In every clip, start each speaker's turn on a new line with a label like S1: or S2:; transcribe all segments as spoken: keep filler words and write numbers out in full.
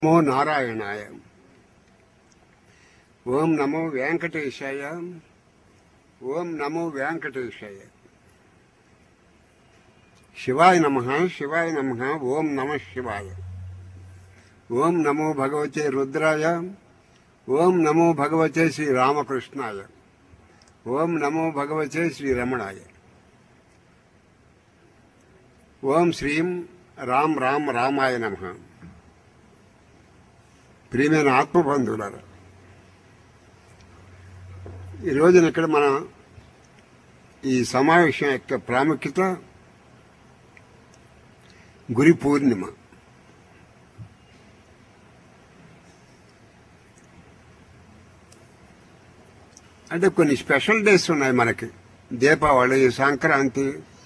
S1: నమో నారాయణాయ. ఓం నమో వెంకటేశాయ. ఓం నమో వెంకటేశాయ. శివాయ నమః. శివాయ నమః. ఓం నమః శివాయ. ఓం నమో భగవతే రుద్రాయ. ఓం నమో భగవతే శ్రీ రామకృష్ణాయ. ఓం నమో భగవతే శ్రీ రమణాయ. ఓం శ్రీం రామ్ రామ్ రామాయ నమః. ప్రియమైన ఆత్మబంధువులారా, ఈ రోజున ఇక్కడ మన ఈ సమావేశం యొక్క ప్రాముఖ్యత గురి పూర్ణిమ. అంటే కొన్ని స్పెషల్ డేస్ ఉన్నాయి మనకి. దీపావళి, సంక్రాంతి,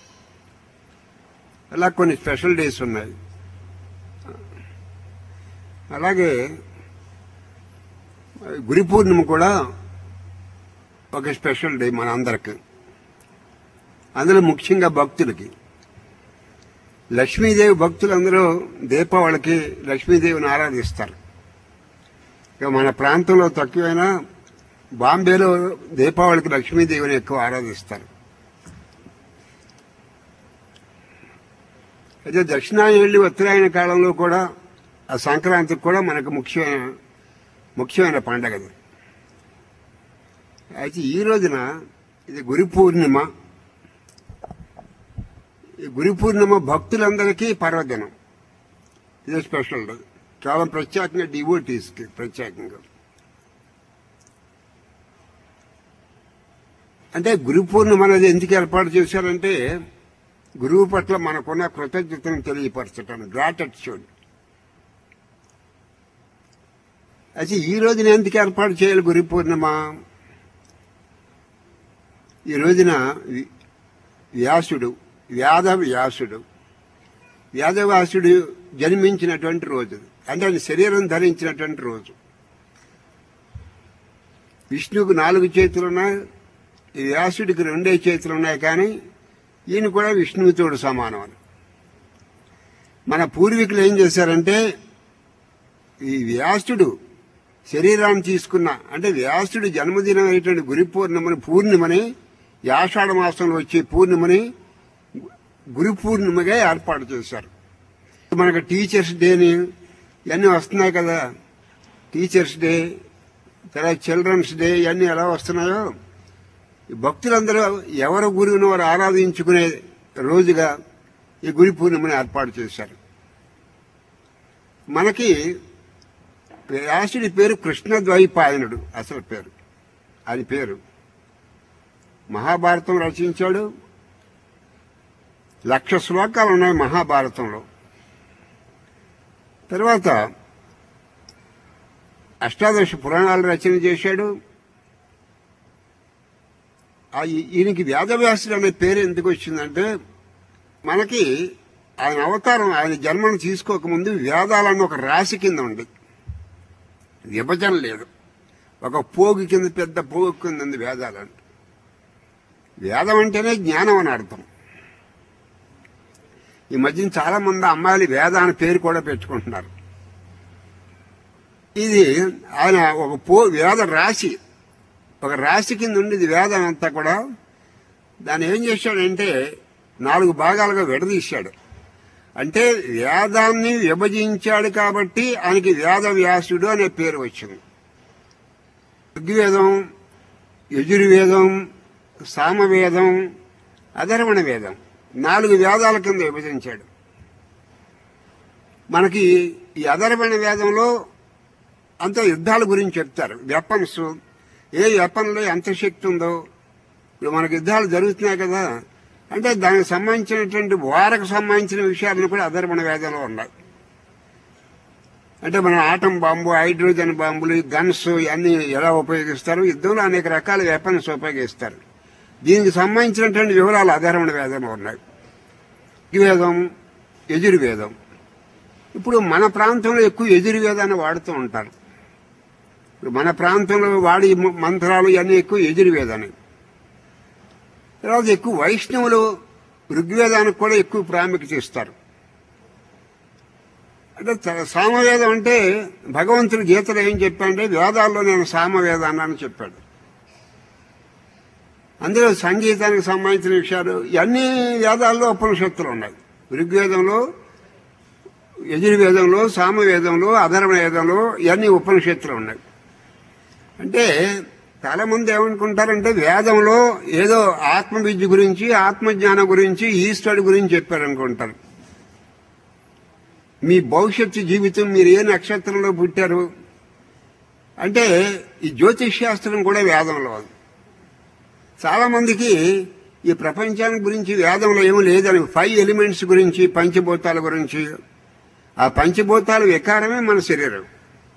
S1: అలా కొన్ని స్పెషల్ డేస్ ఉన్నాయి. అలాగే గురి పూర్ణిమ కూడా ఒక స్పెషల్ డే మన అందరికి. అందులో ముఖ్యంగా భక్తులకి. లక్ష్మీదేవి భక్తులందరూ దీపావళికి లక్ష్మీదేవిని ఆరాధిస్తారు. ఇక మన ప్రాంతంలో తక్కువైనా బాంబేలో దీపావళికి లక్ష్మీదేవిని ఎక్కువ ఆరాధిస్తారు. అయితే దక్షిణాయన ఉత్తరాయణ కాలంలో కూడా ఆ సంక్రాంతికి కూడా మనకు ముఖ్యమైన ముఖ్యమైన పండగది. అయితే ఈ రోజున ఇది గురి పూర్ణిమ. ఈ గురి పూర్ణిమ భక్తులందరికీ పర్వదినం. ఇది స్పెషల్ డే. చాలా ప్రత్యేకంగా డివోటీస్కి ప్రత్యేకంగా. అంటే గురు పూర్ణిమ అనేది ఎందుకు ఏర్పాటు చేశారంటే గురువు పట్ల మనకున్న కృతజ్ఞతను తెలియపరచటానికి, గ్రాటిట్యూడ్. అయితే ఈ రోజున ఎందుకు ఏర్పాటు చేయాలి గురి పూర్ణిమ? ఈ రోజున వ్యాసుడు, వేద వ్యాసుడు వేదవ్యాసుడు జన్మించినటువంటి రోజు. అంటే ఆయన శరీరం ధరించినటువంటి రోజు. విష్ణువుకు నాలుగు చేతులు ఉన్నాయి, ఈ వ్యాసుడికి రెండే చేతులు ఉన్నాయి. కానీ ఈయన కూడా విష్ణువుతోడు సమానం అని. మన పూర్వీకులు ఏం చేశారంటే ఈ వ్యాసుడు శరీరాన్ని తీసుకున్న, అంటే వ్యాసుడి జన్మదినం అయినటువంటి గురి పూర్ణిమని పూర్ణిమని ఆషాఢ మాసంలో వచ్చే పూర్ణిమని గురి పూర్ణిమగా ఏర్పాటు చేశారు. మనకు టీచర్స్ డేని ఇవన్నీ వస్తున్నాయి కదా. టీచర్స్ డే, తర్వాత చిల్డ్రన్స్ డే, ఇవన్నీ ఎలా వస్తున్నాయో భక్తులందరూ ఎవరి గురువుని వారు ఆరాధించుకునే రోజుగా ఈ గురి పూర్ణిమని ఏర్పాటు చేశారు. మనకి వ్యాసుడి పేరు కృష్ణద్వైపాయనుడు. అసలు పేరు అది పేరు. మహాభారతం రచించాడు. లక్ష శ్లోకాలు ఉన్నాయి మహాభారతంలో. తర్వాత అష్టాదశ పురాణాలు రచన చేశాడు. ఈయనకి వేదవ్యాసుడు అనే పేరు ఎందుకు వచ్చిందంటే మనకి ఆయన అవతారం, ఆయన జన్మను తీసుకోకముందు వేదాలన్న ఒక రాశి కింద ఉంది. విభజన లేదు. ఒక పోగు కింద, పెద్ద పోగు కింద ఉంది వేదాలంటే. వేదం అంటేనే జ్ఞానం అని అర్థం. ఈ మధ్యన చాలా మంది అమ్మాయిలు వేద అని పేరు కూడా పెట్టుకుంటున్నారు. ఇది ఆయన ఒక పో వేద రాశి, ఒక రాశి కింద ఉండేది వేదం అంతా కూడా. దాన్ని ఏం చేశాడంటే నాలుగు భాగాలుగా విడదీశాడు. అంటే వేదాన్ని విభజించాడు కాబట్టి ఆయనకి వేదవ్యాసుడు అనే పేరు వచ్చింది. ఋగ్వేదం, యజుర్వేదం, సామవేదం, అధర్వణ వేదం, నాలుగు వేదాల కింద విభజించాడు. మనకి ఈ అధర్వణ వేదంలో అంత యుద్ధాల గురించి చెప్తారు. వెపన్స్, ఏ వెపన్లో ఎంత శక్తి ఉందో. ఇప్పుడు మనకు యుద్ధాలు జరుగుతున్నాయి కదా, అంటే దానికి సంబంధించినటువంటి వారకు సంబంధించిన విషయాలను కూడా అధర్వణ వేదంలో ఉన్నాయి. అంటే మన ఆటం బాంబు, హైడ్రోజన్ బాంబులు, గన్స్ ఇవన్నీ ఎలా ఉపయోగిస్తారు, యుద్ధంలో అనేక రకాల వెపన్స్ ఉపయోగిస్తారు. దీనికి సంబంధించినటువంటి వివరాలు అధర్వణ వేదంలో ఉన్నాయి. ఋగ్వేదం, యజుర్వేదం. ఇప్పుడు మన ప్రాంతంలో ఎక్కువ యజుర్వేదాన్ని వాడుతూ ఉంటారు. ఇప్పుడు మన ప్రాంతంలో వాడి మంత్రాలు ఇవన్నీ ఎక్కువ యజుర్వేదాన్ని. తర్వాత ఎక్కువ వైష్ణవులు ఋగ్వేదానికి కూడా ఎక్కువ ప్రాముఖ్యత ఇస్తారు. అంటే సామవేదం అంటే భగవంతుడు గీతలో ఏం చెప్పాడంటే వేదాల్లో నేను సామవేదాన్ని అని చెప్పాడు. అందులో సంగీతానికి సంబంధించిన విషయాలు ఇవన్నీ వేదాల్లో ఉపనిషత్తులు ఉన్నాయి. ఋగ్వేదంలో, యజుర్వేదంలో, సామవేదంలో, అధర్వవేదంలో ఇవన్నీ ఉపనిషత్తులు ఉన్నాయి. అంటే చాలా మంది ఏమనుకుంటారంటే వేదంలో ఏదో ఆత్మ విద్య గురించి, ఆత్మజ్ఞానం గురించి, ఈశ్వరుడి గురించి చెప్పారనుకుంటారు. మీ భవిష్యత్తు జీవితం, మీరు ఏ నక్షత్రంలో పుట్టారు అంటే ఈ జ్యోతిష్ శాస్త్రం కూడా వేదంలో ఉంది. చాలా మందికి ఈ ప్రపంచానికి గురించి వేదంలో ఏమీ లేదని, ఫైవ్ ఎలిమెంట్స్ గురించి, పంచభూతాల గురించి, ఆ పంచభూతాల వికారమే మన శరీరం.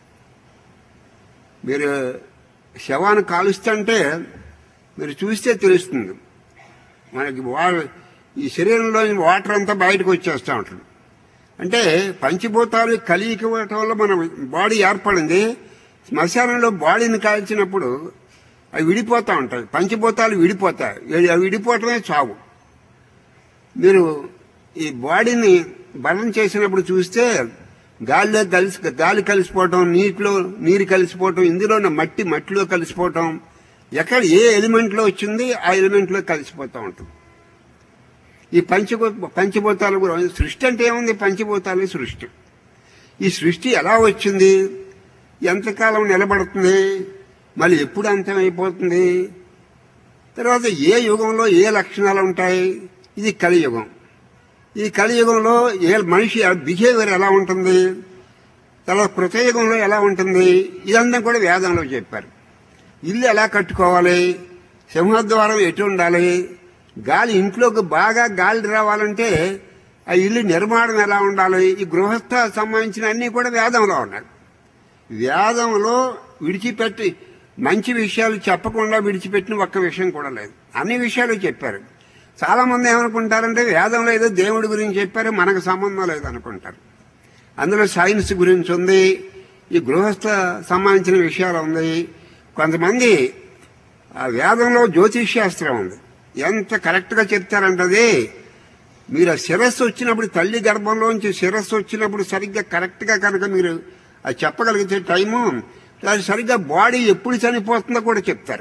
S1: మీరు శవాన్ని కాలుస్తుంటే మీరు చూస్తే తెలుస్తుంది, మనకి వా ఈ శరీరంలో వాటర్ అంతా బయటకు వచ్చేస్తూ ఉంటుంది. అంటే పంచభూతాలు కలియిక వల్ల మన బాడీ ఏర్పడింది. శ్మశానంలో బాడీని కాల్చినప్పుడు అవి విడిపోతూ ఉంటాయి, పంచభూతాలు విడిపోతాయి. అవి విడిపోవటమే చావు. మీరు ఈ బాడీని బలం చేసినప్పుడు చూస్తే గాలిలో కలిసి గాలి కలిసిపోవటం, నీటిలో నీరు కలిసిపోవటం, ఇందులో ఉన్న మట్టి మట్టిలో కలిసిపోవటం, ఎక్కడ ఏ ఎలిమెంట్లో వచ్చింది ఆ ఎలిమెంట్లో కలిసిపోతూ ఉంటుంది. ఈ పంచభూ పంచభూతాలు కూడా సృష్టి అంటే ఏముంది? పంచభూతాలు సృష్టి. ఈ సృష్టి ఎలా వచ్చింది, ఎంతకాలం నిలబడుతుంది, మళ్ళీ ఎప్పుడు అంతమైపోతుంది, తర్వాత ఏ యుగంలో ఏ లక్షణాలు ఉంటాయి, ఇది కలియుగం. ఈ కలియుగంలో ఏ మనిషి బిహేవియర్ ఎలా ఉంటుంది, తర్వాత కృతయుగంలో ఎలా ఉంటుంది, ఇదంతా కూడా వేదంలో చెప్పారు. ఇల్లు ఎలా కట్టుకోవాలి, సింహద్వారం ఎటు ఉండాలి, గాలి ఇంట్లోకి బాగా గాలి రావాలంటే ఆ ఇల్లు నిర్మాణం ఎలా ఉండాలి, ఈ గృహస్థ సంబంధించిన అన్నీ కూడా వేదంలో ఉన్నాయి. వేదంలో విడిచిపెట్టి మంచి విషయాలు చెప్పకుండా విడిచిపెట్టిన ఒక్క విషయం కూడా లేదు, అన్ని విషయాలు చెప్పారు. చాలా మంది ఏమనుకుంటారంటే వేదంలో ఏదో దేవుడి గురించి చెప్పారు, మనకు సంబంధం లేదు అనుకుంటారు. అందులో సైన్స్ గురించి ఉంది, ఈ గృహస్థ సంబంధించిన విషయాలు ఉంది. కొంతమంది ఆ వేదంలో జ్యోతిష్ శాస్త్రం ఉంది, ఎంత కరెక్ట్గా చెప్తారంటది. మీరు ఆ శిరస్సు వచ్చినప్పుడు, తల్లి గర్భంలోంచి శిరస్సు వచ్చినప్పుడు సరిగ్గా కరెక్ట్గా కనుక మీరు అది చెప్పగలిగితే టైము, అది సరిగ్గా బాడీ ఎప్పుడు చనిపోతుందో కూడా చెప్తారు.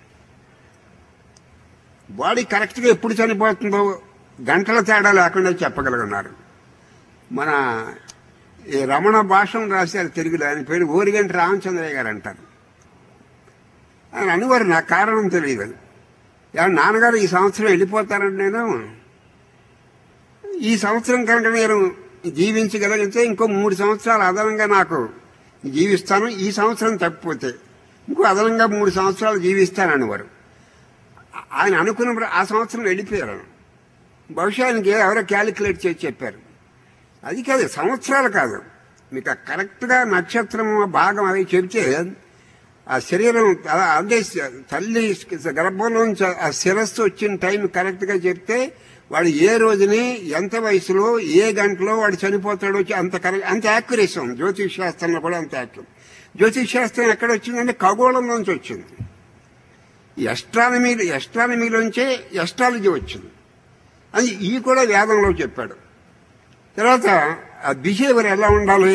S1: బాడీ కరెక్ట్గా ఎప్పుడు చనిపోతుందో గంటల తేడా లేకుండా చెప్పగలుగున్నారు. మన ఈ రమణ భాషను రాశారు తెలుగులో, ఆయన పేరు ఓరిగంటి రామచంద్రయ్య గారు అంటారు. ఆయన అనువారు, నాకు కారణం తెలియదు. ఎవరు నాన్నగారు ఈ సంవత్సరం వెళ్ళిపోతారంటే నేను ఈ సంవత్సరం కనుక నేను జీవించగలిగితే ఇంకో మూడు సంవత్సరాలు అదనంగా నాకు జీవిస్తాను, ఈ సంవత్సరం తప్పిపోతే ఇంకో అదనంగా మూడు సంవత్సరాలు జీవిస్తానని వారు. ఆయన అనుకున్న ఆ సంవత్సరం వెళ్ళిపోయారు. బహుశా ఆయనకి ఎవరో క్యాలిక్యులేట్ చేసి చెప్పారు. అది కాదు, సంవత్సరాలు కాదు, మీకు కరెక్ట్గా నక్షత్రం భాగం అవి చెబితే ఆ శరీరం అంటే తల్లి గర్భంలోంచి ఆ శిరస్సు వచ్చిన టైం కరెక్ట్గా చెప్తే వాడు ఏ రోజుని ఎంత వయసులో ఏ గంటలో వాడు చనిపోతాడో అంత కరెక్ట్, అంత యాక్యురేసీ ఉంది. జ్యోతిష్ శాస్త్రంలో కూడా అంత యాక్యురేట్. జ్యోతిష్ శాస్త్రం ఎక్కడ వచ్చిందంటే ఖగోళంలోంచి వచ్చింది. ఎస్ట్రానమీ ఎస్ట్రానమీలోంచే ఎస్ట్రాలజీ వచ్చింది. అది ఈ కూడా వేదంలో చెప్పాడు. తర్వాత ఆ బిహేవియర్ ఎలా ఉండాలి,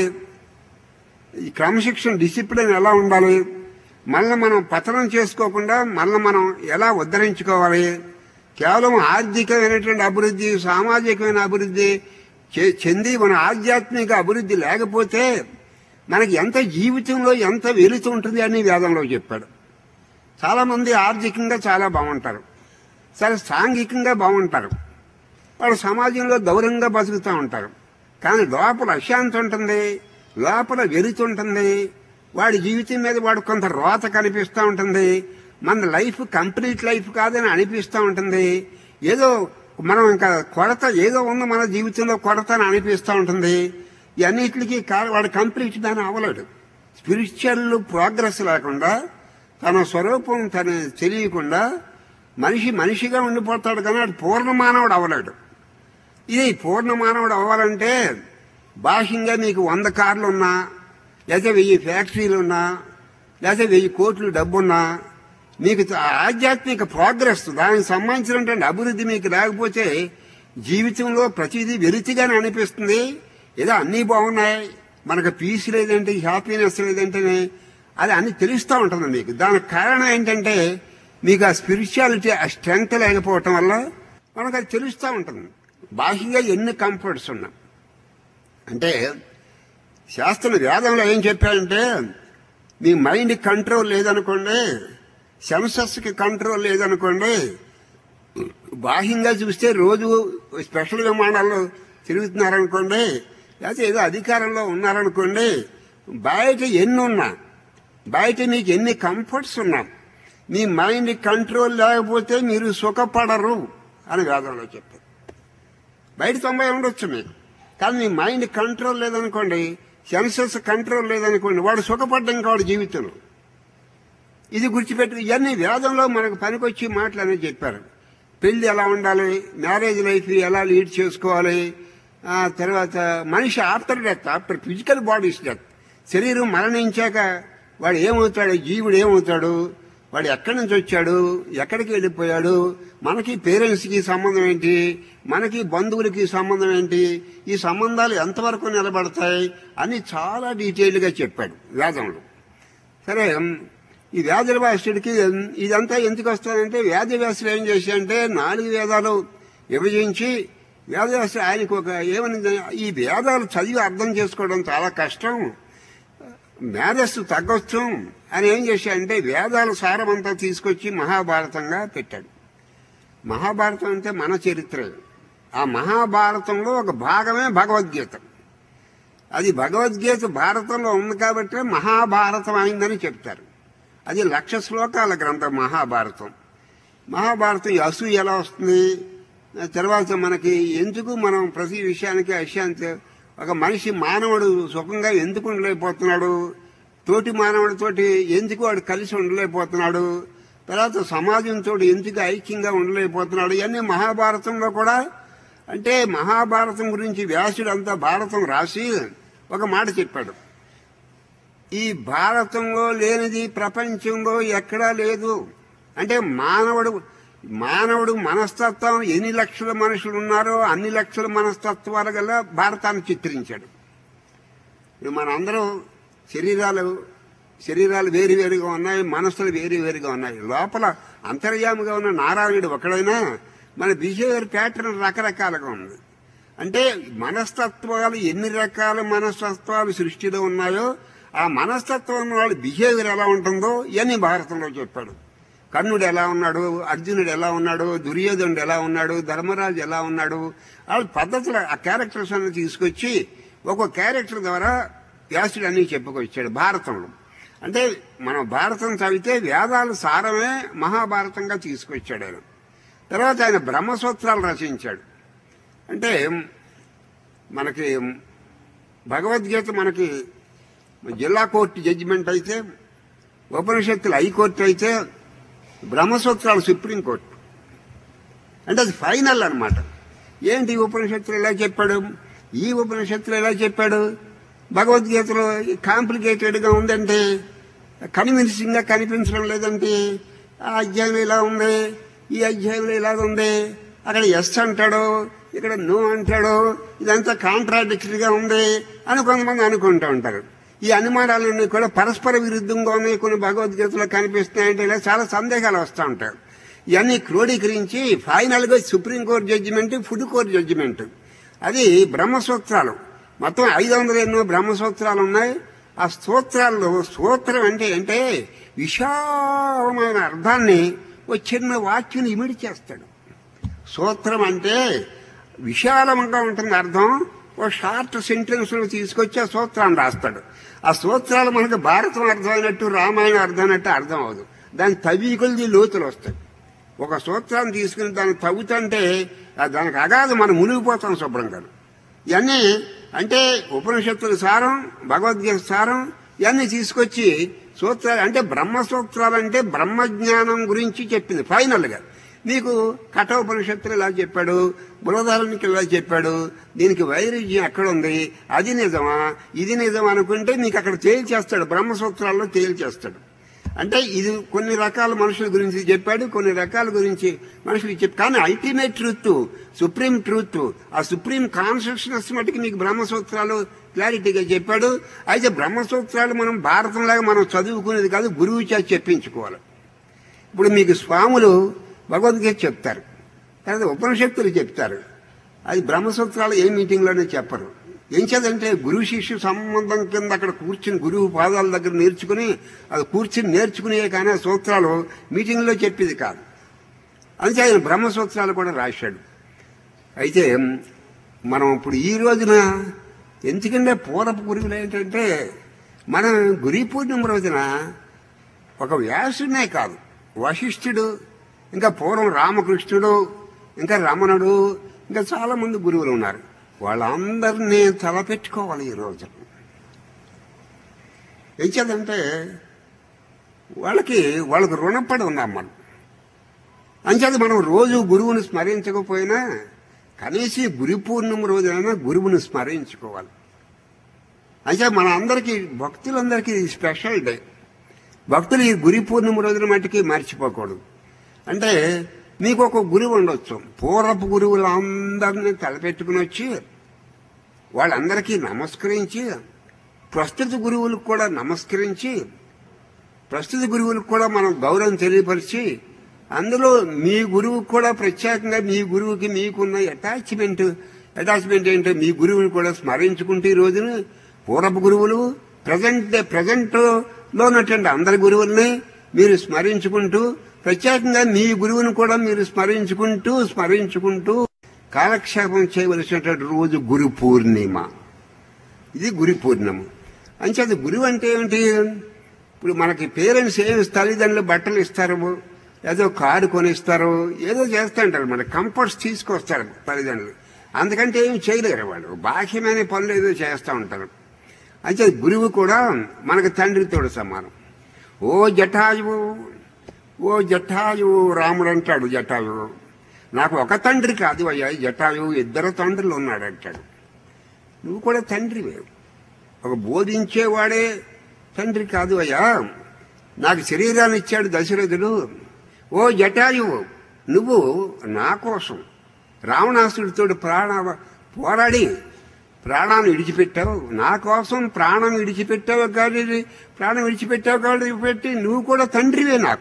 S1: ఈ క్రమశిక్షణ డిసిప్లిన్ ఎలా ఉండాలి, మళ్ళీ మనం పతనం చేసుకోకుండా మళ్ళీ మనం ఎలా ఉద్ధరించుకోవాలి, కేవలం ఆర్థికమైనటువంటి అభివృద్ధి, సామాజికమైన అభివృద్ధి చెంది మన ఆధ్యాత్మిక అభివృద్ధి లేకపోతే మనకి ఎంత జీవితంలో ఎంత వెలుతు ఉంటుంది అని వేదంలో చెప్పాడు. చాలామంది ఆర్థికంగా చాలా బాగుంటారు, చాలా సాంఘికంగా బాగుంటారు, వాళ్ళు సమాజంలో గౌరవంగా బతుకుతూ ఉంటారు. కానీ లోపల అశాంతి ఉంటుంది, లోపల వెలుతు ఉంటుంది, వాడి జీవితం మీద వాడు కొంత రోత కనిపిస్తూ ఉంటుంది. మన లైఫ్ కంప్లీట్ లైఫ్ కాదని అనిపిస్తూ ఉంటుంది. ఏదో మనం ఇంకా కొరత ఏదో ఉంది మన జీవితంలో, కొరత అని అనిపిస్తూ ఉంటుంది. ఇవన్నిటికి వాడు కంప్లీట్ దాన్ని అవ్వలేడు. స్పిరిచువల్ ప్రోగ్రెస్ లేకుండా, తన స్వరూపం తన తెలియకుండా మనిషి మనిషిగా ఉండిపోతాడు, కానీ వాడు పూర్ణ మానవుడు అవ్వలేడు. ఇది పూర్ణ మానవుడు అవ్వాలంటే బాహ్యంగా నీకు వంద కార్లు ఉన్నా, లేకపోతే వెయ్యి ఫ్యాక్టరీలు ఉన్నా, లేకపోతే వెయ్యి కోట్లు డబ్బున్నా, మీకు ఆధ్యాత్మిక ప్రోగ్రెస్ దానికి సంబంధించినటువంటి అభివృద్ధి మీకు లేకపోతే జీవితంలో ప్రతిదీ వెలితిగానే అనిపిస్తుంది. ఏదో అన్నీ బాగున్నాయి, మనకు పీస్ లేదంటే, హ్యాపీనెస్ లేదంటేనే అది అన్ని తెలుస్తూ ఉంటుంది మీకు. దానికి కారణం ఏంటంటే మీకు ఆ స్పిరిచువాలిటీ, ఆ స్ట్రెంగ్త్ లేకపోవటం వల్ల మనకు అది తెలుస్తూ ఉంటుంది. బాహ్యంగా ఎన్ని కంఫర్ట్స్ ఉన్నా అంటే శాస్త్రం వేదంలో ఏం చెప్పారంటే మీ మైండ్ కంట్రోల్ లేదనుకోండి, సెన్సెస్కి కంట్రోల్ లేదనుకోండి, బాహ్యంగా చూస్తే రోజు స్పెషల్ విమానాల్లో తిరుగుతున్నారనుకోండి, లేకపోతే ఏదో అధికారంలో ఉన్నారనుకోండి, బయట ఎన్ని ఉన్నా, బయట మీకు ఎన్ని కంఫర్ట్స్ ఉన్నా, మీ మైండ్ కంట్రోల్ లేకపోతే మీరు సుఖపడరు అని వేదంలో చెప్పారు. బయట తొంభై ఉండొచ్చు మీకు, కానీ మీ మైండ్ కంట్రోల్ లేదనుకోండి, సెన్సెస్ కంట్రోల్ లేదనుకోండి, వాడు సుఖపడ్డం ఇంకా వాడి జీవితంలో. ఇది గుర్తుపెట్టు. ఇవన్నీ వేదంలో మనకు పనికొచ్చి మాటలు అనేది చెప్పారు. పెళ్లి ఎలా ఉండాలి, మ్యారేజ్ లైఫ్ ఎలా లీడ్ చేసుకోవాలి, తర్వాత మనిషి after death, after physical bodies death, శరీరం మరణించాక వాడు ఏమవుతాడు, జీవుడు ఏమవుతాడు, వాడు ఎక్కడి నుంచి వచ్చాడు, ఎక్కడికి వెళ్ళిపోయాడు, మనకి పేరెంట్స్కి సంబంధం ఏంటి, మనకి బంధువులకి సంబంధం ఏంటి, ఈ సంబంధాలు ఎంతవరకు నిలబడతాయి అని చాలా డీటెయిల్గా చెప్పాడు వేదంలో. సరే, ఈ వ్యాధులవాసుడికి ఇదంతా ఎందుకు వస్తుందంటే వ్యాధివ్యాసులు ఏం చేశాయంటే నాలుగు వేదాలు విభజించి వేదవ్యాసుడు ఆయనకు ఒక ఏమని, ఈ వేదాలు చదివి అర్థం చేసుకోవడం చాలా కష్టం, మేధస్సు తగ్గొచ్చు అని ఏం చేశాడంటే వేదాల సారమంతా తీసుకొచ్చి మహాభారతంగా పెట్టాడు. మహాభారతం అంటే మన చరిత్ర. ఆ మహాభారతంలో ఒక భాగమే భగవద్గీత. అది భగవద్గీత భారతంలో ఉంది కాబట్టి మహాభారతం అయిందని చెప్తారు. అది లక్ష శ్లోకాల గ్రంథం మహాభారతం. మహాభారతం ఈ అసూయ ఎలా వస్తుంది, తర్వాత మనకి ఎందుకు మనం ప్రతి విషయానికి అశాంతి, ఒక మనిషి మానవుడు సుఖంగా ఎందుకు ఉండలేకపోతున్నాడు, తోటి మానవుడితోటి ఎందుకు వాడు కలిసి ఉండలేకపోతున్నాడు, తర్వాత సమాజంతో ఎందుకు ఐక్యంగా ఉండలేకపోతున్నాడు, ఇవన్నీ మహాభారతంలో కూడా. అంటే మహాభారతం గురించి వ్యాసుడు అంతా భారతం రాసి ఒక మాట చెప్పాడు, ఈ భారతంలో లేనిది ప్రపంచంలో ఎక్కడా లేదు. అంటే మానవుడు మానవుడు మనస్తత్వం ఎన్ని లక్షల మనుషులు ఉన్నారో అన్ని లక్షల మనస్తత్వాల గల భారతాన్ని చిత్రించాడు. మనందరం శరీరాలు శరీరాలు వేరు వేరుగా ఉన్నాయి, మనస్సులు వేరు వేరుగా ఉన్నాయి. లోపల అంతర్యామిగా ఉన్న నారాయణుడు ఒకడైనా మన బిహేవియర్ ప్యాటర్న్ రకరకాలుగా ఉంది. అంటే మనస్తత్వాలు ఎన్ని రకాల మనస్తత్వాలు సృష్టిలో ఉన్నాయో ఆ మనస్తత్వం ఉన్న వాళ్ళ బిహేవియర్ ఎలా ఉంటుందో ఇవన్నీ భారతంలో చెప్పాడు. కర్ణుడు ఎలా ఉన్నాడు, అర్జునుడు ఎలా ఉన్నాడు, దుర్యోధనుడు ఎలా ఉన్నాడు, ధర్మరాజు ఎలా ఉన్నాడు, వాళ్ళ పద్ధతులు ఆ క్యారెక్టర్స్ అన్ని తీసుకొచ్చి ఒక్కొక్క క్యారెక్టర్ ద్వారా వ్యాసుడు అన్నీ చెప్పుకొచ్చాడు భారతంలో. అంటే మనం భారతం చదివితే వేదాల సారమే మహాభారతంగా తీసుకొచ్చాడు ఆయన. తర్వాత ఆయన బ్రహ్మసూత్రాలు రచించాడు. అంటే మనకి భగవద్గీత మనకి జిల్లా కోర్టు జడ్జిమెంట్ అయితే, ఉపనిషత్తులు హైకోర్టు అయితే, బ్రహ్మసూత్రాలు సుప్రీంకోర్టు. అంటే అది ఫైనల్ అనమాట. ఏంటి ఉపనిషత్తులు ఎలా చెప్పాడు, ఈ ఉపనిషత్తులు ఎలా చెప్పాడు, భగవద్గీతలో కాంప్లికేటెడ్గా ఉందంటే, కన్విన్సింగ్గా కనిపించడం లేదంటే, ఆ అధ్యాయంలో ఇలా ఉంది, ఈ అధ్యాయంలో ఇలా ఉంది, అక్కడ ఎస్ అంటాడు, ఇక్కడ నో అంటాడు, ఇదంతా కాంట్రాడిక్టరీగా ఉంది అని కొంతమంది అనుకుంటూ ఉంటారు. ఈ అనుమానాలన్నీ కూడా పరస్పర విరుద్ధంగా ఉన్నాయి, కొన్ని భగవద్గీతలో కనిపిస్తున్నాయంటే ఇలా చాలా సందేహాలు వస్తూ ఉంటాయి. ఇవన్నీ క్రోడీకరించి ఫైనల్గా supreme court judgement, full court judgement, అది బ్రహ్మసూత్రాలు. మొత్తం ఐదు వందల ఎన్నో బ్రహ్మసూత్రాలు ఉన్నాయి. ఆ స్తోత్రాల్లో స్తోత్రం అంటే అంటే విశాలమైన అర్థాన్ని ఓ చిన్న వాక్యుని ఇమిడి చేస్తాడు. సూత్రం అంటే విశాలంగా ఉంటుంది అర్థం, ఓ షార్ట్ సెంటెన్స్లో తీసుకొచ్చి ఆ సూత్రాన్ని రాస్తాడు. ఆ సూత్రాలు మనకు భారతం అర్థమైనట్టు, రామాయణం అర్థమైనట్టు అర్థం అవ్వదు. దాని తవ్వీకులది లోతులు వస్తాయి. ఒక సూత్రాన్ని తీసుకుని దాన్ని తవ్వుతుంటే దానికి అగాధ మనం మునిగిపోతాం శుభ్రంగా. ఇవన్నీ అంటే ఉపనిషత్తుల సారం, భగవద్గీత సారం, ఇవన్నీ తీసుకొచ్చి సూత్రాలు అంటే బ్రహ్మసూత్రాలు అంటే బ్రహ్మజ్ఞానం గురించి చెప్పింది ఫైనల్గా. నీకు కఠోపనిషత్తులు ఇలా చెప్పాడు, బృహదారణ్యకి ఇలా చెప్పాడు, దీనికి వైరుధ్యం ఎక్కడుంది, అది నిజమా ఇది నిజమా అనుకుంటే నీకు అక్కడ తేల్చేస్తాడు, బ్రహ్మసూత్రాల్లో తేల్చేస్తాడు. అంటే ఇది కొన్ని రకాల మనుషుల గురించి చెప్పాడు, కొన్ని రకాల గురించి మనుషులకు చెప్పాడు. కానీ అల్టిమేట్ ట్రూత్, సుప్రీం ట్రూత్, ఆ సుప్రీం కాన్షియస్నెస్ మటుకు మీకు బ్రహ్మసూత్రాలు క్లారిటీగా చెప్పాడు. అయితే బ్రహ్మసూత్రాలు మనం భారతంలాగా మనం చదువుకునేది కాదు, గురువు చేత చెప్పించుకోవాలి. ఇప్పుడు మీకు స్వాములు భగవద్గీత చెప్తారు, తర్వాత ఉపనిషత్తులు చెప్తారు. అది బ్రహ్మసూత్రాలు ఏ మీటింగ్లోనే చెప్పరు. ఏం చేదంటే గురువు శిష్యు సంబంధం కింద అక్కడ కూర్చుని గురువు పాదాల దగ్గర నేర్చుకుని అది కూర్చుని నేర్చుకునే కానీ ఆ సూత్రాలు మీటింగ్లో చెప్పేది కాదు. అందుకే ఆయన బ్రహ్మసూత్రాలు కూడా రాశాడు. అయితే మనం ఇప్పుడు ఈ రోజున ఎందుకంటే పూర్వపు గురువులు ఏంటంటే మనం గురి పూర్ణిమ రోజున ఒక వ్యాసుడినే కాదు, వశిష్ఠుడు, ఇంకా పూర్వం రామకృష్ణుడు, ఇంకా రమణుడు, ఇంకా చాలా మంది గురువులు ఉన్నారు. వాళ్ళందరినీ తలపెట్టుకోవాలి ఈ రోజు. ఏం చేద్దంటే వాళ్ళకి వాళ్ళకి రుణపడి ఉన్నాం మనం. అంచేత మనం రోజు గురువుని స్మరించకపోయినా కనీసం గురి పూర్ణిమ రోజైనా గురువుని స్మరించుకోవాలి. అంటే మన అందరికీ భక్తులందరికీ స్పెషల్ డే. భక్తులు ఈ గురి పూర్ణిమ రోజున మట్టికి మర్చిపోకూడదు. అంటే మీకు ఒక గురువు ఉండొచ్చు, పూర్వపు గురువులందరినీ తలపెట్టుకుని వచ్చి వాళ్ళందరికీ నమస్కరించి, ప్రస్తుత గురువులకు కూడా నమస్కరించి, ప్రస్తుత గురువులకు కూడా మనం గౌరవం తెలియపరిచి, అందులో మీ గురువుకు కూడా ప్రత్యేకంగా మీ గురువుకి మీకున్న అటాచ్మెంట్ అటాచ్మెంట్ ఏంటో మీ గురువుని కూడా స్మరించుకుంటే ఈ రోజున పూర్వపు గురువులు ప్రజెంట్ ప్రజెంట్లో ఉన్నటువంటి అందరి గురువుల్ని మీరు స్మరించుకుంటూ, ప్రత్యేకంగా మీ గురువుని కూడా మీరు స్మరించుకుంటూ స్మరించుకుంటూ కాలక్షేపం చేయవలసినటువంటి రోజు గురు పూర్ణిమ. ఇది గురి పూర్ణిమ. అంచేది గురువు అంటే ఏమిటి? ఇప్పుడు మనకి పేరెంట్స్ ఏమి తల్లిదండ్రులు బట్టలు ఇస్తారు, ఏదో కారు కొనిస్తారు, ఏదో చేస్తుంటారు, మన కంఫర్ట్స్ తీసుకొస్తారు తల్లిదండ్రులు. అందుకంటే ఏమి చేయలేరు వాళ్ళు, బాహ్యమైన పనులు ఏదో చేస్తూ ఉంటారు. అంటే గురువు కూడా మనకు తండ్రితో సమానం. ఓ జటాయువు, ఓ జటాయువు, రాముడు అంటాడు జటాయువు, నాకు ఒక తండ్రి కాదు అయ్యా జటాయువు, ఇద్దరు తండ్రులు ఉన్నాడు అంటాడు. నువ్వు కూడా తండ్రివే, ఒక బోధించేవాడే తండ్రి కాదు అయ్యా, నాకు శరీరాన్ని ఇచ్చాడు దశరథుడు. ఓ జటాయువు, నువ్వు నా కోసం రావణాసుడితో ప్రాణ పోరాడి ప్రాణాన్ని విడిచిపెట్టావు, నా కోసం ప్రాణం విడిచిపెట్టావు కానీ ప్రాణం విడిచిపెట్టావు కాబట్టి పెట్టి నువ్వు కూడా తండ్రివే నాకు.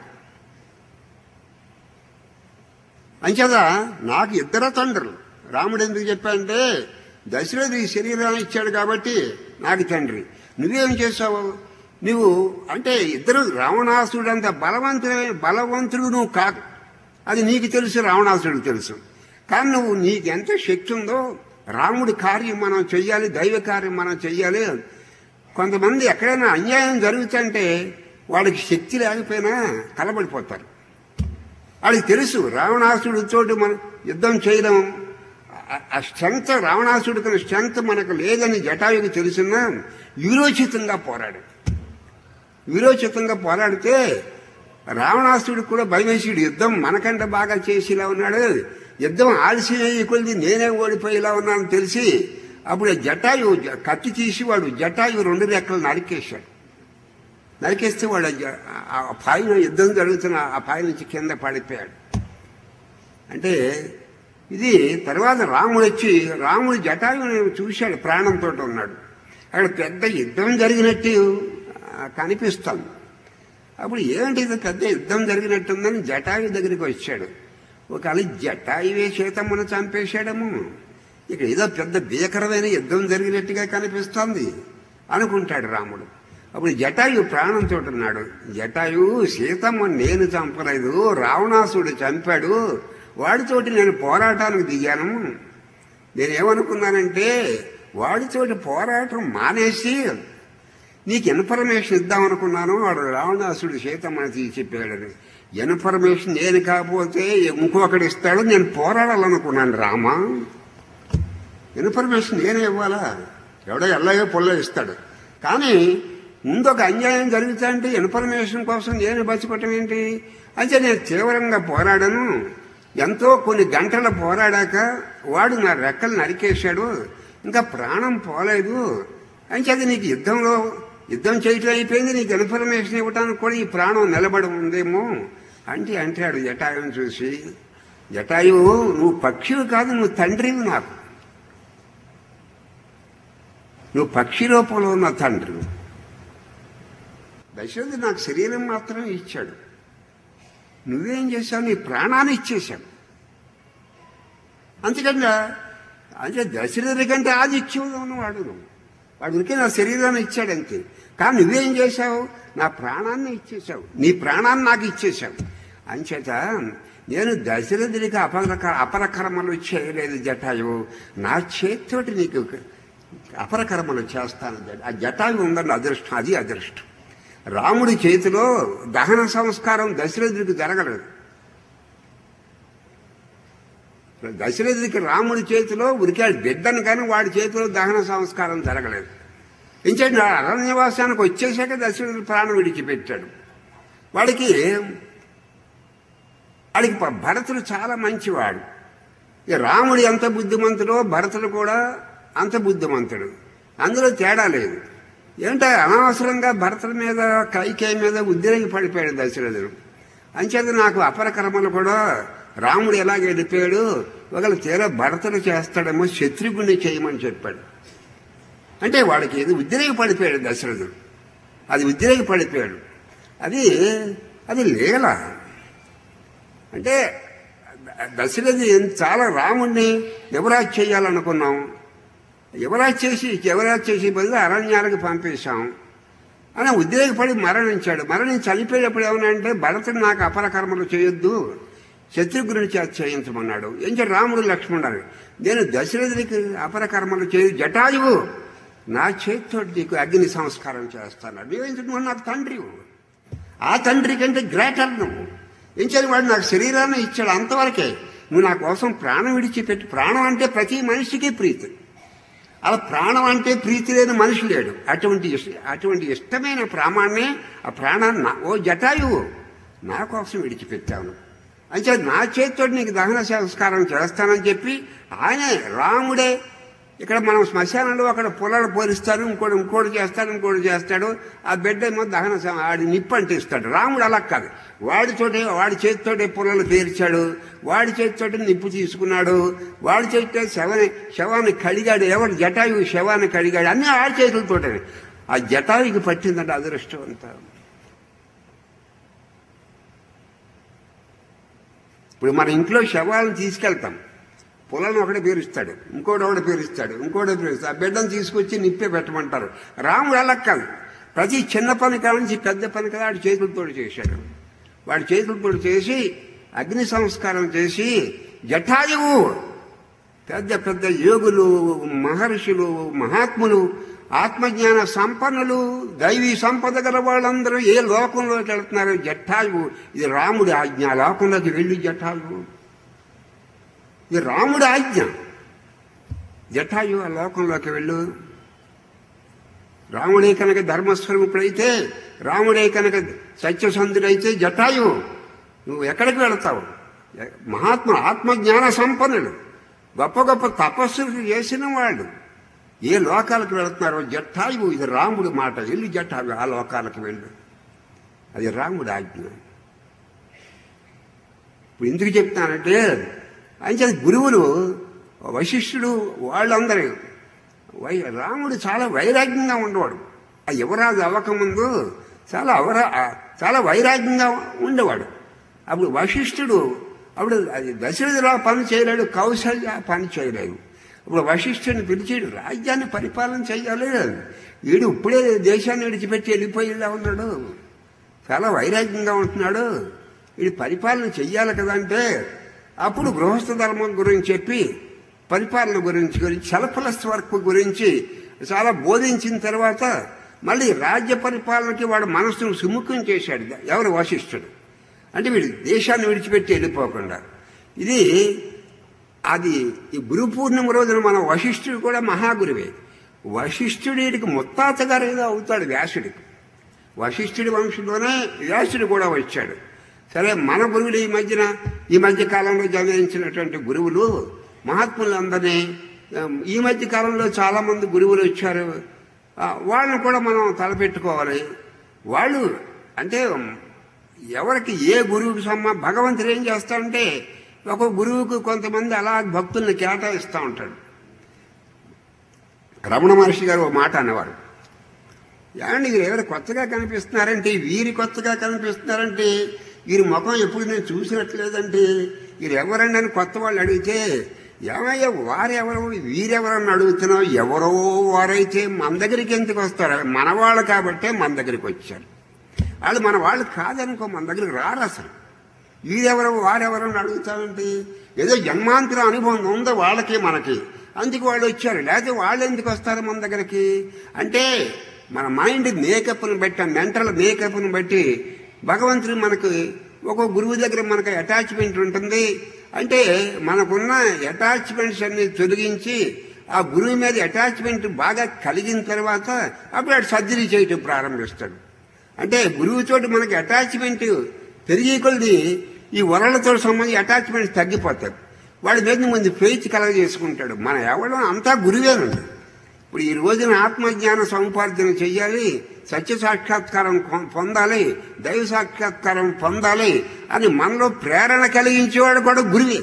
S1: అంచేదా నాకు ఇద్దరు తండ్రులు. రాముడు ఎందుకు చెప్పాడంటే దశరథి శరీరాన్ని ఇచ్చాడు కాబట్టి నాకు తండ్రి. నువ్వేం చేసావు? నువ్వు అంటే ఇద్దరు రావణాసుడు అంత బలవంతుడైన బలవంతుడు నువ్వు కాదు, అది నీకు తెలుసు, రావణాసుడు తెలుసు. కానీ నువ్వు నీకు ఎంత శక్తి ఉందో రాముడి కార్యం మనం చెయ్యాలి, దైవ కార్యం మనం చెయ్యాలి. కొంతమంది ఎక్కడైనా అన్యాయం జరుగుతుంటే వాళ్ళకి శక్తి లేకపోయినా కలబడిపోతారు. వాళ్ళకి తెలుసు రావణాసుడితో మనం యుద్ధం చేయడం, ఆ స్ట్రెంగ్త్ రావణాసుడికి స్ట్రెంగ్త్ మనకు లేదని జటాయుకి తెలుసున్నా వీరోచితంగా పోరాడు. వీరోచితంగా పోరాడితే రావణాసుడికి కూడా భయమేసిడు, యుద్ధం మనకంటే బాగా చేసేలా ఉన్నాడు, యుద్ధం ఆలస్యం అయ్యి కొద్ది నేనే ఓడిపోయేలా ఉన్నానని తెలిసి అప్పుడు జటాయు కత్తి తీసి వాడు జటాయు రెండు రెక్కలు నరికేశాడు. నరికేస్తే వాడు ఆ పాయిన యుద్ధం జరుగుతున్న ఆ పాయి నుంచి కింద పడిపోయాడు. అంటే ఇది తర్వాత రాముడు వచ్చి రాముడు జటాయుని చూశాడు, ప్రాణంతో ఉన్నాడు. అక్కడ పెద్ద యుద్ధం జరిగినట్టు కనిపిస్తుంది. అప్పుడు ఏమిటి ఇది పెద్ద యుద్ధం జరిగినట్టుందని జటాయు దగ్గరికి వచ్చాడు. ఒకవేళ జటాయువే సీతమ్మను చంపేశాడము, ఇక ఏదో పెద్ద భీకరమైన యుద్ధం జరిగినట్టుగా కనిపిస్తోంది అనుకుంటాడు రాముడు. అప్పుడు జటాయు ప్రాణంతో ఉన్నాడు. జటాయు సీతమ్మ నేను చంపలేదు, రావణాసుడు చంపాడు, వాడితోటి నేను పోరాటానికి దిగాను. నేనేమనుకున్నానంటే వాడితోటి పోరాటం మానేసి నీకు ఇన్ఫర్మేషన్ ఇద్దామనుకున్నాను, వాడు రావణాసుడు సీతమ్మని తీసి చెప్పాడని. ఇన్ఫర్మేషన్ నేను కాకపోతే ఇంకొకటి ఇస్తాడు, నేను పోరాడాలనుకున్నాను రామా. ఇన్ఫర్మేషన్ నేనే ఇవ్వాలా? ఎవడో ఎల్లయో పొల్లో ఇస్తాడు. కానీ ముందు ఒక అన్యాయం జరుగుతుంటే ఇన్ఫర్మేషన్ కోసం నేను బతికొట్టం ఏంటి? అంటే నేను తీవ్రంగా పోరాడాను, ఎంతో కొన్ని గంటలు పోరాడాక వాడు నా రెక్కలు నరికేశాడు, ఇంకా ప్రాణం పోలేదు. అంటే అది నీకు యుద్ధంలో యుద్ధం చేయటం అయిపోయింది, నీకు ఇన్ఫర్మేషన్ ఇవ్వడానికి కూడా ఈ ప్రాణం నిలబడి ఉందేమో అంటే అంటాడు జటాయువుని చూసి, జటాయువు నువ్వు పక్షివి కాదు, నువ్వు తండ్రివి నాకు, నువ్వు పక్షి రూపంలో ఉన్న తండ్రి. దశరథుడు నాకు శరీరం మాత్రమే ఇచ్చాడు, నువ్వేం చేశావు, నీ ప్రాణాన్ని ఇచ్చేశావు. అంతేకాకుండా అంటే దశరథుడి కంటే ఆదిత్యంలో ఉన్నవాడు నువ్వు, వాడు ఉనికి నా శరీరాన్ని ఇచ్చాడు అంతే. కానీ నువ్వేం చేశావు, నా ప్రాణాన్ని ఇచ్చేశావు, నీ ప్రాణాన్ని నాకు ఇచ్చేశావు. అంచేత నేను దశరథుడికి అపరక అపరకర్మలు చేయలేదు జటాయువు, నా చేతితోటి నీకు అపరకర్మలు చేస్తాను. ఆ జటాయువు ఉందండి అదృష్టం, అది అదృష్టం. రాముడి చేతిలో దహన సంస్కారం దశరథుడికి జరగలేదు. దశరథుడికి రాముడి చేతిలో ఉరికాడు బిడ్డను, కానీ వాడి చేతిలో దహన సంస్కారం జరగలేదు. ఇంకేంటి అరణ్యవాసానికి వచ్చేసాక దశరథుడు ప్రాణం విడిచిపెట్టాడు. వాడికి వాడికి భరతుడు చాలా మంచివాడు. ఇక రాముడు ఎంత బుద్ధిమంతుడో భరతుడు కూడా అంత బుద్ధిమంతుడు, అందులో తేడా లేదు. ఏంటో అనవసరంగా భరతుడి మీద కైకేయి మీద ఉద్రేకి పడిపోయాడు దశరథుడు. అంచేత నాకు అపరకర్మలు కూడా రాముడు ఎలాగ వెళ్ళిపోయాడు, ఒకవేళ తీరా భరతుడు చేస్తాడేమో శత్రుఘ్నుని చేయమని చెప్పాడు. అంటే వాడికి ఇది ఉద్రేకి పడిపోయాడు దశరథుడు, అది ఉద్రేకి పడిపోయాడు. అది అది లీల. అంటే దశరథి చాలా రాముడిని యువరాజు చేయాలనుకున్నాం, యువరాజు చేసి యువరాజు చేసి బదులు అరణ్యాలకు పంపేశాం అని ఉద్రేకపడి మరణించాడు. మరణించి చనిపోయేటప్పుడు ఏమన్నా అంటే భరతుడు నాకు అపరకర్మలు చేయొద్దు, శత్రుఘ్నుడి చేత చేయించమన్నాడు. ఏం చేయ రాముడు లక్ష్మణుడు, నేను దశరథుడికి అపరకర్మలు చేయ జటాయువు నా చేతితో నీకు అగ్ని సంస్కారం చేస్తాను. నువ్వు నాకు తండ్రి, ఆ తండ్రి కంటే గ్రేటర్ నువ్వు. ఏం చేయాలి, వాడు నాకు శరీరాన్ని ఇచ్చాడు అంతవరకే. నువ్వు నా కోసం ప్రాణం విడిచిపెట్టి, ప్రాణం అంటే ప్రతి మనిషికి ప్రీతి, అలా ప్రాణం అంటే ప్రీతి లేని మనిషి లేడు. అటువంటి అటువంటి ఇష్టమైన ప్రాణాన్నే ఆ ప్రాణాన్ని ఓ జటాయువు నా కోసం విడిచిపెట్టాను. అంటే నా చేతితో నీకు దహన సంస్కారం చేస్తానని చెప్పి ఆయనే రాముడే. ఇక్కడ మనం శ్మశానంలో అక్కడ పొలాలు పోలిస్తాడు, ఇంకోటి ఇంకోటి చేస్తాడు, ఇంకోటి చేస్తాడు. ఆ బిడ్డ ఏమో దహన ఆడి నిప్పు అంటిస్తాడు. రాముడు అలా కాదు, వాడితోటి వాడి చేతితోటే పొలాలు పేర్చాడు, వాడి చేతితోటి నిప్పు తీసుకున్నాడు, వాడి చేతితో శవాన్ని శవాన్ని కడిగాడు. ఎవరు జటాయువు శవాన్ని కడిగాడు, అన్నీ ఆడి చేతులతోటే. ఆ జటాయుకి పట్టిందంటే అదృష్టం అంతా. ఇప్పుడు మన ఇంట్లో శవాలను తీసుకెళ్తాం, పొలాన్ని ఒకటే పేరుస్తాడు, ఇంకోటి ఒకటి పేరుస్తాడు, ఇంకోటి పేరుస్తాడు. ఆ బిడ్డను తీసుకొచ్చి నిప్పే పెట్టమంటారు. రాముడు అలా కాదు, ప్రతి చిన్న పని కానించి పెద్ద పని కదా వాడి చేతులతో చేశాడు. వాడి చేతులతో చేసి అగ్ని సంస్కారం చేసి జటాయువు పెద్ద పెద్ద యోగులు, మహర్షులు, మహాత్ములు, ఆత్మజ్ఞాన సంపన్నులు, దైవీ సంపద గల వాళ్ళందరూ ఏ లోకంలోకి వెళ్తున్నారు, జటాయువు ఇది రాముడి ఆజ్ఞ, లోకంలోకి వెళ్ళి జటాయువు ఇది రాముడి ఆజ్ఞ. జటాయువు ఆ లోకంలోకి వెళ్ళు. రాముడే కనుక ధర్మస్వరూపుడైతే, రాముడే కనుక సత్యసంధుడైతే జటాయువు నువ్వు ఎక్కడికి వెళతావు? మహాత్మ ఆత్మజ్ఞాన సంపన్నులు, గొప్ప గొప్ప తపస్సులు చేసిన వాళ్ళు ఏ లోకాలకు వెళుతున్నారో జటాయువు ఇది రాముడి మాట, వెళ్ళి జటాయువు ఆ లోకాలకు వెళ్ళు, అది రాముడి ఆజ్ఞ. ఇప్పుడు ఎందుకు చెప్తానంటే అంచేది గురువులు వశిష్ఠుడు వాళ్ళందరూ వై రాముడు చాలా వైరాగ్యంగా ఉండేవాడు. ఆ యువరాజు అవ్వకముందు చాలా అవరా చాలా వైరాగ్యంగా ఉండేవాడు. అప్పుడు వశిష్ఠుడు అప్పుడు అది దశరథుడు పని చేయలేడు, కౌశల్య పని చేయలేదు. ఇప్పుడు వశిష్ఠుడిని పిలిచాడు, రాజ్యాన్ని పరిపాలన చేయాలి, వీడు ఇప్పుడే దేశాన్ని విడిచిపెట్టి వెళ్ళిపోయేలా ఉన్నాడు, చాలా వైరాగ్యంగా ఉంటున్నాడు, వీడు పరిపాలన చెయ్యాలి కదంటే అప్పుడు గృహస్థ ధర్మం గురించి చెప్పి పరిపాలన గురించి గురించి సెల్ఫ్లెస్ వర్క్ గురించి చాలా బోధించిన తర్వాత మళ్ళీ రాజ్య పరిపాలనకి వాడు మనస్సును సుముఖం చేశాడు. ఎవరు? వశిష్ఠుడు. అంటే వీడు దేశాన్ని విడిచిపెట్టి వెళ్ళిపోకుండా. ఇది అది ఈ గురు పూర్ణిమ రోజున మన వశిష్ఠుడు కూడా మహాగురువే. వశిష్ఠుడు వీడికి ముత్తాత గారు ఏదో అవుతాడు వ్యాసుడికి. వశిష్ఠుడి వంశంలోనే వ్యాసుడు కూడా వచ్చాడు. సరే, మన గురువులు ఈ మధ్యన ఈ మధ్య కాలంలో జన్మించినటువంటి గురువులు మహాత్ములందరినీ ఈ మధ్య కాలంలో చాలామంది గురువులు వచ్చారు. వాళ్ళని కూడా మనం తలపెట్టుకోవాలి. వాళ్ళు అంటే ఎవరికి ఏ గురువుకి సమ్మ భగవంతుడు ఏం చేస్తాడంటే ఒక గురువుకు కొంతమంది అలా భక్తుల్ని కేటాయిస్తూ ఉంటాడు. రమణ మహర్షి గారు ఒక మాట అనేవారు, ఏమండి వీరు ఎవరు కొత్తగా కనిపిస్తున్నారంటే, వీరి కొత్తగా కనిపిస్తున్నారంటే వీరి ముఖం ఎప్పుడు నేను చూసినట్లేదంటే, వీరు ఎవరండి అని కొత్త వాళ్ళు అడిగితే, ఏమయ్యా వారెవరో వీరెవరని అడుగుతున్నావు, ఎవరో వారైతే మన దగ్గరికి ఎందుకు వస్తారు, మన వాళ్ళు కాబట్టే మన దగ్గరికి వచ్చారు. వాళ్ళు మన వాళ్ళు కాదనుకో మన దగ్గరికి రారు. అసలు వీరెవరో వారెవరని అడుగుతామంటే ఏదో జన్మాంతర అనుభవం ఉందో వాళ్ళకి మనకి, అందుకు వాళ్ళు వచ్చారు. లేకపోతే వాళ్ళు ఎందుకు వస్తారు మన దగ్గరికి అంటే మన మైండ్ మేకప్ని బట్టి, ఆ మెంటల్ మేకప్ని బట్టి భగవంతుడు మనకు ఒక గురువు దగ్గర మనకు అటాచ్మెంట్ ఉంటుంది. అంటే మనకున్న అటాచ్మెంట్స్ అన్ని తొలగించి ఆ గురువు మీద అటాచ్మెంట్ బాగా కలిగిన తర్వాత అప్పుడు వాడు సర్జరీ చేయటం ప్రారంభిస్తాడు. అంటే గురువుతోటి మనకి అటాచ్మెంట్ పెరిగి కొద్ది ఈ వరలతో సంబంధించి అటాచ్మెంట్స్ తగ్గిపోతాయి. వాడి మీద ముందు ఫెయిత్ కలగజేసుకుంటాడు. మన ఎవడం అంతా గురువేనండి. ఇప్పుడు ఈ రోజున ఆత్మజ్ఞాన సముపార్జన చెయ్యాలి, సత్య సాక్షాత్కారం పొందాలి, దైవ సాక్షాత్కారం పొందాలి అని మనలో ప్రేరణ కలిగించేవాడు కూడా గురువే.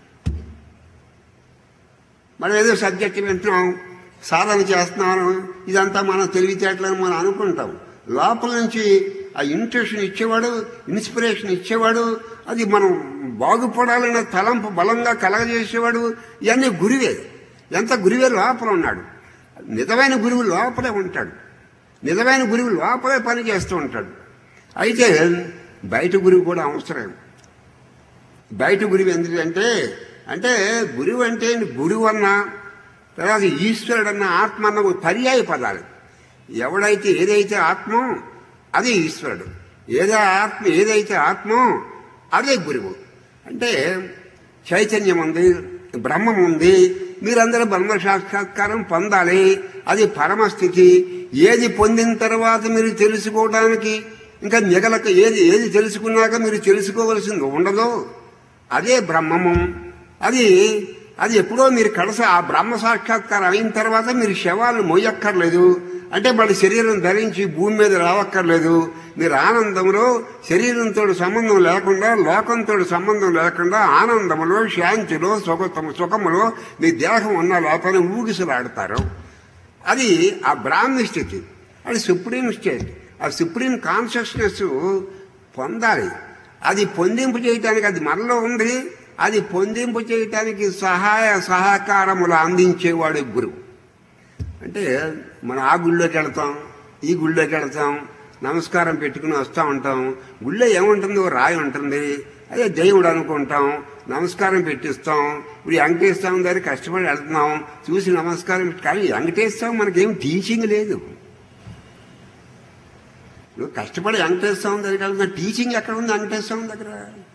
S1: మనం ఏదో సబ్జెక్ట్ వింటున్నాం, సాధన చేస్తున్నాం, ఇదంతా మనం తెలివితేటలని మనం అనుకుంటాం. లోపల నుంచి ఆ ఇంట్రెషన్ ఇచ్చేవాడు, ఇన్స్పిరేషన్ ఇచ్చేవాడు, అది మనం బాగుపడాలనే తలంపు బలంగా కలగజేసేవాడు, ఇవన్నీ గురువే. ఎంత గురువే లోపల ఉన్నాడు. నిజమైన గురువు లోపలే ఉంటాడు. నిజమైన గురువు లోపలే పని చేస్తూ ఉంటాడు. అయితే బయట గురువు కూడా అవసరం. బయట గురువు ఎందుకంటే అంటే గురువు అంటే గురువు అన్న తర్వాత ఈశ్వరుడు అన్న ఆత్మ అన్న పర్యాయ పదాలు. ఎవడైతే ఏదైతే ఆత్మో అదే ఈశ్వరుడు, ఏదో ఆత్మ ఏదైతే ఆత్మో అదే గురువు. అంటే చైతన్యం ఉంది, బ్రహ్మం ఉంది, మీరందరూ బ్రహ్మ సాక్షాత్కారం పొందాలి, అది పరమస్థితి. ఏది పొందిన తర్వాత మీరు తెలుసుకోవడానికి ఇంకా మిగలక ఏది ఏది తెలుసుకున్నాక మీరు తెలుసుకోవలసింది ఉండదో అదే బ్రహ్మము. అది అది ఎప్పుడో మీరు కడస ఆ బ్రహ్మ సాక్షాత్కారం అయిన తర్వాత మీరు శవాలను మోయక్కర్లేదు. అంటే వాడి శరీరం ధరించి భూమి మీద రావక్కర్లేదు. మీరు ఆనందంలో శరీరంతో సంబంధం లేకుండా, లోకంతో సంబంధం లేకుండా ఆనందములో, శాంతిలో, సుఖము సుఖములో మీ దేహం ఉన్న లోపల ఊగిసలాడతారు. అది ఆ బ్రాహ్మీ స్థితి, అది సుప్రీం స్టేట్. ఆ సుప్రీం కాన్షియస్నెస్ పొందాలి. అది పొందింపు చేయటానికి అది మనలో ఉంది. అది పొందింపు చేయటానికి సహాయ సహకారములు అందించేవాడు గురువు. అంటే మనం ఆ గుళ్ళోకి వెళ్తాం, ఈ గుళ్ళోకి వెళ్తాం, నమస్కారం పెట్టుకుని వస్తూ ఉంటాం. గుళ్ళో ఏముంటుంది, ఓ రాయి ఉంటుంది, అదే దేవుడు అనుకుంటాం, నమస్కారం పెట్టిస్తాం. ఇప్పుడు వెంకటేశ్వరం దగ్గర కష్టపడి వెళ్తున్నాం, చూసి నమస్కారం. కానీ వెంకటేశ్వరం మనకేం టీచింగ్ లేదు. నువ్వు కష్టపడి వెంకటేశ్వరం దగ్గరికి వెళ్తున్నా, టీచింగ్ ఎక్కడ ఉంది వెంకటేశ్వరం దగ్గర?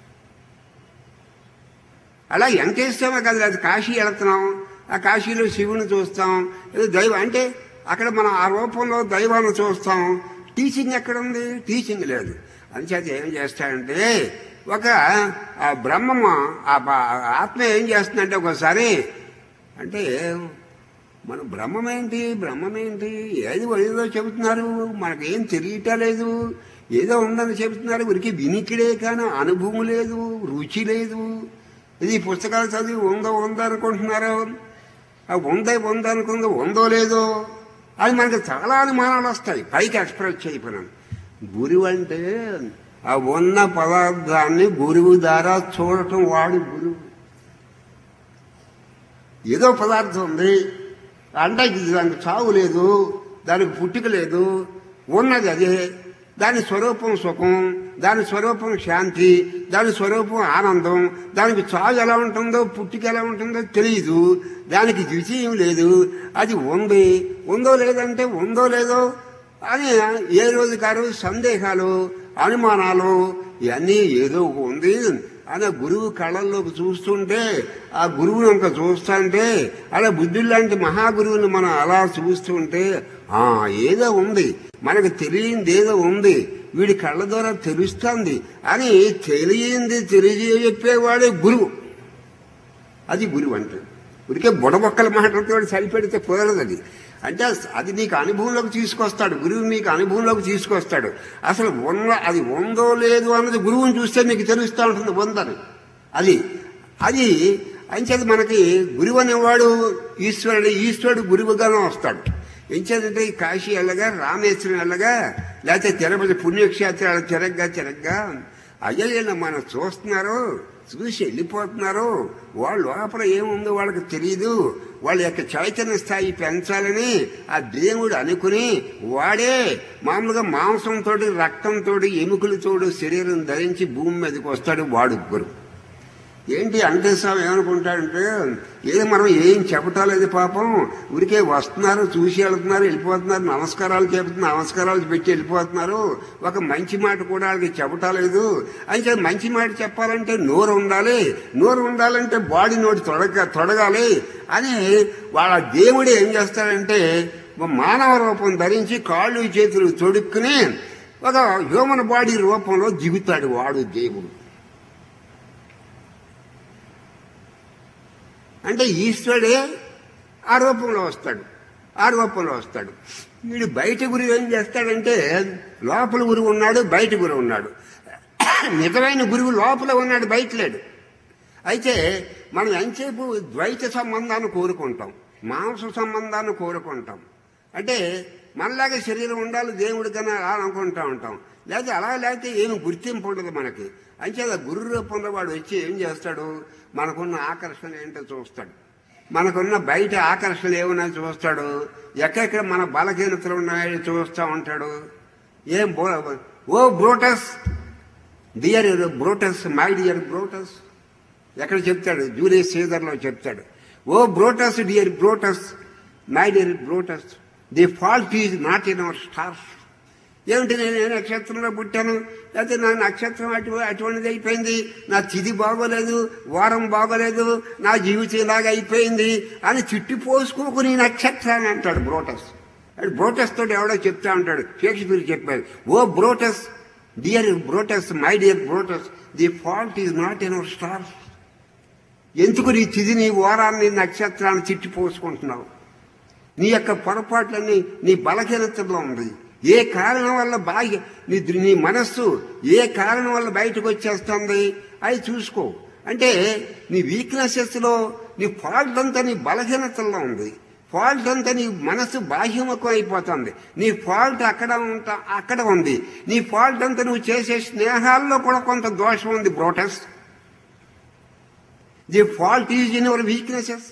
S1: అలా వెంకటేశ్వరమే కదా, అది కాశీ వెళుతున్నాం, ఆ కాశీలో శివుని చూస్తాం, ఏదో దైవం అంటే అక్కడ మనం ఆ రూపంలో దైవాన్ని చూస్తాం. టీచింగ్ ఎక్కడ ఉంది? టీచింగ్ లేదు. అందుచేత ఏం చేస్తాడంటే ఒక ఆ బ్రహ్మము ఆ ఆత్మ ఏం చేస్తుందంటే ఒకసారి అంటే మన బ్రహ్మమేంటి బ్రహ్మమేంటి ఏది ఏదో చెబుతున్నారు, మనకేం తెలియటలేదు, ఏదో ఉందని చెబుతున్నారు. ఉరికి వినికిడే కానీ అనుభవం లేదు, రుచి లేదు. ఇది పుస్తకాలు చదివి ఉందో ఉందో అనుకుంటున్నారు, ఉందే ఉందనుకుందో ఉందో లేదో, అది మనకి చాలా అనుమానాలు వస్తాయి, పైకి ఎక్స్ప్రెస్ చేయకపోయినా. గురువు అంటే ఆ ఉన్న పదార్థాన్ని గురువు ద్వారా చూడటం, వాడు గురువు. ఏదో పదార్థం ఉంది అంటే దానికి చావు లేదు, దానికి పుట్టుక లేదు, ఉన్నది అదే. దాని స్వరూపం సుఖం, దాని స్వరూపం శాంతి, దాని స్వరూపం ఆనందం. దానికి చావు ఎలా ఉంటుందో పుట్టుక ఎలా ఉంటుందో తెలియదు, దానికి ద్వితీయం లేదు. అది ఉంది, ఉందో లేదంటే ఉందో లేదో అని ఏ రోజు కారు సందేహాలు, అనుమానాలు, ఇవన్నీ ఏదో ఉంది అని గురువు కళ్ళల్లోకి చూస్తుంటే, ఆ గురువుని ఇంకా చూస్తుంటే, అలా బుద్ధుల్లాంటి మహాగురువుని మనం అలా చూస్తుంటే ఆ ఏదో ఉంది, మనకు తెలియంది ఏదో ఉంది, వీడి కళ్ళ ద్వారా తెలుస్తుంది అని తెలియంది తెలియజెప్పేవాడే గురువు. అది గురువు అంటే. ఉరికే బుడబొక్కల మాటలతో సరిపెడితే కుదరదు అది. అంటే అది నీకు అనుభవంలోకి తీసుకొస్తాడు, గురువు నీకు అనుభవంలోకి తీసుకొస్తాడు. అసలు ఉన్న అది ఉందో లేదో అన్నది గురువుని చూస్తే నీకు తెలుస్తూ ఉంటుంది ఉందని. అది అది అంచేది మనకి గురువు అనేవాడు ఈశ్వరుడు, ఈశ్వరుడు గురువుగానే వస్తాడు. ఎంచేదంటే ఈ కాశీ వెళ్ళగా, రామేశ్వరం వెళ్ళగా, లేకపోతే తిరుపతి పుణ్యక్షేత్రాలు తిరగ్గా తిరగ్గా అయ్యయ్య మనం చూస్తున్నారు, చూసి వెళ్ళిపోతున్నారు. వాళ్ళ లోపల ఏముందో వాళ్ళకి తెలియదు. వాళ్ళ యొక్క చైతన్య స్థాయి పెంచాలని ఆ దేవుడు అనుకుని వాడే మామూలుగా మాంసంతో రక్తంతో ఎముకలతో శరీరం ధరించి భూమి మీదకి వస్తాడు. వాడు గురువు. ఏంటి అంటే స్వామి ఏమనుకుంటాడంటే ఏదో మనం ఏం చెప్పటాలేదు పాపం, ఊరికే వస్తున్నారు, చూసి వెళ్తున్నారు, వెళ్ళిపోతున్నారు, నమస్కారాలు చెబుతున్నారు, నమస్కారాలు పెట్టి వెళ్ళిపోతున్నారు, ఒక మంచి మాట కూడా వాళ్ళకి చెప్పటాలేదు. అంటే మంచి మాట చెప్పాలంటే నోరు ఉండాలి, నోరు ఉండాలంటే బాడీ నోటి తొడగ తొడగాలి అని వాళ్ళ దేవుడు ఏం చేస్తాడంటే మానవ రూపం ధరించి కాళ్ళు చేతులు తొడుక్కుని ఒక హ్యూమన్ బాడీ రూపంలో దిగుతాడు వాడు దేవుడు. అంటే ఈశ్వరుడే ఆ రూపంలో వస్తాడు, ఆ రూపంలో వస్తాడు. వీడు బయట గురువు ఏం చేస్తాడంటే లోపల గురువు ఉన్నాడు, బయట గురువు ఉన్నాడు. నిజమైన గురువు లోపల ఉన్నాడు, బయట లేడు. అయితే మనం ఎంతసేపు ద్వైత సంబంధాన్ని కోరుకుంటాం, మాంస సంబంధాన్ని కోరుకుంటాం. అంటే మనలాగే శరీరం ఉండాలి దేవుడి కన్నా అలా అనుకుంటా ఉంటాం. లేకపోతే అలా లేకపోతే ఏమి గుర్తింపు ఉండదు మనకి. అంచేత గురు రూపంలో వాడు వచ్చి ఏం చేస్తాడు, మనకున్న ఆకర్షణ ఏంటో చూస్తాడు, మనకున్న బయట ఆకర్షణ ఏమన్నా చూస్తాడు, ఎక్కడెక్కడ మన బలహీనతలు ఉన్నాయో చూస్తూ ఉంటాడు. ఏం o Brutus dear Brutus, my dear Brutus ఎక్కడ చెప్తాడు, జూలియస్ సీజర్లో చెప్తాడు. O Brutus dear Brutus, my dear Brutus, the fault is not in our stars. ఏమిటి నేను ఏ నక్షత్రంలో పుట్టాను, లేకపోతే నా నక్షత్రం అటు అటువంటిది అయిపోయింది, నా తిథి బాగోలేదు, వారం బాగోలేదు, నా జీవితం ఇలాగ అయిపోయింది అని చిట్టి పోసుకోకుని నక్షత్రాన్ని అంటాడు బ్రోటస్. అది బ్రోటస్ తోటి ఎవడో చెప్తా ఉంటాడు, షేక్స్పియర్ చెప్పాడు. O Brutus dear Brutus, my dear Brutus, the fault is not in our stars. ఎందుకు నీ తిథిని, వారాన్ని, నక్షత్రాన్ని చిట్టి పోసుకుంటున్నావు? నీ యొక్క పొరపాట్లన్నీ నీ బలహీనతలో ఉంది. ఏ కారణం వల్ల బాగా నీ నీ మనస్సు ఏ కారణం వల్ల బయటకు వచ్చేస్తుంది అది చూసుకో. అంటే నీ వీక్నెసెస్లో నీ ఫాల్ట్ అంతా నీ బలహీనతల్లో ఉంది. ఫాల్ట్ అంతా నీ మనస్సు బాహ్యముఖం అయిపోతుంది. నీ ఫాల్ట్ అక్కడ ఉంటా అక్కడ ఉంది. నీ ఫాల్ట్ అంతా నువ్వు చేసే స్నేహాల్లో కూడా కొంత దోషం ఉంది Brutus. The fault is in your weaknesses,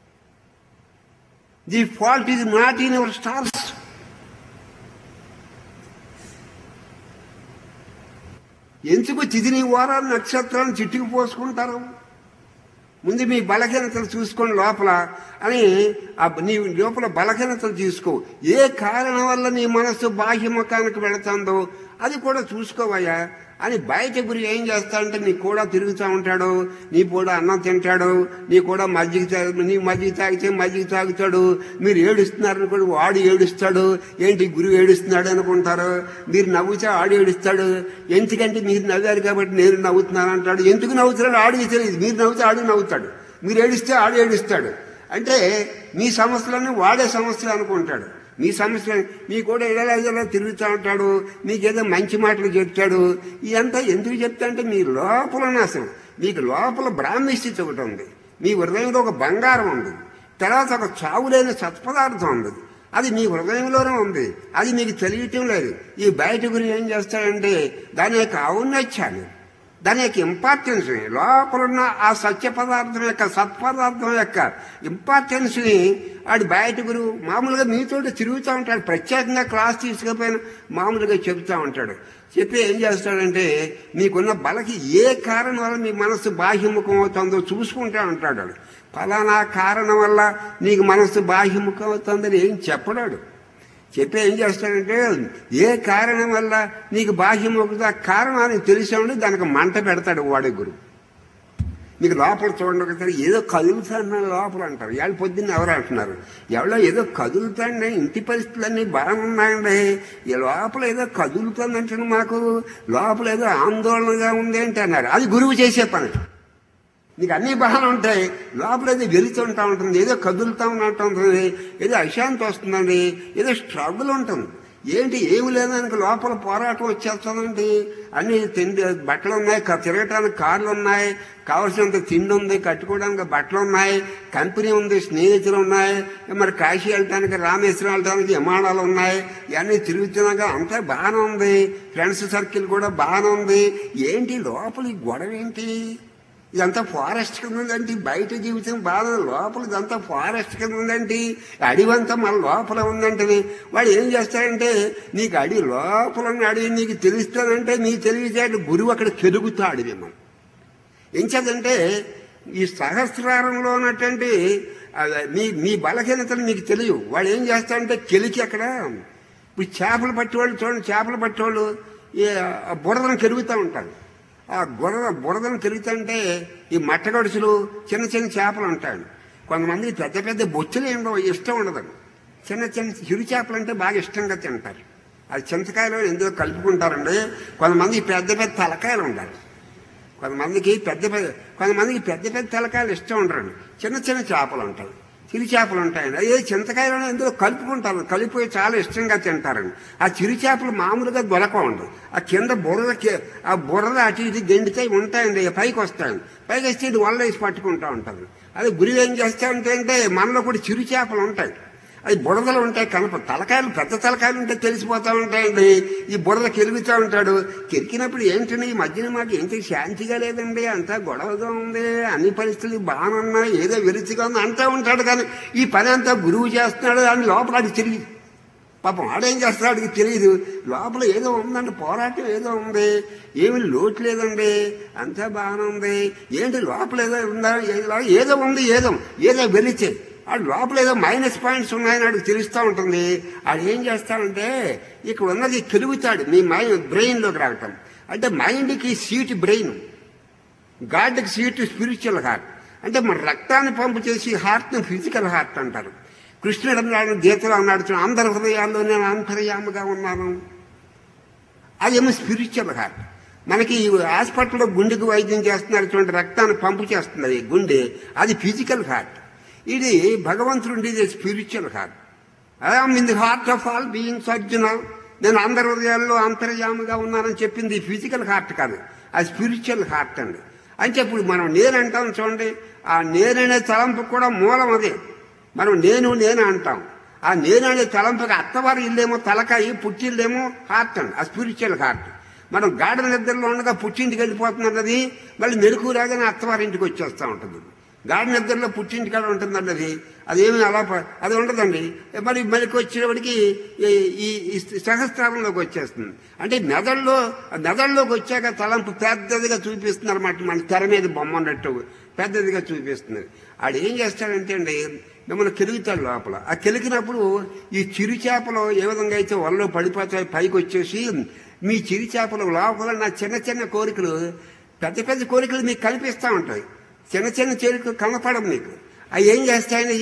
S1: the fault is not in your stars. ఎందుకు తిథిని, వారాలు, నక్షత్రాలను చిట్టుకు పోసుకుంటారు? ముందు మీ బలహీనతలు చూసుకోండి లోపల అని నీ లోపల బలహీనతలు చూసుకో. ఏ కారణం వల్ల నీ మనస్సు బాహ్యముఖానికి వెళుతుందో అది కూడా చూసుకోవయ్యా అని బయట గురి ఏం చేస్తాడంటే నీ కూడా తిరుగుతూ ఉంటాడు, నీ కూడా అన్నం తింటాడు, నీ కూడా మజ్జిగ తాగు నీ మజ్జిగ తాగితే మజ్జిగ తాగుతాడు. మీరు ఏడుస్తున్నారనుకోండి వాడు ఏడుస్తాడు. ఏంటి గురువు ఏడుస్తున్నాడు అనుకుంటారు. మీరు నవ్వుతే ఆడు ఏడుస్తాడు. ఎందుకంటే మీరు నవ్వారు కాబట్టి నేను నవ్వుతున్నాను అంటాడు. ఎందుకు నవ్వుతున్నాడు ఆడికి తెలియదు. మీరు నవ్వుతే ఆడు నవ్వుతాడు, మీరు ఏడిస్తే ఆడు ఏడుస్తాడు. అంటే మీ సమస్యలన్నీ వాడే సమస్యలు అనుకుంటాడు. మీ సమస్య మీ కూడా ఇలా ఇలా తిరుగుతూ ఉంటాడు, మీకేదో మంచి మాటలు చెప్తాడు. ఇదంతా ఎందుకు చెప్తా అంటే మీ లోపల అసలు మీకు లోపల బ్రాహ్మీ స్థితి ఒకటి ఉంది, మీ హృదయంలో ఒక బంగారం ఉంది, తర్వాత ఒక చావులేని సత్పదార్థం ఉంది, అది మీ హృదయంలోనే ఉంది, అది మీకు తెలియటం లేదు. ఈ బయట గురించి ఏం చేస్తాడంటే దాని యొక్క ఔన్నత్యాన్ని, దాని యొక్క ఇంపార్టెన్స్, లోపలున్న ఆ సత్య పదార్థం యొక్క సత్పదార్థం యొక్క ఇంపార్టెన్స్ని ఆడు బయట గురువు మామూలుగా మీతోటి తిరుగుతూ ఉంటాడు. ప్రత్యేకంగా క్లాస్ తీసుకుపోయిన మామూలుగా చెబుతూ ఉంటాడు. చెప్పి ఏం చేస్తాడంటే మీకున్న బలకి ఏ కారణం వల్ల మీ మనస్సు బాహ్యముఖం అవుతుందో చూసుకుంటా ఉంటాడు. ఫలానా కారణం వల్ల నీకు మనస్సు బాహ్యముఖం అవుతుందని ఏం చెప్పడాడు. చెప్పి ఏం చేస్తాడంటే ఏ కారణం వల్ల నీకు బాహ్యముఖత కారణాన్ని తెలిసామంటే దానికి మంట పెడతాడు వాడే గురువు. మీకు లోపల చూడండి ఒకసారి ఏదో కదులుతాడని లోపల అంటారు. ఇవాళ పొద్దున్న ఎవరు అంటున్నారు ఎవరో ఏదో కదులుతాండి, ఇంటి పరిస్థితులన్నీ బాగున్నాయండి, ఈ లోపల ఏదో కదులుతుందంటే మాకు లోపల ఏదో ఆందోళనగా ఉంది అంటే అన్నారు. అది గురువు చేసే పని. నీకు అన్ని బాగానే ఉంటాయి, లోపల ఏదో వెలుతుంటా ఉంటుంది, ఏదో కదులుతూ ఉన్నట్టు ఉంటుంది, ఏదో అశాంతి వస్తుందండి, ఏదో స్ట్రగుల్ ఉంటుంది. ఏంటి ఏమి లేదానికి లోపల పోరాటం వచ్చేస్తుందండి. అన్ని తిండి బట్టలు ఉన్నాయి, తిరగటానికి కార్లు ఉన్నాయి, కావలసినంత తిండి ఉంది, కట్టుకోవడానికి బట్టలు ఉన్నాయి, కంపెనీ ఉంది, స్నేహితులు ఉన్నాయి, మరి కాశీ వెళ్ళటానికి రామేశ్వరం వెళ్ళటానికి విమానాలు ఉన్నాయి, ఇవన్నీ తిరుగుతున్నాక అంతా బాగానే ఉంది, ఫ్రెండ్స్ సర్కిల్ కూడా బాగానే ఉంది. ఏంటి లోపల ఈ గొడవ ఏంటి? ఇదంతా ఫారెస్ట్ కింద ఉందంటే బయట జీవితం బాగా, లోపల ఇదంతా ఫారెస్ట్ కింద ఉందంటే అడివంతా మన లోపల ఉందంటే వాడు ఏం చేస్తాడంటే నీకు అడి లోపల ఉన్న అడివి నీకు తెలుస్తానంటే నీ తెలివితేట గురువు అక్కడ కెలుగుతాడు మిమ్మల్ని. ఏం చేద్దంటే ఈ సహస్రారంలో ఉన్నటువంటి మీ మీ బలహీనతలు మీకు తెలియవు. వాడు ఏం చేస్తాడంటే కెలికి అక్కడ ఇప్పుడు చేపలు పట్టేవాళ్ళు చూడండి, చేపలు పట్టేవాళ్ళు ఈ బురదను కెలుగుతూ ఉంటారు. ఆ బురద బురదను తిరుగుతుంటే ఈ మట్టగడుచులు చిన్న చిన్న చేపలు ఉంటాయి. కొంతమంది పెద్ద పెద్ద బొచ్చులు ఏంటో ఇష్టం ఉండదండి, చిన్న చిన్న చిరు చేపలు అంటే బాగా ఇష్టంగా తింటారు. అది చింతకాయలు ఎందుకు కలుపుకుంటారండి. కొంతమంది పెద్ద పెద్ద తలకాయలు ఉండాలి, కొంతమందికి పెద్ద పెద్ద కొంతమందికి పెద్ద పెద్ద తలకాయలు ఇష్టం ఉండరండి, చిన్న చిన్న చేపలు ఉంటాయి, చిరు చేపలు ఉంటాయండి. అదే చింతకాయలు ఎందులో కలుపుకుంటారు, కలిపిపోయి చాలా ఇష్టంగా తింటారండి. ఆ చిరు చేపలు మామూలుగా దొరకవండి, ఆ కింద బురద ఆ బురద అటు ఇటు గెండితే ఉంటాయండి, పైకి వస్తాయండి, పైకి వస్తే ఇది వల్ల వేసి పట్టుకుంటూ ఉంటుంది. అదే గురువు ఏం చేస్తాయంటే అంటే మనలో కూడా చిరు చేపలు ఉంటాయి, అది బురదలు ఉంటాయి, కనప తలకాయలు పెద్ద తలకాయలు ఉంటే తెలిసిపోతూ ఉంటాయండి. ఈ బురద కెలుగుతూ ఉంటాడు. కెరికినప్పుడు ఏంటండి ఈ మధ్యన మాకు ఏంటి శాంతిగా లేదండి, అంతా గొడవగా ఉంది, అన్ని పరిస్థితులు బాగున్నాయి, ఏదో విరుచిగా ఉంది అంటూ ఉంటాడు. కానీ ఈ పని అంతా గురువు చేస్తున్నాడు అని లోపల అది తెలియదు. పాపం ఆడేం చేస్తున్నాడు అది తెలియదు. లోపల ఏదో ఉందండి, పోరాటం ఏదో ఉంది, ఏమి లోటు లేదండి, అంతా బాగానే ఉంది. ఏంటి లోపల ఏదో ఉందా, ఏదో ఉంది, ఏదో ఏదో వెలిచే ఆ లోపల ఏదో మైనస్ పాయింట్స్ ఉన్నాయని ఆడికి తెలుస్తూ ఉంటుంది. ఆడు ఏం చేస్తాడంటే ఇక్కడ ఉన్నది కెలుగుతాడు మీ మైండ్ బ్రెయిన్లోకి రావటం. అంటే మైండ్కి సీట్ బ్రెయిన్, గాడ్కి సీట్ స్పిరిచువల్ హార్ట్. అంటే మన రక్తాన్ని పంపు చేసి హార్ట్ని ఫిజికల్ హార్ట్ అంటారు. కృష్ణుడు అన్నాడు, గీతలో అన్నాడు, అందరి హృదయాల్లో నేను అంతర్యాముగా ఉన్నాను, అదేమో స్పిరిచువల్ హార్ట్. మనకి హాస్పిటల్లో గుండెకు వైద్యం చేస్తున్నారు చూడండి, రక్తాన్ని పంపు చేస్తున్నది గుండె, అది ఫిజికల్ హార్ట్. ఇది భగవంతుడు ఇది spiritual heart. I am in the heart of all beings Arjuna, నేను అందరి హృదయాల్లో అంతర్యాముగా ఉన్నానని చెప్పింది ఫిజికల్ హార్ట్ కాదు, అది స్పిరిచువల్ హార్ట్ అండి. అని చెప్పి మనం నేనంటాం చూడండి, ఆ నేననే తలంపు కూడా మూలం అదే. మనం నేను నేను అంటాం, ఆ నేను అనే తలంపుకి అత్తవారి ఇల్లేమో తలకాయి, పుట్టిల్లేమో హార్ట్ అండి, ఆ స్పిరిచువల్ హార్ట్. మనం గాఢ నిద్రలో ఉండగా పుట్టింటికి వెళ్ళిపోతున్నది, మళ్ళీ మెలకు రాగానే అత్తవారింటికి వచ్చేస్తూ ఉంటుంది. గాఢ నిద్రలో పుట్టింటికాడ ఉంటుందండి అది, అదేమి అలా అది ఉండదండి. మరి మనకి వచ్చేటప్పటికి ఈ సహస్రారంలోకి వచ్చేస్తుంది. అంటే మెదడులో మెదడులోకి వచ్చాక తలంపు పెద్దదిగా చూపిస్తుంది అనమాట, మన తెర మీద బొమ్మ ఉన్నట్టు పెద్దదిగా చూపిస్తుంది. ఆడు ఏం చేస్తాడంటే అండి మిమ్మల్ని కెలుగుతాడు లోపల. ఆ కెలికినప్పుడు ఈ చిరు చేపలు ఏ విధంగా అయితే వలలో పడిపోతాయి పైకి వచ్చేసి, మీ చిరు చేపలు లోపల నా చిన్న చిన్న కోరికలు పెద్ద పెద్ద కోరికలు మీకు కనిపిస్తూ ఉంటాయి, చిన్న చిన్న చేరికలు కనపడవు మీకు. అవి ఏం చేస్తాయని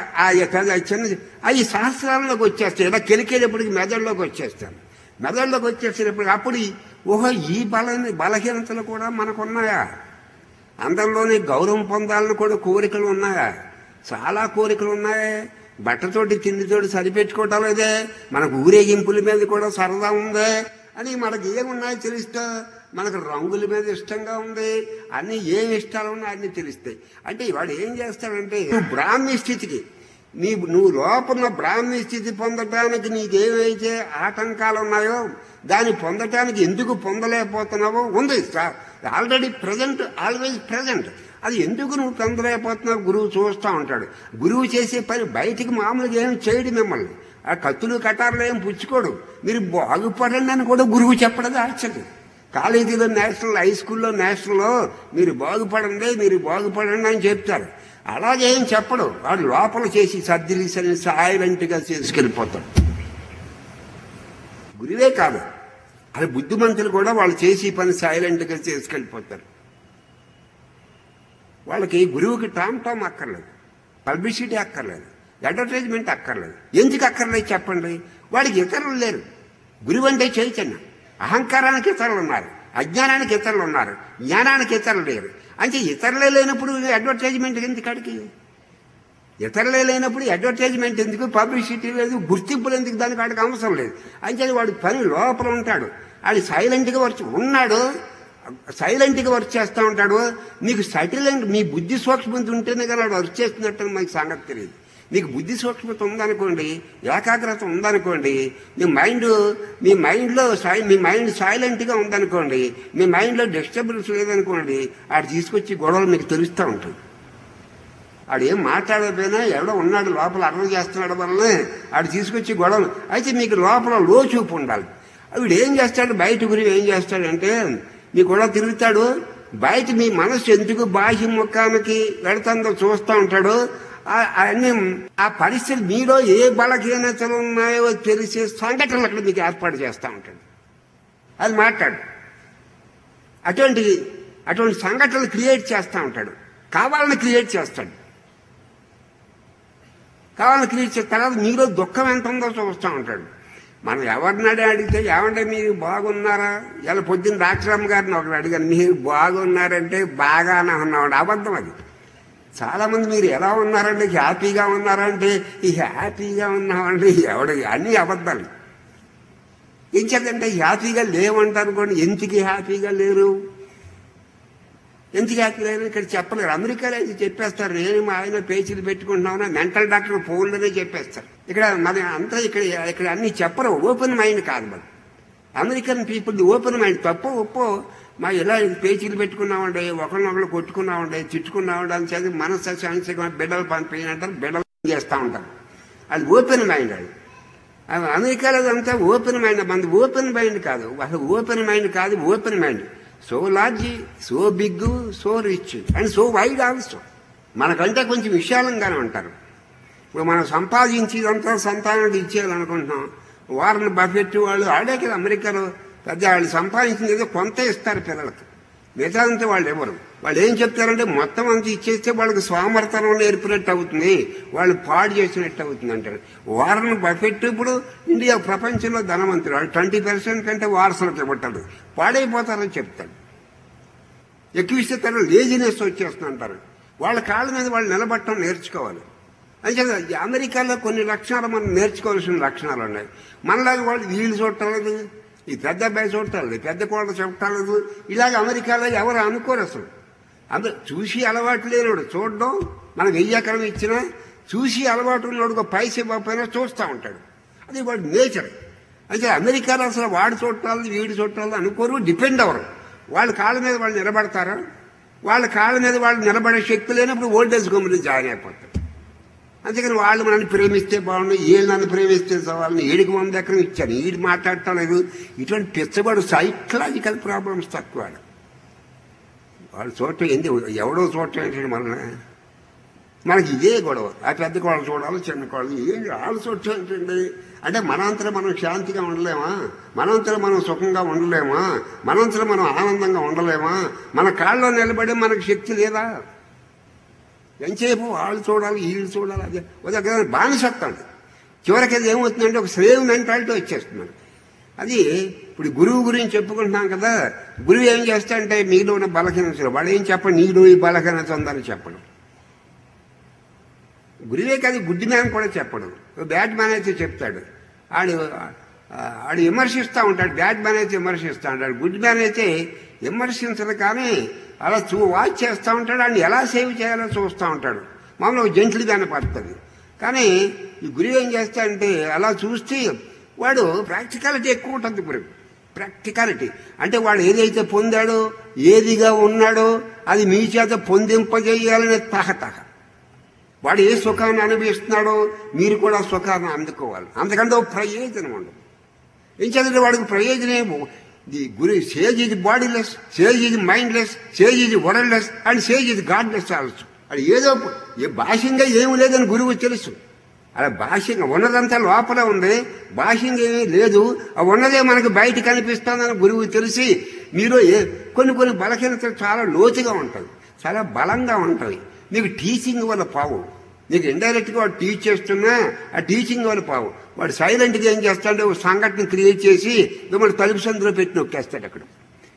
S1: చిన్న అవి సహస్రాల్లోకి వచ్చేస్తాయి. ఇలా కెలికేటప్పటికి మెదడులోకి వచ్చేస్తాను, మెదడులోకి వచ్చేసేటప్పుడు అప్పుడు ఓహో ఈ బల బలహీనతలు కూడా మనకున్నాయా, అందరిలోనే గౌరవం పొందాలని కూడా కోరికలు ఉన్నాయా, చాలా కోరికలు ఉన్నాయి. బట్టతోటి తిండితోటి సరిపెట్టుకోవటం లేదే, మనకు ఊరేగింపుల మీద కూడా సరదా ఉందే అని మనకి ఏమున్నాయో తెలుస్తా, మనకు రంగుల మీద ఇష్టంగా ఉంది, అన్ని ఏమి ఇష్టాలు ఉన్నాయో అన్ని తెలుస్తాయి. అంటే వాడు ఏం చేస్తాడంటే నువ్వు బ్రాహ్మీ స్థితికి నీ నువ్వు లోపల బ్రాహ్మీ స్థితి పొందటానికి నీకేమైతే ఆటంకాలు ఉన్నాయో దాన్ని పొందటానికి ఎందుకు పొందలేకపోతున్నావో ఉంది ఆల్రెడీ ప్రజెంట్, ఆల్వేజ్ ప్రజెంట్. అది ఎందుకు నువ్వు పొందలేకపోతున్నావు గురువు చూస్తూ ఉంటాడు. గురువు చేసే పని బయటికి మామూలుగా ఏం చేయడు, మిమ్మల్ని ఆ కత్తులు కటారులు ఏం పుచ్చుకోడు. మీరు బాగుపడండి అని కూడా గురువు చెప్పడది ఆశ్చర్యం. కాలేజీలో నేషనల్, హై స్కూల్లో నేషనల్లో మీరు బాగుపడండి మీరు బాగుపడండి అని చెప్తారు. అలాగేం చెప్పడు, వాడు లోపల చేసి సర్దిలీసని సైలెంట్గా చేసుకెళ్ళిపోతాడు. గురువే కాదు, అది బుద్ధిమంతులు కూడా వాళ్ళు చేసి పని సైలెంట్గా చేసుకెళ్ళిపోతారు. వాళ్ళకి గురువుకి టామ్ టామ్ అక్కర్లేదు, పబ్లిసిటీ అక్కర్లేదు, అడ్వర్టైజ్మెంట్ అక్కర్లేదు. ఎందుకు అక్కర్లేదు చెప్పండి? వాడికి ఇతరులు లేరు. గురువు అంటే చైతన్యం. అహంకారానికి ఇతరులు ఉన్నారు, అజ్ఞానానికి ఇతరులు ఉన్నారు, జ్ఞానానికి ఇతరులు లేరు. అంటే ఇతరులే లేనప్పుడు అడ్వర్టైజ్మెంట్ ఎందుకు కాడికి? ఇతరులే లేనప్పుడు అడ్వర్టైజ్మెంట్ ఎందుకు, పబ్లిసిటీ లేదు, గుర్తింపులు ఎందుకు, దానికి వాడికి అవసరం లేదు. అంటే వాడి పని లోపల ఉంటాడు, వాడు సైలెంట్గా వర్క్ ఉన్నాడు, సైలెంట్గా వర్క్ చేస్తూ ఉంటాడు. మీకు సైలెంట్ మీ బుద్ధి సూక్ష్మత ఉంటేనే కానీ వాడు వర్క్ చేస్తున్నట్టు మీకు సంగతి తెలియదు. మీకు బుద్ధి సూక్ష్మత ఉందనుకోండి, ఏకాగ్రత ఉందనుకోండి, మీ మైండ్ మీ మైండ్లో సై మీ మైండ్ సైలెంట్గా ఉందనుకోండి, మీ మైండ్లో డిస్టర్బెన్స్ లేదనుకోండి, ఆడు తీసుకొచ్చి గొడవలు మీకు తెలుస్తూ ఉంటుంది. ఆడు ఏం మాట్లాడకపోయినా ఎవడో ఉన్నాడు లోపల అర్థం చేస్తున్నాడు వల్లనే ఆడు తీసుకొచ్చి గొడవలు. అయితే మీకు లోపల లోచూపు ఉండాలి. వీడు ఏం చేస్తాడు, బయట గురి ఏం చేస్తాడంటే మీ కూడా తిరుగుతాడు, బయట మీ మనసు ఎందుకు బాహ్య ముఖానికి వెళుతుందో చూస్తూ ఉంటాడు. అన్ని ఆ పరిస్థితి మీలో ఏ బలహీనతలు ఉన్నాయో తెలిసే సంఘటనలు అక్కడ మీకు ఏర్పాటు చేస్తూ ఉంటాడు. అది మాట్లాడు అటువంటి అటువంటి సంఘటనలు క్రియేట్ చేస్తూ ఉంటాడు, కావాలని క్రియేట్ చేస్తాడు. కావాలని క్రియేట్ చేసిన తర్వాత మీలో దుఃఖం ఎంత ఉందో చూస్తూ ఉంటాడు. మనం ఎవరినాడే అడిగితే ఏమంటే మీరు బాగున్నారా, ఇలా పొద్దున్న డాక్టరమ్మ గారిని ఒకరు అడిగాను, మీరు బాగున్నారంటే బాగానే ఉన్నామండి. అబద్ధం అది. చాలామంది మీరు ఎలా ఉన్నారంటే హ్యాపీగా ఉన్నారంటే ఈ హ్యాపీగా ఉన్నామండి, ఎవడు అన్నీ అబద్ధాలు. ఏం చేద్దంటే హ్యాపీగా లేవంటారు అనుకోండి, ఎందుకు హ్యాపీగా లేరు, ఎందుకు హ్యాపీ లేరు ఇక్కడ చెప్పలేరు. అమెరికాలో అయితే చెప్పేస్తారు, నేను మా ఆయన పేచీలు పెట్టుకుంటున్నామన్నా మెంటల్ డాక్టర్ ఫోన్లోనే చెప్పేస్తారు. ఇక్కడ మన అంతా ఇక్కడ ఇక్కడ అన్నీ చెప్పరు, ఓపెన్ మైండ్ కాదు. మరి అమెరికన్ పీపుల్ ఓపెన్ మైండ్. తప్పో ఒప్పో మా ఇలా పేచీలు పెట్టుకున్నామండి, ఒకరినొకరు కొట్టుకున్నామండి, తిట్టుకున్నామండి అని చెప్పి మనసు శాంతిగా బిడ్డలు పంపించారంటారు, బిడ్డలు చేస్తూ ఉంటారు. అది ఓపెన్ మైండ్. అది అమెరికాలో అంతా ఓపెన్ మైండ్. మనది ఓపెన్ మైండ్ కాదు, అసలు ఓపెన్ మైండ్ కాదు, open mind. So large, so big, so rich and so wide also. మనకంటే కొంచెం విశాలంగానే ఉంటారు. ఇప్పుడు మనం సంపాదించేదంతా సంతానానికి ఇచ్చేయాలనుకుంటున్నాం. వారన్ బఫెట్ వాళ్ళు ఆడే కదా అమెరికాలో పెద్ద, వాళ్ళు సంపాదించింది ఏదో కొంత ఇస్తారు పిల్లలకు, మిగతాదంతా వాళ్ళు ఎవరు. వాళ్ళు ఏం చెప్తారంటే మొత్తం అంతా ఇచ్చేస్తే వాళ్ళకి స్వామర్థనం నేర్పినట్టు అవుతుంది, వాళ్ళు పాడు చేసినట్టు అవుతుంది అంటారు. వారన్ బఫెట్ ఇప్పుడు ఇండియా ప్రపంచంలో ధనవంతుడు, వాళ్ళు ట్వంటీ పర్సెంట్ కంటే వారసులకు ఇవ్వటారు, పాడైపోతారని చెప్తాడు. ఎక్కువ ఇస్తే తన లేజినెస్ వచ్చేస్తుంటారు. వాళ్ళ కాళ్ళ మీద వాళ్ళు నిలబడటం నేర్చుకోవాలి. అంటే అమెరికాలో కొన్ని లక్షణాలు మనం నేర్చుకోవాల్సిన లక్షణాలు ఉన్నాయి. మనలాగా వాళ్ళు వీళ్ళు చూడటలేదు, ఈ పెద్ద అబ్బాయి చూడటలేదు, పెద్ద కోళ్ళ చూడటలేదు. ఇలాగ అమెరికాలో ఎవరు అనుకోరు అసలు. అందరూ చూసి అలవాటు లేనివాడు చూడడం, మనం వెయ్యి ఎకరం ఇచ్చినా చూసి అలవాటు ఉన్నవాడు ఒక పైస ఇవ్వకపోయినా చూస్తూ ఉంటాడు. అది వాడి నేచర్. అంటే అమెరికాలో అసలు వాడు చూడటాలు వీడు చూడటాలు అనుకోరు, డిపెండ్ అవ్వరు. వాళ్ళ కాళ్ళ మీద వాళ్ళు నిలబడతారు. వాళ్ళ కాళ్ళ మీద వాళ్ళు నిలబడే శక్తి లేనప్పుడు ఓల్డేజ్ హోమ్లో జాయిన్ అయిపోతారు. అందుకని వాళ్ళు మనల్ని ప్రేమిస్తే బాగుండు, వీళ్ళు నన్ను ప్రేమిస్తే వాళ్ళని ఏడికి మంది ఎక్కడ ఇచ్చారు, వీడు మాట్లాడటం లేదు. ఇటువంటి పిచ్చబడు సైకలాజికల్ ప్రాబ్లమ్స్ తక్కువ. వాళ్ళు చూడటం ఎందుకు, ఎవడో చూడటం ఏంటంటే మన మనకి ఇదే గొడవ. ఆ పెద్ద కోళ్ళు చూడాలి, చిన్న కోళ్ళు ఏం వాళ్ళు చూడటం ఏంటండి. అంటే మనంతలో మనం శాంతిగా ఉండలేమా, మనంతలో మనం సుఖంగా ఉండలేమా, మనంతలో మనం ఆనందంగా ఉండలేమా, మన కాళ్ళలో నిలబడి మనకు శక్తి లేదా? ఎంతసేపు వాళ్ళు చూడాలి వీళ్ళు చూడాలి, అదే ఒక బానిసత్తాడు. చివరికి అది ఏమవుతుందంటే ఒక స్లేవ్ మెంటాలిటీ వచ్చేస్తున్నాడు. అది ఇప్పుడు గురువు గురించి చెప్పుకుంటున్నాం కదా, గురువు ఏం చేస్తాడంటే మీలో ఉన్న బలహీనతలు వాడు ఏం చెప్పండి, నీలో ఈ బలహీనత ఉందని చెప్పడం. గురువే కాదు, గుడ్డి మ్యాన్ కూడా చెప్పడు. బ్యాట్ మ్యాన్ అయితే చెప్తాడు, ఆడు ఆడు విమర్శిస్తూ ఉంటాడు. బ్యాట్ మ్యాన్ అయితే విమర్శిస్తూ ఉంటాడు, గుడ్ మ్యాన్ అయితే విమర్శించడు కానీ అలా చూ వాచ్ చేస్తూ ఉంటాడు. ఆయన ఎలా సేవ్ చేయాలో చూస్తూ ఉంటాడు. మామూలుగా జంట్లు దాన్ని పడుతుంది. కానీ ఈ గురువు ఏం చేస్తాడంటే అలా చూస్తే వాడు ప్రాక్టికాలిటీ ఎక్కువ ఉంటుంది. గురువు ప్రాక్టికాలిటీ అంటే వాడు ఏదైతే పొందాడో ఏదిగా ఉన్నాడో అది మీ చేత పొందింపజేయాలనే తహతహ. వాడు ఏ సుఖాన్ని అనుభవిస్తున్నాడో మీరు కూడా సుఖాన్ని అందుకోవాలి. అందుకంటే ఒక ప్రయోజనం ఉండదు. ఏం చదివితే వాడికి ప్రయోజనం. ది గురి సేజ్ ఇది బాడీలెస్, సేజ్ ఇది మైండ్లెస్, సేజ్ ఇది వరల్డ్లెస్ అండ్ సేజ్ ఇది గాడ్లెస్ ఆల్సో. అది ఏదో ఏ భాష్యంగా ఏమి లేదని గురువు తెలుసు. అలా భాష్యంగా ఉన్నదంతా లోపల ఉంది, భాష్యంగా ఏమీ లేదు. ఆ ఉన్నదే మనకు బయట కనిపిస్తుందని గురువు తెలిసి మీరు ఏ కొన్ని కొన్ని బలహీనతలు చాలా లోతుగా ఉంటాయి, చాలా బలంగా ఉంటాయి. మీకు టీచింగ్ వల్ల పావు, నీకు ఇండైరెక్ట్గా వాడు టీచ్ చేస్తున్నా ఆ టీచింగ్ వల్ల పావు. వాడు సైలెంట్గా ఏం చేస్తాడంటే ఒక సంఘటన క్రియేట్ చేసి మిమ్మల్ని తలుపు సందులో పెట్టి నొక్కేస్తాడు. అక్కడ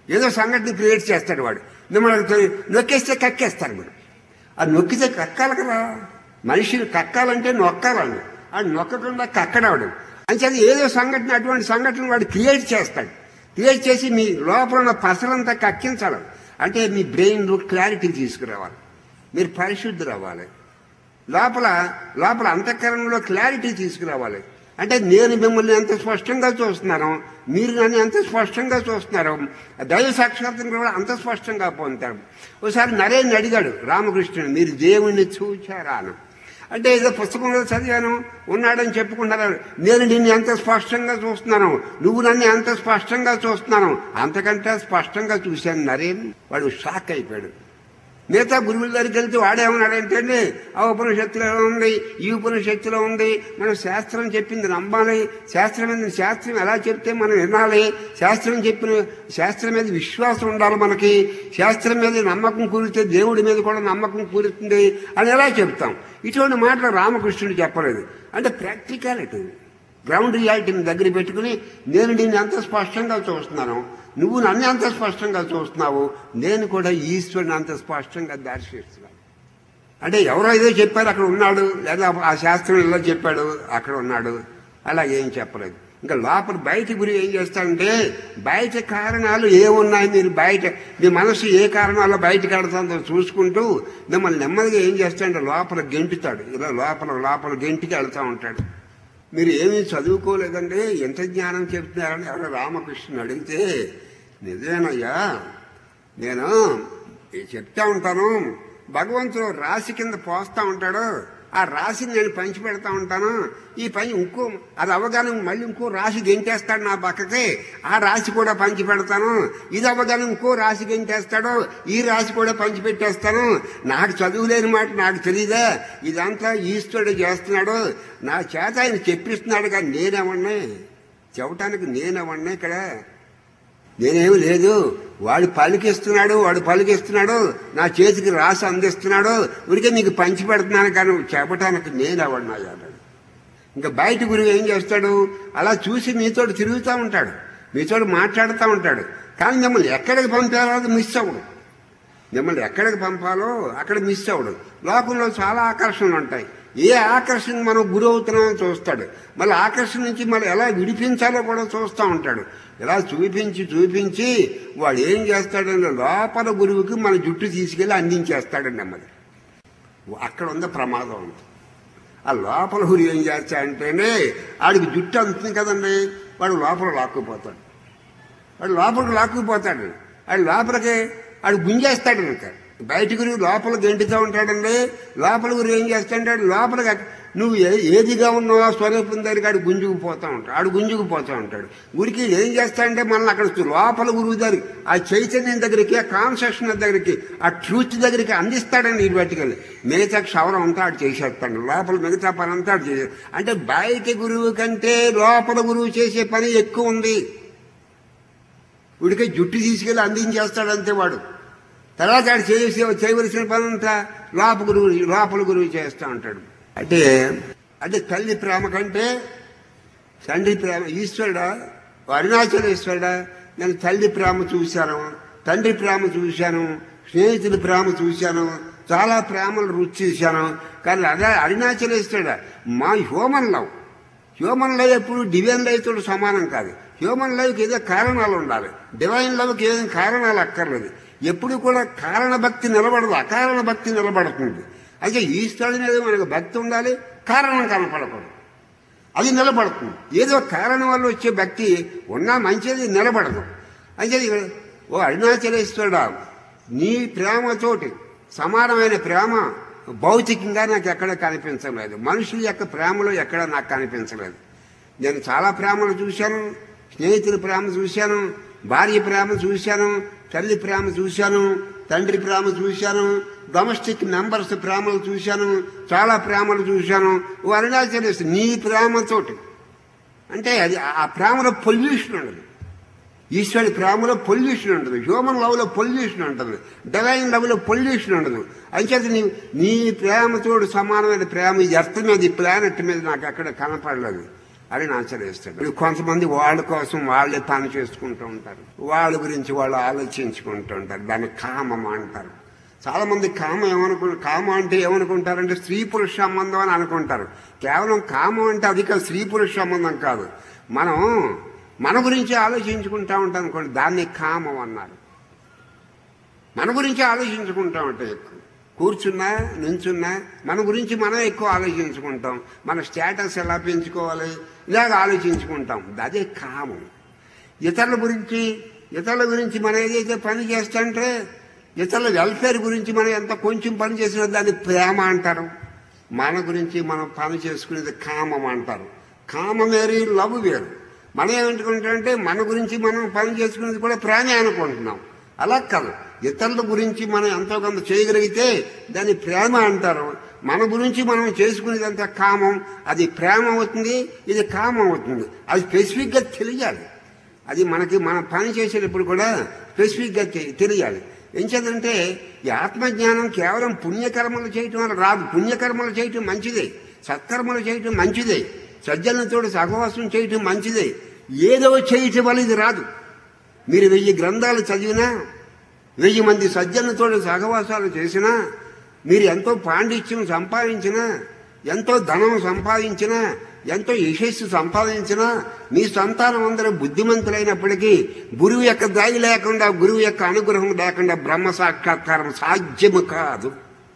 S1: ఏదో సంఘటన క్రియేట్ చేస్తాడు వాడు. మిమ్మల్ని నొక్కేస్తే కక్కేస్తాడు మీరు. అది నొక్కితే కక్కాలి కదా, మనిషిని కక్కాలంటే నొక్కాలండి. అది నొక్కకుండా కక్కడవాడు. అంచేది ఏదో సంఘటన, అటువంటి సంఘటన వాడు క్రియేట్ చేస్తాడు. క్రియేట్ చేసి మీ లోపల ఉన్న పసలంతా కక్కించాలి. అంటే మీ బ్రెయిన్లో క్లారిటీ తీసుకురావాలి, మీరు పరిశుద్ధి అవ్వాలి, లోపల లోపల అంతఃకరణలో క్లారిటీ తీసుకురావాలి. అంటే నేను మిమ్మల్ని ఎంత స్పష్టంగా చూస్తున్నాను, మీరు నన్ను ఎంత స్పష్టంగా చూస్తున్నారు, దైవ సాక్షాత్కారం కూడా అంత స్పష్టంగా పొందుతారు. ఒకసారి నరేన్ అడిగాడు రామకృష్ణుడు, మీరు దేవుణ్ణి చూచారా అని. అంటే ఏదో పుస్తకంలో చదివాను ఉన్నాడని చెప్పుకుంటారు. నేను నిన్ను ఎంత స్పష్టంగా చూస్తున్నాను, నువ్వు నన్ను ఎంత స్పష్టంగా చూస్తున్నాను, అంతకంటే స్పష్టంగా చూశాను నరేన్. వాడు షాక్ అయిపోయాడు. మిగతా గురువుల దగ్గరికి వెళ్తే వాడేమన్నాడంటే ఆ ఉపనిషత్తులో ఉంది, ఈ ఉపనిషత్తులో ఉంది, మనం శాస్త్రం చెప్పింది నమ్మాలి, శాస్త్రం మీద శాస్త్రం ఎలా చెప్తే మనం వినాలి, శాస్త్రం చెప్పిన శాస్త్రం మీద విశ్వాసం ఉండాలి, మనకి శాస్త్రం మీద నమ్మకం కూరితే దేవుడి మీద కూడా నమ్మకం కూరుతుంది అని ఎలా చెప్తాం. ఇటువంటి మాటలు రామకృష్ణుడు చెప్పలేదు. అంటే ప్రాక్టికాలిటీ, గ్రౌండ్ రియాలిటీని దగ్గర పెట్టుకుని నేను నిన్ను ఎంత స్పష్టంగా చూస్తున్నాను, నువ్వు నన్ను అంత స్పష్టంగా చూస్తున్నావు, నేను కూడా ఈశ్వరుని అంత స్పష్టంగా దర్శిస్తున్నాను. అంటే ఎవరో ఏదో చెప్పారు అక్కడ ఉన్నాడు, లేదా ఆ శాస్త్రం ఇలా చెప్పాడు అక్కడ ఉన్నాడు, అలా ఏం చెప్పలేదు. ఇంకా లోపల బయట గురి ఏం చేస్తాడంటే బయట కారణాలు ఏమున్నాయి, మీరు బయట మీ మనసు ఏ కారణాల్లో బయటకు వెళ్తుందో చూసుకుంటూ మిమ్మల్ని నెమ్మదిగా ఏం చేస్తాడంటే లోపల గెంటుతాడు. ఇలా లోపల లోపల గెంటికి వెళ్తూ ఉంటాడు. మీరు ఏమీ చదువుకోలేదండి, ఎంత జ్ఞానం చెప్తున్నారని ఎవరో రామకృష్ణుని అడిగితే, నిజమేనయ్యా నేను చెప్తా ఉంటాను, భగవంతుడు రాశి కింద పోస్తా ఉంటాడు, ఆ రాశిని నేను పంచి పెడతా ఉంటాను, ఈ పని ఇంకో అది అవగానే మళ్ళీ ఇంకో రాశి గెంటేస్తాడు నా పక్కకి, ఆ రాశి కూడా పంచి పెడతాను, ఇది అవగానే ఇంకో రాశి గెంటేస్తాడు, ఈ రాశి కూడా పంచి పెట్టేస్తాను. నాకు చదువులేని మాట నాకు తెలియదా, ఇదంతా ఈశ్వరుడు చేస్తున్నాడు, నా చేత ఆయన చెప్పిస్తున్నాడు, కానీ నేనేమన్నా చెప్పటానికి నేనేమన్నా ఇక్కడ నేనేమి లేదు, వాడు పలికిస్తున్నాడు వాడు పలికిస్తున్నాడు నా చేతికి రాసి అందిస్తున్నాడు, ఉడికే నీకు పంచి పెడుతున్నాను కానీ చెప్పటానికి నేను ఎవడినా అన్నాడు. ఇంకా బయట గురువు ఏం చేస్తాడు, అలా చూసి మీతో తిరుగుతూ ఉంటాడు, మీతో మాట్లాడుతూ ఉంటాడు, కానీ మిమ్మల్ని ఎక్కడికి పంపాలో అది మిస్ అవ్వడు, మిమ్మల్ని ఎక్కడికి పంపాలో అక్కడ మిస్ అవ్వడు. లోకంలో చాలా ఆకర్షణలు ఉంటాయి, ఏ ఆకర్షణ మనం గురి అవుతున్నామో చూస్తాడు, మళ్ళీ ఆకర్షణ నుంచి మళ్ళీ ఎలా విడిపించాలో కూడా చూస్తూ ఉంటాడు. ఇలా చూపించి చూపించి వాడు ఏం చేస్తాడంటే లోపల గురువుకి మన జుట్టు తీసుకెళ్ళి అందించేస్తాడండి అమ్మది. అక్కడ ఉంది ప్రమాదం ఉంది. ఆ లోపల గురువు ఏం చేస్తాడంటేనే వాడికి జుట్టు అందుతుంది కదండి, వాడు లోపల లాక్కుపోతాడు, వాడు లోపలికి లాక్కుపోతాడు, వాడు లోపలికి వాడు గుంజేస్తాడు. ఇంకా బయట గురువు లోపల గెంటుతూ ఉంటాడండి, లోపల గురువు ఏం చేస్తాడు లోపలికి నువ్వు ఏదిగా ఉన్నావు ఆ స్వరూపం దగ్గరికి ఆడు గుంజుకుపోతూ ఉంటాడు, ఆడు గుంజుకుపోతూ ఉంటాడు. ఊరికి ఏం చేస్తాడంటే మనల్ని అక్కడ లోపల గురువు దగ్గరికి ఆ చైతన్యం దగ్గరికి ఆ కాన్సెషన్ దగ్గరికి ఆ ట్రూత్ దగ్గరికి అందిస్తాడని ఈ బయటికెళ్ళి మిగతా క్షవరం అంతా ఆడు చేసేస్తాడు, లోపల మిగతా పని అంతా ఆడు చేసే. అంటే బయట గురువు కంటే లోపల గురువు చేసే పని ఎక్కువ ఉంది. వీడికి జుట్టు తీసుకెళ్ళి అందించేస్తాడంతే వాడు. తర్వాత ఆడు చేసి చేయవలసిన పని అంతా లోపల గురువు లోపల గురువు చేస్తూ ఉంటాడు. అంటే అంటే తల్లి ప్రేమ కంటే తండ్రి ప్రేమ, ఈశ్వరుడా అరుణాచలేశ్వరుడా నేను తల్లి ప్రేమ చూశాను, తండ్రి ప్రేమ చూశాను, స్నేహితుల ప్రేమ చూశాను, చాలా ప్రేమలు రుచి చూశాను, కానీ అదే అరుణాచలేశ్వరుడా మా హ్యూమన్ లవ్ హ్యూమన్ లవ్ ఎప్పుడు డివైన్ లైఫ్ తోటి సమానం కాదు. హ్యూమన్ లైఫ్కి ఏదో కారణాలు ఉండాలి, డివైన్ లవ్కి ఏదో కారణాలు అక్కర్లేదు. ఎప్పుడు కూడా కారణ భక్తి నిలబడదు, అకారణ భక్తి నిలబడుతుంది. అయితే ఈశ్వరుడి మీద మనకు భక్తి ఉండాలి, కారణం కనపడకూడదు, అది నిలబడుతుంది. ఏదో కారణం వల్ల వచ్చే భక్తి ఉన్నా మంచిది నిలబడదు. అయితే ఓ అరుణాచలేశ్వరుడా నీ ప్రేమతోటి సమానమైన ప్రేమ భౌతికంగా నాకు ఎక్కడ కనిపించలేదు, మనుషుల యొక్క ప్రేమలో ఎక్కడ నాకు కనిపించలేదు. నేను చాలా ప్రేమలు చూశాను, స్నేహితుల ప్రేమ చూశాను, భార్య ప్రేమ చూశాను, తల్లి ప్రేమ చూశాను, తండ్రి ప్రేమ చూశాను, డొమెస్టిక్ మెంబర్స్ ప్రేమలు చూశాను, చాలా ప్రేమలు చూశాను. ఓ అరుణాచలేశ్వరుడు నీ ప్రేమతోటి అంటే అది ఆ ప్రేమలో పొల్యూషన్ ఉండదు, ఈశ్వరుడి ప్రేమలో పొల్యూషన్ ఉండదు, హ్యూమన్ లవ్లో పొల్యూషన్ ఉంటుంది, డివైన్ లవ్లో పొల్యూషన్ ఉండదు. అంచేత నీ నీ ప్రేమతోడు సమానమైన ప్రేమ ఈ ఎర్త్ మీద ఈ ప్లానెట్ మీద నాకు ఎక్కడ కనపడలేదు. అని ఆచరిస్తాడు. కొంతమంది వాళ్ళ కోసం వాళ్ళే పని చేసుకుంటూ ఉంటారు, వాళ్ళ గురించి వాళ్ళు ఆలోచించుకుంటూ ఉంటారు. దాన్ని కామం అంటారు. చాలా మంది కామం ఏమనుకు కామం అంటే ఏమనుకుంటారంటే స్త్రీ పురుష సంబంధం అని అనుకుంటారు. కేవలం కామం అంటే అది కాదు, స్త్రీ పురుష సంబంధం కాదు. మనం మన గురించి ఆలోచించుకుంటా ఉంటాం అనుకోండి, దాన్ని కామం అన్నారు. మన గురించి ఆలోచించుకుంటా ఉంటాం, ఎక్కువ కూర్చున్నా నుంచున్నా మన గురించి మనం ఎక్కువ ఆలోచించుకుంటాం. మన స్టేటస్ ఎలా పెంచుకోవాలి ఇలాగ ఆలోచించుకుంటాం, అదే కామం. ఇతరుల గురించి ఇతరుల గురించి మనం ఏదైతే పని చేస్తుంటే ఇతరుల వెల్ఫేర్ గురించి మనం ఎంత కొంచెం పని చేసినా దాన్ని ప్రేమ అంటారు. మన గురించి మనం పని చేసుకునేది కామం అంటారు. కామం వేరు, లవ్ వేరు. మనం ఏమనుకుంటామంటే మన గురించి మనం పని చేసుకునేది కూడా ప్రేమే అనుకుంటున్నాం. అలా కాదు, ఇతరుల గురించి మనం ఎంతో కొంత చేయగలిగితే దాన్ని ప్రేమ అంటారు. మన గురించి మనం చేసుకునేదంతా కామం, అది ప్రేమ అవుతుంది, ఇది కామం అవుతుంది. అది స్పెసిఫిక్గా తెలియాలి. అది మనకి మనం పని చేసేటప్పుడు కూడా స్పెసిఫిక్గా తెలియాలి. ఏం చేద్దంటే ఈ ఆత్మజ్ఞానం కేవలం పుణ్యకర్మలు చేయటం వల్ల రాదు. పుణ్యకర్మలు చేయటం మంచిదే, సత్కర్మలు చేయటం మంచిదే, సజ్జనులతో సహవాసం చేయటం మంచిదే. ఏదో చేయటం వల్ల ఇది రాదు. మీరు వెయ్యి గ్రంథాలు చదివినా, వెయ్యి మంది సజ్జనులతో సహవాసాలు చేసినా, మీరు ఎంతో పాండిత్యం సంపాదించినా, ఎంతో ధనం సంపాదించినా, ఎంతో యశస్సు సంపాదించినా, మీ సంతానం అందరూ బుద్ధిమంతులైనప్పటికీ గురువు యొక్క దయ లేకుండా, గురువు యొక్క అనుగ్రహం లేకుండా బ్రహ్మ సాక్షాత్కారం సాధ్యము కాదు.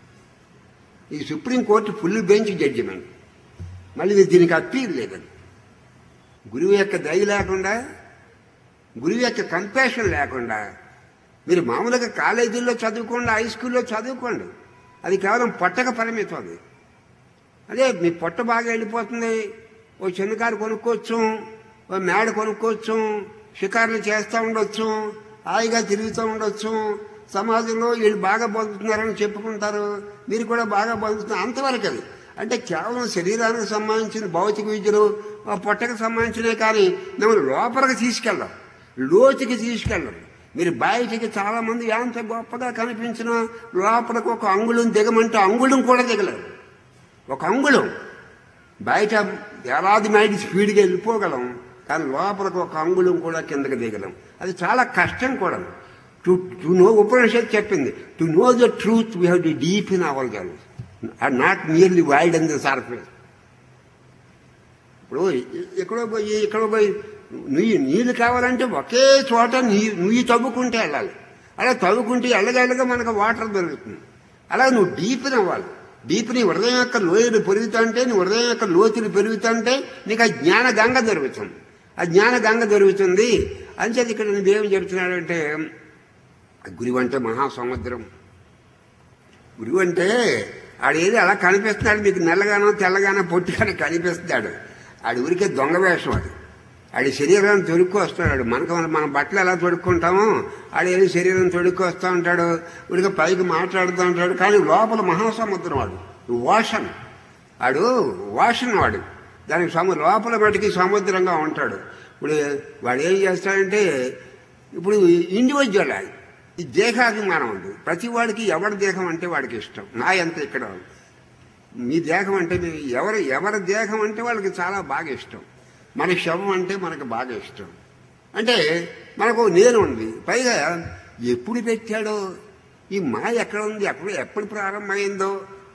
S1: ఈ సుప్రీంకోర్టు ఫుల్ బెంచ్ జడ్జిమెంట్. మళ్ళీ దీనికి అప్పీల్ లేదండి. గురువు యొక్క దయ లేకుండా, గురువు యొక్క కంపాషన్ లేకుండా మీరు మామూలుగా కాలేజీల్లో చదువుకోండి, హై స్కూల్లో చదువుకోండి, అది కేవలం పొట్టక పరిమితం. అది అదే మీ పొట్ట బాగా వెళ్ళిపోతుంది, ఓ చిన్న కారు కొనుక్కోవచ్చు, ఓ మేడ కొనుక్కోవచ్చు, షికారులు చేస్తూ ఉండొచ్చు, హాయిగా తిరుగుతూ ఉండొచ్చు, సమాజంలో వీళ్ళు బాగా బతుకుతున్నారని చెప్పుకుంటారు, మీరు కూడా బాగా బతుకుతున్నారు, అంతవరకు. అది అంటే కేవలం శరీరానికి సంబంధించిన భౌతిక విద్యలు పొట్టకు సంబంధించినవి, కానీ మిమ్మల్ని లోపలికి తీసుకెళ్ళం, లోతుకి తీసుకెళ్ళం. మీరు బయటికి చాలా మంది ఎంత గొప్పగా కనిపించినా లోపలికి ఒక అంగుళం దిగమంటే అంగుళం కూడా దిగలేదు. ఒక అంగుళం బయట వేలాది మైలు స్పీడ్గా వెళ్ళిపోగలం, కానీ లోపలికి ఒక అంగుళం కూడా కిందకి దిగలం. అది చాలా కష్టం కూడా. టు టు నో ఉపనిషత్తు చెప్పింది, to know the truth we have to deep in our selves and not nearly wide in the surface. ఇప్పుడు ఎక్కడో పోయి ఎక్కడో పోయి నువ్వు నీళ్ళు కావాలంటే ఒకే చోట నీ నువ్వు తవ్వుకుంటే వెళ్ళాలి. అలా తవ్వుకుంటే ఎల్లగెల్లగా మనకు వాటర్ దొరుకుతుంది. అలా నువ్వు డీప్ని అవ్వాలి. డీప్ నీ హృదయం యొక్క లోయలు పెరుగుతుంటే, నీ హృదయం యొక్క లోతులు పెరుగుతుంటే నీకు ఆ జ్ఞాన గంగ దొరుకుతుంది. ఆ జ్ఞాన గంగ దొరుకుతుంది. అంచేది ఇక్కడ నువ్వేం చెప్తున్నాడంటే, గురువు అంటే మహాసముద్రం. గురువు అంటే ఆడేది అలా కనిపిస్తున్నాడు మీకు, నల్లగానో తెల్లగానో పొట్టిగానో కనిపిస్తున్నాడు. ఆడి ఊరికే దొంగ వేషం. అది ఆడి శరీరాన్ని తొడుక్కు వస్తున్నాడు. మనకు మన బట్టలు ఎలా తొడుక్కుంటామో ఆడేది శరీరం తొడుక్కు వస్తూ ఉంటాడు, ఉడిక పైకి మాట్లాడుతూ ఉంటాడు, కానీ లోపల మహాసముద్రం వాడు, వాషన్. ఆడు వాషన్ వాడు, దానికి సము లోపల మటుకి సముద్రంగా ఉంటాడు. ఇప్పుడు వాడు ఏం చేస్తాడంటే, ఇప్పుడు ఇండివిజువల్ ఈ దేహాభిమానం ఉంది ప్రతి వాడికి. ఎవరి దేహం అంటే వాడికి ఇష్టం. నా ఎంత ఇక్కడ మీ దేహం అంటే ఎవరు ఎవరి దేహం అంటే వాళ్ళకి చాలా బాగా ఇష్టం. మన శవం అంటే మనకు బాగా ఇష్టం. అంటే మనకు నేను ఉంది. పైగా ఎప్పుడు పెట్టాడో ఈ మాయ, ఎక్కడ ఉంది, ఎప్పుడు ఎప్పుడు ప్రారంభమైందో,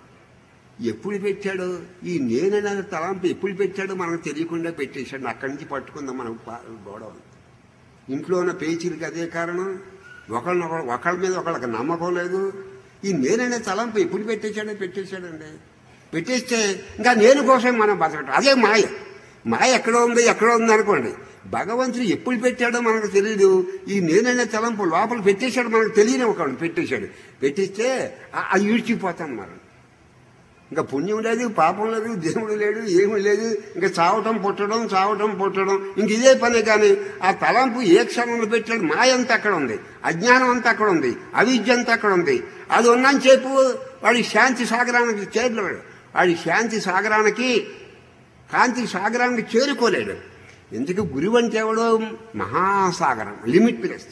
S1: ఎప్పుడు పెట్టాడో ఈ నేననే తలంపు ఎప్పుడు పెట్టాడో మనకు తెలియకుండా పెట్టేశాడు. అక్కడి నుంచి పట్టుకుందాం మనకు గొడవ. ఇంట్లో ఉన్న పేచీలకి అదే కారణం. ఒకళ్ళనొకళ్ళు ఒకళ్ళ మీద ఒకళ్ళకి నమ్మకం లేదు. ఈ నేననే తలంపు ఎప్పుడు పెట్టేశాడో పెట్టేశాడండి. పెట్టేస్తే ఇంకా నేను కోసం మనం బతకటం, అదే మాయ. మాయ ఎక్కడో ఉంది ఎక్కడో ఉంది అనుకోండి. భగవంతుడు ఎప్పుడు పెట్టాడో మనకు తెలియదు. ఈ నేననే తలంపు లోపల పెట్టేశాడు, మనకు తెలియని ఒకళ్ళు పెట్టేశాడు. పెట్టిస్తే అది ఈడ్చిపోతాం మనం. ఇంకా పుణ్యం లేదు, పాపం లేదు, దేవుడు లేడు, ఏమీ లేదు. ఇంకా చావటం పుట్టడం చావటం పుట్టడం ఇంక ఇదే పని. కానీ ఆ తలంపు ఏ క్షణంలో పెట్టాడు, మాయ అంతా అక్కడ ఉంది, అజ్ఞానం అంతా అక్కడ ఉంది, అవిద్య అంతా అక్కడ ఉంది. అది ఉన్నని చెప్పు వాడి శాంతి సాగరానికి చేరలేడు. వాడి శాంతి సాగరానికి కాంతి సాగరానికి చేరుకోలేడు. ఎందుకు? గురువు అంటే ఎవడో మహాసాగరం, limitless.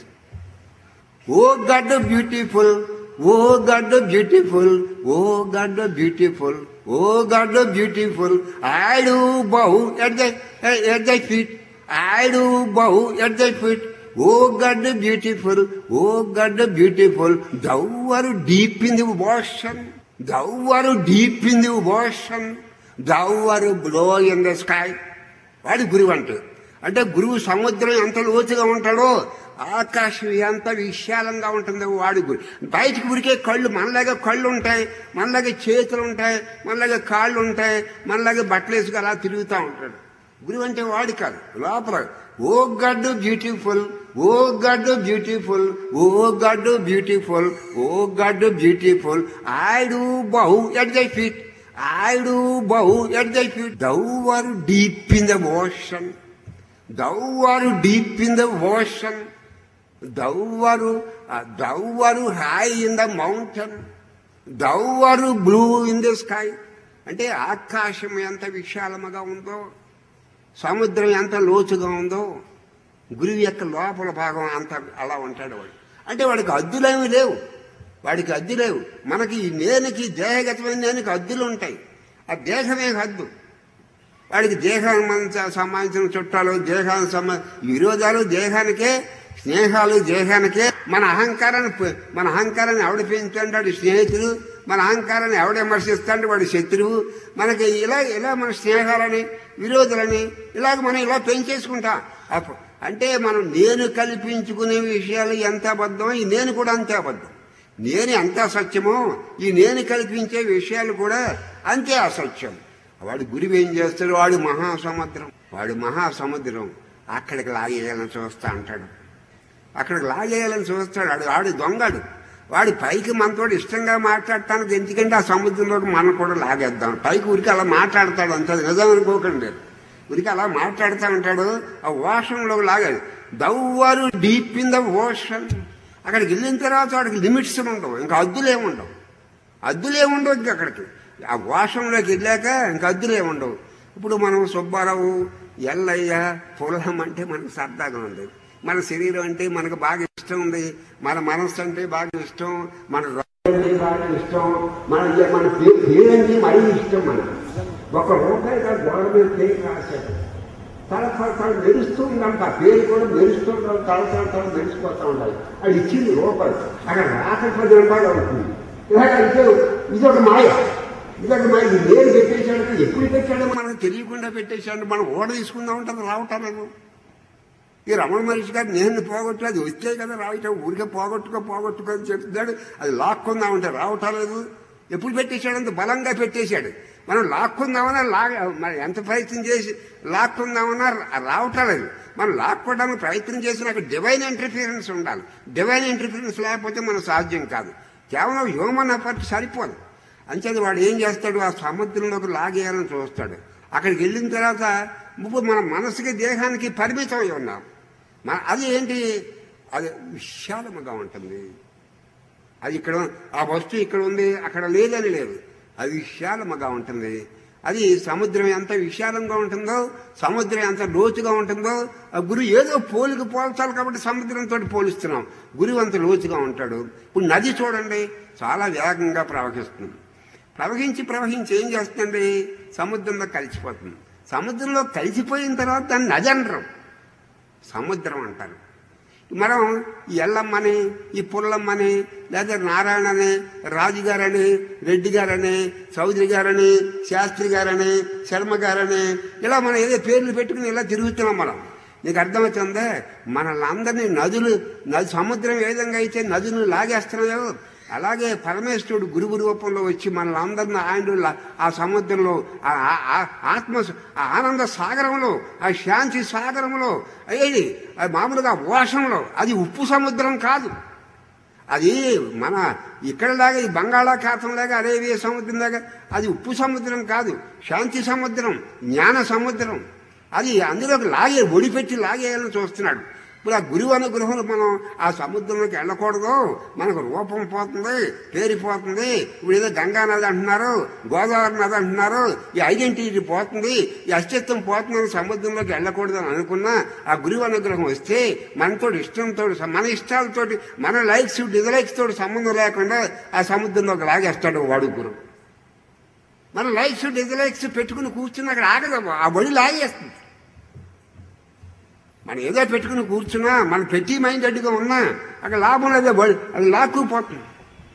S1: O God beautiful, o God beautiful, o God beautiful, o God beautiful I do bow at the at the feet I do bow at the feet o God beautiful o God beautiful thou are deep in the ocean thou are deep in the ocean thou are blue in the sky. వాడి గురువు అంటే అంటే గురువు సముద్రం ఎంత లోతుగా ఉంటాడో ఆకాశం ఎంత విశాలంగా ఉంటుందో వాడి గురి. బయటికి ఉరికే కళ్ళు మనలాగే కళ్ళు ఉంటాయి, మనలాగే చేతులు ఉంటాయి, మనలాగే కాళ్ళు ఉంటాయి, మనలాగే బట్టలు వేసుకు అలా తిరుగుతూ ఉంటాడు. గురువు అంటే వాడి కాదు, లోపల ఓ God beautiful o God beautiful o God beautiful o God beautiful I do bow at thy feet I do bow at thy feet thou are deep in the ocean thou are deep in the ocean thou are thou are high in the mountain thou are blue in the sky. అంటే ఆకాశం ఎంత విశాలముగా ఉందో, సముద్రం ఎంత లోతుగా ఉందో, గురువు యొక్క లోపల భాగం అంత అలా ఉంటాడు వాడు. అంటే వాడికి అద్దులేమి లేవు, వాడికి అద్దు లేవు. మనకి ఈ నేనుకి దేహగతమైన నేనుకి అద్దులు ఉంటాయి, ఆ దేహమే హద్దు. వాడికి దేహానికి సంబంధించిన చుట్టాలు, దేహానికి సంబంధించిన విరోధాలు దేహానికే, స్నేహాలు దేహానికే. మన అహంకారాన్ని మన అహంకారాన్ని ఎవడ పెంచుతాడు వాడి స్నేహితులు, మన అహంకారాన్ని ఎవడ విమర్శిస్తాడు వాడి శత్రువు. మనకి ఇలా ఇలా మన స్నేహాలని విరోధులని ఇలాగ మనం ఇలా పెంచేసుకుంటాం. అప్పుడు అంటే మనం నేను కల్పించుకునే విషయాలు ఎంత అబద్ధమో ఈ నేను కూడా అంతే అబద్ధం. నేను ఎంత అసత్యమో ఈ నేను కల్పించే విషయాలు కూడా అంతే అసత్యం. వాడు గురువు ఏం చేస్తాడు, వాడు మహాసముద్రం వాడు మహాసముద్రం అక్కడికి లాగేయాలని చూస్తా అంటాడు, అక్కడికి లాగేయాలని చూస్తాడు. వాడు వాడు దొంగడు, వాడి పైకి మనతో ఇష్టంగా మాట్లాడటానికి, ఎందుకంటే ఆ సముద్రంలోకి మనం కూడా లాగేద్దాం. పైకి ఉరికి అలా మాట్లాడతాడు అంతే, నిజం అనుకోకండి. ఉరికి అలా మాట్లాడుతూ ఉంటాడు, ఆ ఓషన్లోకి లాగాడు. Thou are deep in the ocean. అక్కడికి వెళ్ళిన తర్వాత వాడికి లిమిట్స్ ఉండవు, ఇంకా అద్దులేముండవు, అద్దులేముండవు ఇంకా అక్కడికి. ఆ ఓషన్లోకి వెళ్ళాక ఇంకా అద్దులేముండవు. ఇప్పుడు మనం సుబ్బారావు, ఎల్లయ్య, పుల్లం అంటే మనకు సరదాగా ఉంది, మన శరీరం అంటే మనకు బాగా ఇష్టం ఉంది, మన మనస్సు అంటే బాగా ఇష్టం, మన అంటే బాగా ఇష్టం, మన మన పేరు అంటే మరీ ఇష్టం. మనకు ఒక రూపాయి గోడ మీద పేరు రాశాడు, తల తల తల మెరుస్తూ ఉందంట, ఆ పేరు కూడా మెరుస్తూ ఉంటాం, తల తల తల మెరిసిపోతూ ఉండాలి. అది ఇచ్చింది రూపాయి, అక్కడ రాక పది రూపాయలు అవుతుంది. ఇలాగ అయితే ఇదొక మాయ, ఇదొక మాయ. ఇది నేను పెట్టేశాడు, ఎప్పుడు పెట్టాడో మనకు తెలియకుండా పెట్టేశాడు. మనం ఓడ తీసుకుందాం ఉంటుంది, రావటం లేదు. ఈ రమణ మహర్షి గారు నేను పోగొట్టు, అది వస్తే కదా రావటం, ఊరికే పోగొట్టుకో పోగొట్టుకో అని చెప్తున్నాడు. అది లాక్కుందామంటే రావటం లేదు. ఎప్పుడు పెట్టేశాడు, అంత బలంగా పెట్టేశాడు. మనం లాక్కుందామన్నా లాగ మరి ఎంత ప్రయత్నం చేసి లాక్కుందామన్నా రావటం లేదు. మనం లాక్కోవడానికి ప్రయత్నం చేసిన అక్కడ డివైన్ ఇంటర్ఫిరెన్స్ ఉండాలి. డివైన్ ఇంటర్ఫిరెన్స్ లేకపోతే మనం సాధ్యం కాదు. కేవలం హ్యూమన్ ఎఫర్ట్ సరిపోదు. అంచేది వాడు ఏం చేస్తాడు, ఆ సముద్రంలోకి లాగేయాలని చూస్తాడు. అక్కడికి వెళ్ళిన తర్వాత ఇప్పుడు మన మనసుకి దేహానికి పరిమితం అయి ఉన్నాం. మన అది ఏంటి, అది విశాలముగా ఉంటుంది. అది ఇక్కడ ఆ వస్తువు ఇక్కడ ఉంది, అక్కడ లేదని లేదు, అది విశాలముగా ఉంటుంది. అది సముద్రం ఎంత విశాలంగా ఉంటుందో, సముద్రం ఎంత లోతుగా ఉంటుందో, ఆ గురువు ఏదో పోలిక పోల్చాలి కాబట్టి సముద్రంతో పోలిస్తున్నాం. గురువు అంత లోతుగా ఉంటాడు. ఇప్పుడు నది చూడండి, చాలా వేగంగా ప్రవహిస్తుంది. ప్రవహించి ప్రవహించి ఏం చేస్తుందండి, సముద్రంలో కలిసిపోతుంది. సముద్రంలో కలిసిపోయిన తర్వాత దాన్ని నది అంటారు, సముద్రం అంటారు. మనం ఈ ఎల్లమ్మని, ఈ పుల్లమ్మని, లేదా నారాయణని, రాజుగారని, రెడ్డి గారని, చౌదరి గారని, శాస్త్రి గారని, శర్మ గారని, ఇలా మనం ఏదో పేర్లు పెట్టుకుని ఇలా తిరుగుతున్నాం. మనం నీకు అర్థమవుతుందే, మనల్ని అందరినీ నదులు నది సముద్రం ఏ విధంగా అయితే నదులు లాగేస్తున్నాయో అలాగే పరమేశ్వరుడు గురువు రూపంలో వచ్చి మనల్ని అందరినీ ఆయన ఆ సముద్రంలో, ఆత్మ ఆనంద సాగరంలో, ఆ శాంతి సాగరంలో, అయ్యేది మామూలుగా ఓషంలో. అది ఉప్పు సముద్రం కాదు, అది మన ఇక్కడలాగా ఈ బంగాళాఖాతంలాగా అరేబియా సముద్రం లాగా అది ఉప్పు సముద్రం కాదు, శాంతి సముద్రం, జ్ఞాన సముద్రం. అది అందులోకి లాగే ఒడిపెట్టి లాగేయాలని చూస్తున్నాడు. ఇప్పుడు ఆ గురువు అనుగ్రహం మనం ఆ సముద్రంలోకి వెళ్ళకూడదు, మనకు రూపం పోతుంది, పేరిపోతుంది. ఇప్పుడు ఏదో గంగా నది అంటున్నారు, గోదావరి నది అంటున్నారు, ఈ ఐడెంటిటీ పోతుంది, ఈ అస్తిత్వం పోతుందని సముద్రంలోకి వెళ్ళకూడదు అని అనుకున్నా ఆ గురువు అనుగ్రహం వస్తే మనతో ఇష్టంతో, మన ఇష్టాలతోటి, మన లైక్స్ డిజలైక్స్ తోటి సంబంధం లేకుండా ఆ సముద్రంలోకి లాగేస్తాడు వాడు గురువు. మన లైక్స్ డిజలైక్స్ పెట్టుకుని కూర్చుని అక్కడ ఆగదు, ఆ బడి లాగేస్తుంది. మనం ఏదో పెట్టుకుని కూర్చున్నా, మన పెట్టి మైండ్ అడ్డుగా ఉన్నా అక్కడ లాభం లేదో బడి అది లాక్కుపోతుంది.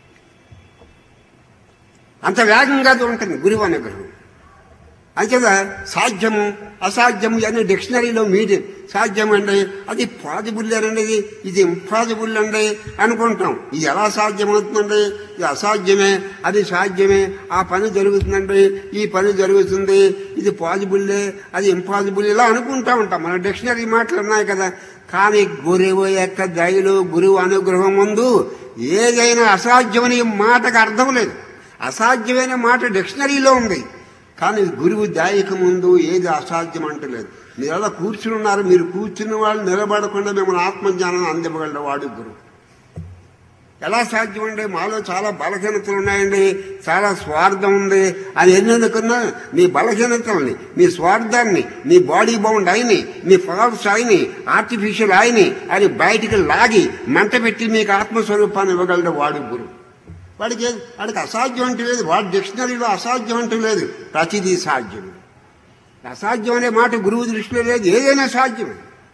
S1: అంత వేగంగా ఉంటుంది గురువు అనుగ్రహం. అంతేదా సాధ్యము అసాధ్యము అనే డిక్షనరీలో మీడియం సాధ్యం అండి, అది పాజిబుల్ అనేది, ఇది ఇంపాజిబుల్ అండి అనుకుంటాం. ఇది ఎలా సాధ్యమవుతుందండి, ఇది అసాధ్యమే, అది సాధ్యమే, ఆ పని జరుగుతుందండి, ఈ పని జరుగుతుంది, ఇది పాజిబుల్లే, అది ఇంపాజిబుల్, ఇలా అనుకుంటా ఉంటాం. మన డిక్షనరీ మాటలు ఉన్నాయి కదా. కానీ గురువు యొక్క దయలో, గురువు అనుగ్రహం ముందు ఏదైనా అసాధ్యమని మాటకు అర్థం లేదు. అసాధ్యమైన మాట డిక్షనరీలో ఉంది, కానీ గురువు దాయక ముందు ఏది అసాధ్యం అంటలేదు. మీరు అలా కూర్చుని ఉన్నారు, మీరు కూర్చున్న వాళ్ళు నిలబడకుండా మిమ్మల్ని ఆత్మజ్ఞానం అందివ్వగలడు వాడు గురువు. ఎలా సాధ్యం అండి, మాలో చాలా బలహీనతలు ఉన్నాయండి, చాలా స్వార్థం ఉంది అని ఎన్నెన్నుకున్నా నీ బలహీనతల్ని, నీ స్వార్థాన్ని, నీ బాడీ బౌండ్ అయిని, నీ ఫాల్స్ అయిని, ఆర్టిఫిషియల్ అయిని అని బయటికి లాగి మంట పెట్టి మీకు ఆత్మస్వరూపాన్ని ఇవ్వగలడు వాడు గురువు. వాడికి వాడికి అసాధ్యం అంటూ లేదు, వాడి డిక్షనరీలో అసాధ్యం అంటూ లేదు, ప్రతిదీ సాధ్యం. అసాధ్యం అనే మాట గురువు దృష్టిలో లేదు, ఏదైనా సాధ్యమే.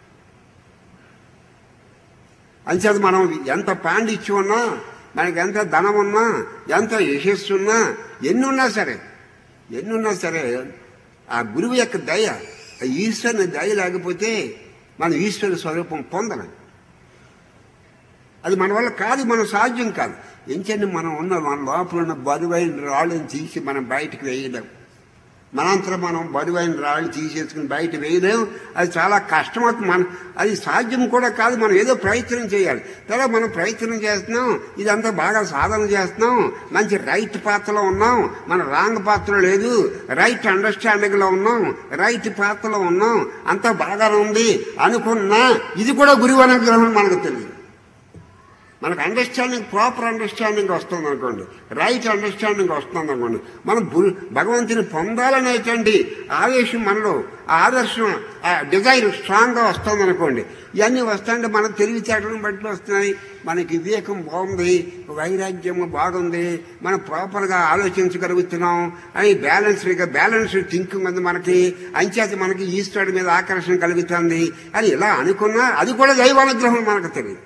S1: అంచేత మనం ఎంత పాండిత్యం ఉన్నా, మనకి ఎంత ధనం ఉన్నా, ఎంత యశస్సు ఉన్నా, ఎన్నున్నా సరే ఎన్నున్నా సరే ఆ గురువు యొక్క దయ, ఆ ఈశ్వరుని దయ లేకపోతే మనం ఈశ్వరుని స్వరూపం పొందలేం. అది మన వల్ల కాదు, మన సాధ్యం కాదు. ఎంచండి మనం ఉన్న మన లోపల ఉన్న బరువైన రాళ్ళని తీసి మనం బయటకు వేయలేం. మనంతరం మనం బరువైన రాళ్ళు తీసేసుకుని బయట వేయలేం, అది చాలా కష్టమవుతుంది. మన అది సాధ్యం కూడా కాదు, మనం ఏదో ప్రయత్నం చేయాలి. తర్వాత మనం ప్రయత్నం చేస్తున్నాం, ఇదంతా బాగా సాధన చేస్తున్నాం, మంచి రైట్ పాత్రలో ఉన్నాం, మన రాంగ్ పాత్ర లేదు, రైట్ అండర్స్టాండింగ్లో ఉన్నాం, రైట్ పాత్రలో ఉన్నాం, అంతా బాగానే ఉంది అనుకున్నా ఇది కూడా గురువు అనుగ్రహం మనకు తెలియదు. మనకు అండర్స్టాండింగ్, ప్రాపర్ అండర్స్టాండింగ్ వస్తుంది అనుకోండి, రైట్ అండర్స్టాండింగ్ వస్తుంది అనుకోండి, మనం భగవంతుని పొందాలనేటువంటి ఆవేశం మనలో, ఆ ఆదర్శం, ఆ డిజైర్ స్ట్రాంగ్గా వస్తుంది అనుకోండి. ఇవన్నీ వస్తాయంటే మన తెలివితేటలను బట్టి వస్తున్నాయి. మనకి వివేకం బాగుంది, వైరాగ్యం బాగుంది, మనం ప్రాపర్గా ఆలోచించగలుగుతున్నాం అని బ్యాలెన్స్డ్గా బ్యాలెన్స్డ్ థింకింగ్ ఉంది మనకి. అంచేత మనకి ఈశ్వరుడి మీద ఆకర్షణ కలుగుతుంది అని ఇలా అనుకున్నా అది కూడా దైవానుగ్రహం మనకు తెలియదు.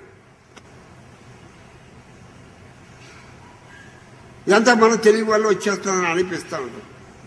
S1: ఇదంతా మనం తెలివి వల్ల వచ్చేస్తుందని అనిపిస్తూ ఉంటుంది.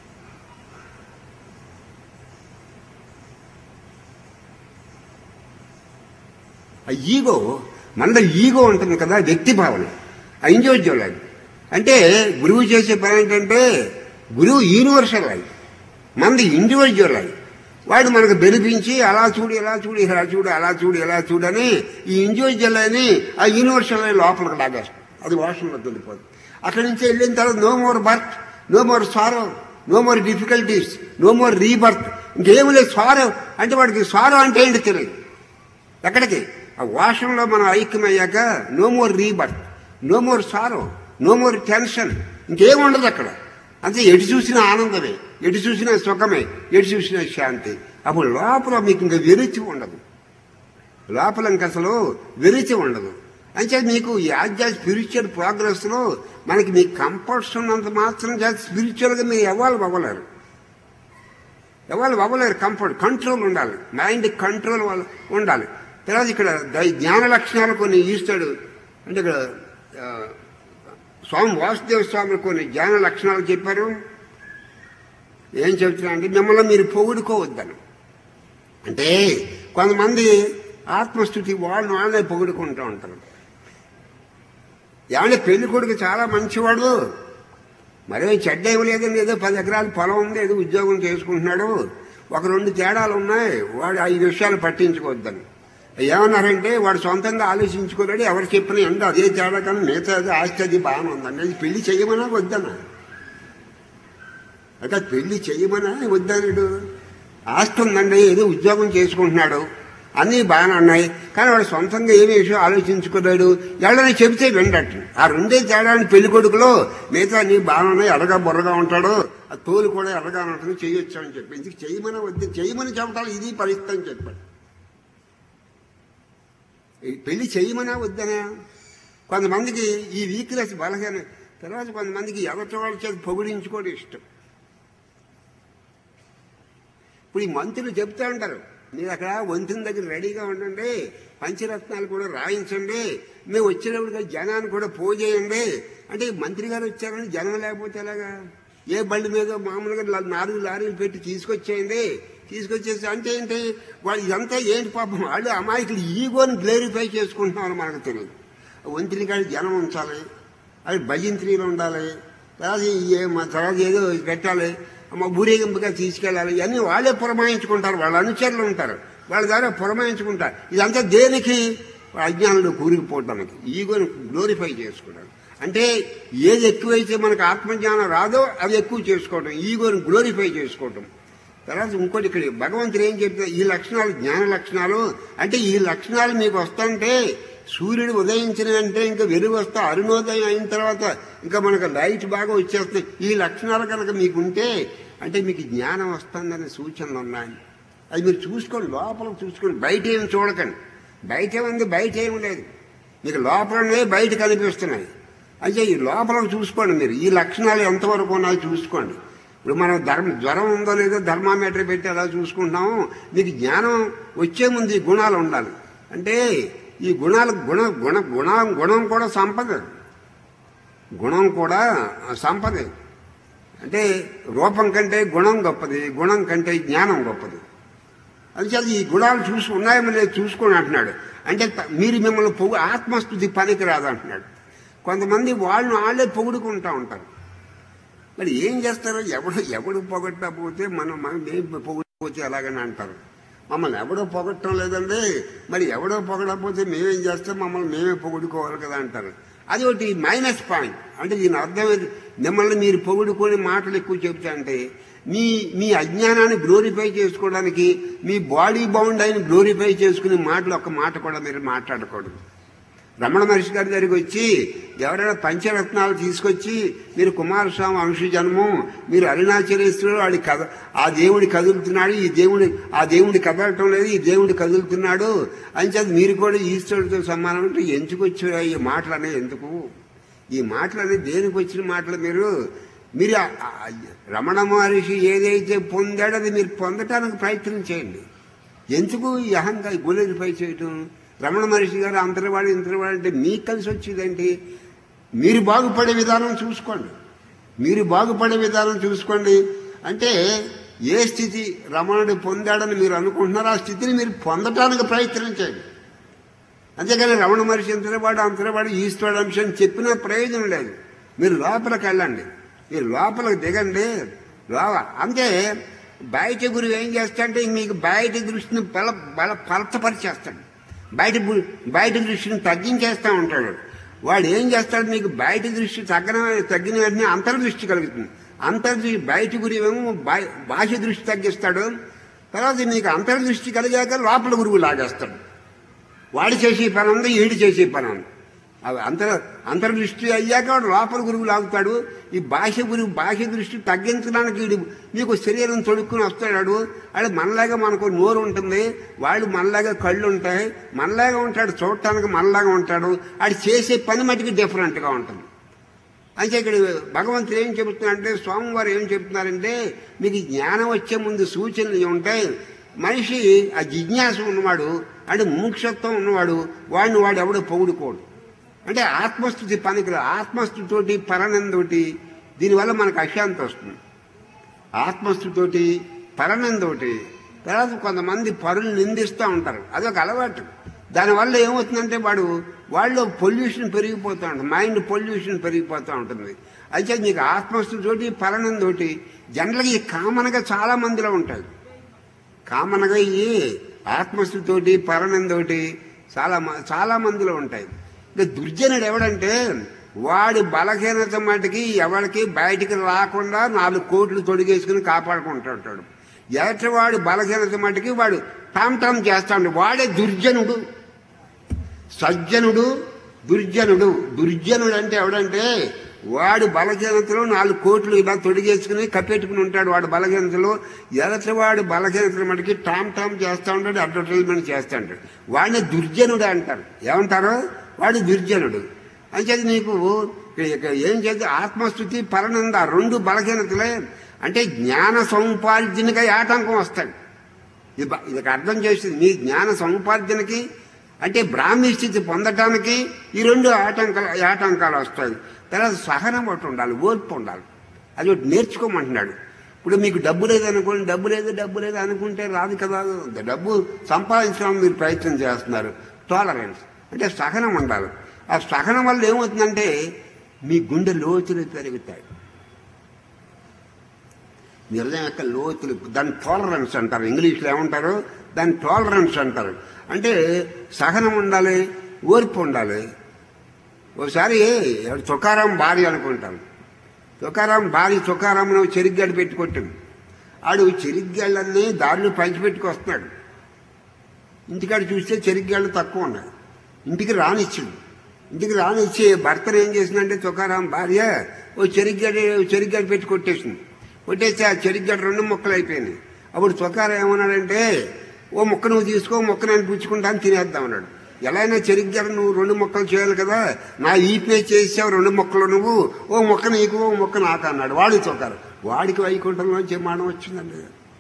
S1: ఆ ఈగో, మనలో ఈగో ఉంటుంది కదా, వ్యక్తి భావన, ఆ ఇండివిజువల్ అది. అంటే గురువు చేసే పని ఏంటంటే, గురువు యూనివర్సల్ అది, మనది ఇండివిజువల్ అది. వాడు మనకు బెనిపించి అలా చూడు, ఇలా చూడు, ఇలా చూడు, అలా చూడు, ఇలా చూడని ఈ ఇండివిజువల్ అని ఆ యూనివర్సల్ అని లోపలికి లాగేస్తాం. అది వాషంలో వెళ్ళిపోతుంది. అక్కడి నుంచి వెళ్ళిన తర్వాత no more birth, no more sorrow, no more difficulties, no more rebirth. ఇంకేమి లేదు. సారో అంటే వాడికి సారో అంటే ఏంటి తెలియదు. ఎక్కడికి ఆ వాషంలో మనం ఐక్యమయ్యాక no more rebirth, no more sorrow, no more tension, ఇంకేముండదు అక్కడ. అంతే, ఎటు చూసినా ఆనందమే, ఎటు చూసినా సుఖమే, ఎటు చూసినా శాంతి. అప్పుడు లోపల మీకు ఇంకా విరుచి ఉండదు, లోపల ఇంక అసలు విరుచి ఉండదు. అంటే మీకు ఈ ఆధ్యాత్మిక స్పిరిచువల్ ప్రోగ్రెస్లో మనకి మీకు కంఫర్ట్స్ ఉన్నంత మాత్రం చేసి స్పిరిచువల్గా మీరు ఎవాల్వ్ అవ్వలేరు, ఎవాల్వ్ అవ్వలేరు. కంఫర్ట్, కంట్రోల్ ఉండాలి, మైండ్ కంట్రోల్ ఉండాలి. తర్వాత ఇక్కడ జ్ఞాన లక్షణాలు కొన్ని ఇస్తాడు. అంటే ఇక్కడ స్వామి వాసుదేవ స్వామి కొన్ని జ్ఞాన లక్షణాలు చెప్పారు. ఏం చెప్తున్నా అంటే మిమ్మల్ని మీరు పొగుడుకోవద్దని. అంటే కొంతమంది ఆత్మస్థుతి వాళ్ళని వాళ్ళే పొగుడుకుంటూ ఉంటారు. ఏమంటే పెళ్లి కొడుకు చాలా మంచివాడు, మరే చెడ్డేం లేదండి, ఏదో పది ఎకరాల పొలం ఉంది, ఏదో ఉద్యోగం చేసుకుంటున్నాడు, ఒక రెండు తేడాలు ఉన్నాయి, వాడు ఈ విషయాలు పట్టించుకోవద్దని. ఏమన్నారంటే వాడు సొంతంగా ఆలోచించుకోలేడు, ఎవరు చెప్పినా ఎందు అదే తేడా, కానీ మిగతా ఆస్తి అది బాగానే ఉందండి. అది పెళ్లి చెయ్యమన్నా వద్దన్నా, అంటే పెళ్లి చెయ్యమన్నా వద్దన్నాడు. ఆస్తి ఉందండి, ఏదో ఉద్యోగం చేసుకుంటున్నాడు, అన్నీ బాగానే ఉన్నాయి, కానీ వాడు సొంతంగా ఏమి విషయం ఆలోచించుకోలేడు, ఎవరైనా చెబితే వినడట్టు. ఆ రెండే తేడాన్ని పెళ్లి కొడుకులో మిగతా నీ బాగానే ఉన్నాయి, ఎర్రగా బుర్రగా ఉంటాడు, ఆ తోలు కూడా ఎర్రగా ఉంటుంది, చేయొచ్చు అని చెప్పి. ఇందుకు చేయమని వద్దు, చేయమని చెప్పాలి, ఇది పరిస్థితి అని చెప్పాడు. పెళ్లి చేయమనా వద్దనా? కొంతమందికి ఈ వీక్నెస్ బలహీన. తర్వాత కొంతమందికి ఎవరి వాళ్ళ చేతి పొగిడించుకోవడం ఇష్టం. ఇప్పుడు ఈ మంత్రులు చెప్తూ ఉంటారు, మీరు అక్కడ వంతుని దగ్గర రెడీగా ఉండండి, పంచరత్నాలు కూడా రాయించండి, మేము వచ్చేటప్పుడు జనాన్ని కూడా పోజేయండి. అంటే మంత్రి గారు వచ్చారని జనం లేకపోతే ఎలాగా? ఏ బండి మీద మామూలుగా నాలుగు లారీలు పెట్టి తీసుకొచ్చేయండి, తీసుకొచ్చేసి అంటే ఏంటి వాళ్ళు ఇదంతా ఏంటి పాపం, వాళ్ళు అమాయకులు ఈగోని గ్లేరిఫై చేసుకుంటున్నామని మనకు తెలియదు. వంతుని కాడి జనం ఉంచాలి, అది భజంత్రీలు ఉండాలి, తర్వాత తర్వాత ఏదో పెట్టాలి, మా ఊరేగింపుగా తీసుకెళ్ళాలి, ఇవన్నీ వాళ్ళే పురమాయించుకుంటారు, వాళ్ళ అనుచరులు ఉంటారు, వాళ్ళ ద్వారా పురమాయించుకుంటారు. ఇదంతా దేనికి? అజ్ఞానంలో కూరుకుపోవడానికి, ఈగోని గ్లోరిఫై చేసుకోవడానికి. అంటే ఏది ఎక్కువైతే మనకు ఆత్మజ్ఞానం రాదో అది ఎక్కువ చేసుకోవటం, ఈగోని గ్లోరిఫై చేసుకోవటం. తర్వాత ఇంకోటి ఇక్కడ భగవంతుడు ఏం చెప్తారు, ఈ లక్షణాలు జ్ఞాన లక్షణాలు అంటే ఈ లక్షణాలు మీకు వస్తుంటే సూర్యుడు ఉదయించిన అంటే ఇంకా వెలుగు వస్తా, అరుణోదయం అయిన తర్వాత ఇంకా మనకు లైట్ బాగా వచ్చేస్తాయి. ఈ లక్షణాలు కనుక మీకుంటే అంటే మీకు జ్ఞానం వస్తుందనే సూచనలు ఉన్నాయి. అది మీరు చూసుకోండి, లోపల చూసుకోండి, బయట ఏమి చూడకండి. బయట ఏముంది? బయట ఏమి లేదు, మీకు లోపలనే బయట కనిపిస్తున్నాయి. అయితే ఈ లోపల చూసుకోండి, మీరు ఈ లక్షణాలు ఎంతవరకు ఉన్నాయో చూసుకోండి. ఇప్పుడు మనం ధర్మ జ్వరం ఉందో లేదో థర్మామీటర్ పెట్టి ఎలా చూసుకుంటున్నాము, మీకు జ్ఞానం వచ్చే ముందు ఈ గుణాలు ఉండాలి. అంటే ఈ గుణాలు గుణ గుణ గుణ గుణం కూడా సంపద, గుణం కూడా సంపద. అంటే రూపం కంటే గుణం గొప్పది, గుణం కంటే జ్ఞానం గొప్పది. అందుచేత ఈ గుణాలు చూసి ఉన్నాయో లేదు చూసుకొని అంటున్నాడు. అంటే మీరు మిమ్మల్ని పొగు ఆత్మస్థుతి పనికి రాదంటున్నాడు. కొంతమంది వాళ్ళని వాళ్ళే పొగుడుకుంటూ ఉంటారు. మరి ఏం చేస్తారు? ఎవడు ఎవడు పొగట్టకపోతే మనం మనం ఏం పొగడిపోతే ఎలాగని అంటారు. మమ్మల్ని ఎవడో పొగట్టడం లేదండి, మరి ఎవడో పొగడకపోతే మేమేం చేస్తాం, మమ్మల్ని మేమే పొగుడుకోవాలి కదా అంటారు. అది ఒకటి మైనస్ పాయింట్. అంటే దీని అర్థం మిమ్మల్ని మీరు పొగుడుకొని మాటలు ఎక్కువ చెప్తా అంటే మీ మీ అజ్ఞానాన్ని గ్లోరిఫై చేసుకోవడానికి, మీ బాడీ బౌండ్ అయిన గ్లోరిఫై చేసుకునే మాటలు ఒక్క మాట కూడా మీరు మాట్లాడకూడదు. రమణ మహర్షి గారి దగ్గరికి వచ్చి ఎవరైనా పంచరత్నాలు తీసుకొచ్చి మీరు కుమారస్వామి అంశ జన్మం, మీరు అరుణాచలేశ్వరుడు, వాడి కథ ఆ దేవుడి కదులుతున్నాడు, ఈ దేవుడి ఆ దేవుడి కదలటం లేదు, ఈ దేవుడి కదులుతున్నాడు అని చెప్పి మీరు కూడా ఈశ్వరుడితో సమానం అంటే ఎందుకు వచ్చారు ఈ మాటలు అనేవి? ఎందుకు ఈ మాటలు అనేది దేనికి వచ్చిన మాటలు? మీరు మీరు రమణ మహర్షి ఏదైతే పొందాడో అది మీరు పొందటానికి ప్రయత్నం చేయండి. ఎందుకు ఈ అహంకారం గ్లోరిఫై చేయటం? రమణ మహర్షి గారు అంతరవాడు ఇంతరవాడు అంటే మీకు కలిసి వచ్చేదేంటి? మీరు బాగుపడే విధానం చూసుకోండి, మీరు బాగుపడే విధానం చూసుకోండి. అంటే ఏ స్థితి రమణుడు పొందాడని మీరు అనుకుంటున్నారో ఆ స్థితిని మీరు పొందటానికి ప్రయత్నం చేయండి. అంతేగాని రమణ మహర్షి ఇంతరవాడు అంతరవాడు ఈశ్వరుడు అంశం చెప్పినా ప్రయోజనం లేదు. మీరు లోపలికి వెళ్ళండి, మీరు లోపలికి దిగండి. లోవ అంటే బయట గురువు ఏం చేస్తాడంటే మీకు బయట దృష్టిని బల బల పలచపరిచేస్తాడు, బయట బయట దృష్టిని తగ్గించేస్తూ ఉంటాడు. వాడు ఏం చేస్తాడు, మీకు బయట దృష్టి తగ్గన తగ్గిన వెంటనే అంతర్దృష్టి కలుగుతుంది. అంతర్దృష్టి బయట గురువేమో బాహ్య దృష్టి తగ్గిస్తాడు. తర్వాత మీకు అంతర్దృష్టి కలిగాక లోపల గురువు లాగేస్తాడు. వాడు చేసే పని ఉంది, ఈడు చేసే పని ఉంది. అవి అంతర్ అంతర్దృష్టి అయ్యాక వాడు లోపల గురువు లాగుతాడు. ఈ బాహ్య గురువు బాహ్య దృష్టి తగ్గించడానికి వీడు మీకు శరీరం తొడుక్కుని వస్తాడు. వాడు మనలాగా మనకు నోరు ఉంటుంది, వాళ్ళు మనలాగా కళ్ళు ఉంటాయి, మనలాగా ఉంటాడు, చూడటానికి మనలాగా ఉంటాడు. వాడు చేసే పని మటుకు డిఫరెంట్గా ఉంటుంది. అంటే ఇక్కడ భగవంతుడు ఏం చెబుతున్నారంటే, స్వామివారు ఏం చెప్తున్నారంటే మీకు జ్ఞానం వచ్చే ముందు సూచనలు ఉంటాయి. మనిషి ఆ జిజ్ఞాస ఉన్నవాడు అంటే ముముక్షత్వం ఉన్నవాడు వాడిని వాడు ఎవడో పొగుడుకోడు. అంటే ఆత్మస్థుతి పనికిరా, ఆత్మస్థుతితోటి పరనందోటి దీనివల్ల మనకు అశాంతి వస్తుంది. ఆత్మస్థుతితోటి పరనందోటి. తర్వాత కొంతమంది పరులు నిందిస్తూ ఉంటారు, అదొక అలవాటు. దానివల్ల ఏమవుతుందంటే వాడు వాళ్ళు పొల్యూషన్ పెరిగిపోతూ ఉంటుంది, మైండ్ పొల్యూషన్ పెరిగిపోతూ ఉంటుంది. అయితే నీకు ఆత్మస్థుతితోటి పరనందోటి జనరల్గా ఈ కామన్గా చాలా మందిలో ఉంటాయి. కామన్గా ఈ ఆత్మస్థుతితోటి పరనందోటి చాలా చాలా మందిలో ఉంటాయి. ఇంకా దుర్జనుడు ఎవడంటే వాడి బలహీనత మటుకి ఎవరికి బయటికి రాకుండా నాలుగు కోట్లు తొడిగేసుకుని కాపాడుకుంటుంటాడు. ఎదటి వాడి బలహీనత మటుకి వాడు టామ్ టామ్ చేస్తాడు, వాడే దుర్జనుడు. సజ్జనుడు దుర్జనుడు. దుర్జనుడు అంటే ఎవడంటే వాడు బలహీనతలో నాలుగు కోట్లు ఇలా తొడిగేసుకుని కప్పెట్టుకుని ఉంటాడు. వాడు బలహీనతలో ఎదటి వాడు బలహీనతల మటుకి టామ్ టామ్ చేస్తూ ఉంటాడు, అడ్వర్టైజ్మెంట్ చేస్తూ ఉంటాడు. వాడిని దుర్జనుడు అంటారు. ఏమంటారు? వాడు దుర్జనుడు. అంచేది నీకు ఏం చేస్తే ఆత్మస్థుతి పరనంద రెండు బలహీనతలే. అంటే జ్ఞాన సముపార్జనకై ఆటంకం వస్తాడు. ఇది బ- ఇది అర్థం చేసింది మీ జ్ఞాన సముపార్జనకి అంటే బ్రాహ్మీ స్థితి పొందటానికి ఈ రెండు ఆటంకాలు ఆటంకాలు వస్తాయి. తర్వాత సహనం ఒకటి ఉండాలి, ఓర్పు ఉండాలి. అది ఒకటి నేర్చుకోమంటున్నాడు. ఇప్పుడు మీకు డబ్బు లేదనుకోండి, డబ్బు లేదు డబ్బు లేదు అనుకుంటే రాదు కదా. డబ్బు సంపాదించడానికి మీరు ప్రయత్నం చేస్తున్నారు. టాలరెన్స్ అంటే సహనం ఉండాలి. ఆ సహనం వల్ల ఏమవుతుందంటే మీ గుండె లోతులు పెరుగుతాయి, మీ హృదయం యొక్క లోతులు. దాన్ని టాలరెన్స్ అంటారు, ఇంగ్లీష్లో ఏమంటారు దాన్ని టాలరెన్స్ అంటారు. అంటే సహనం ఉండాలి, ఓర్పు ఉండాలి. ఒకసారి తుకారాం భార్య అనుకుంటాను, తుకారాం భార్య తుకారాంను చెరిగ్గాడు పెట్టి కొట్టింది. ఆడు చెరిగ్గాళ్ళన్నీ దారిలో పంచిపెట్టుకొస్తున్నాడు. ఇంటికాడ చూస్తే చెరిగ్గాళ్ళు తక్కువ ఉన్నాయి. ఇంటికి రానిచ్చింది. ఇంటికి రానిచ్చి భర్తను ఏం చేసిందంటే తుకారాం భార్య ఓ చెరిగ్గాడు చెరిగ్గాడు పెట్టి కొట్టేసింది. కొట్టేసి ఆ చెరిగ్గాడు రెండు ముక్కలు అయిపోయింది. అప్పుడు తుకారం ఏమన్నాడంటే ఓ ముక్క నువ్వు తీసుకో, మొక్క నేను పుచ్చుకుంటాను తినేద్దాం అన్నాడు. ఎలా అయినా చెరిగ్గాడు నువ్వు రెండు మొక్కలు చేయాలి కదా, నా ఈపే చేసావు రెండు మొక్కలు నువ్వు, ఓ మొక్క నీకు ఓ మొక్క నాకు అన్నాడు. వాడి తుకారం వాడికి వైకుంఠంలోంచి విమానం వచ్చిందండి.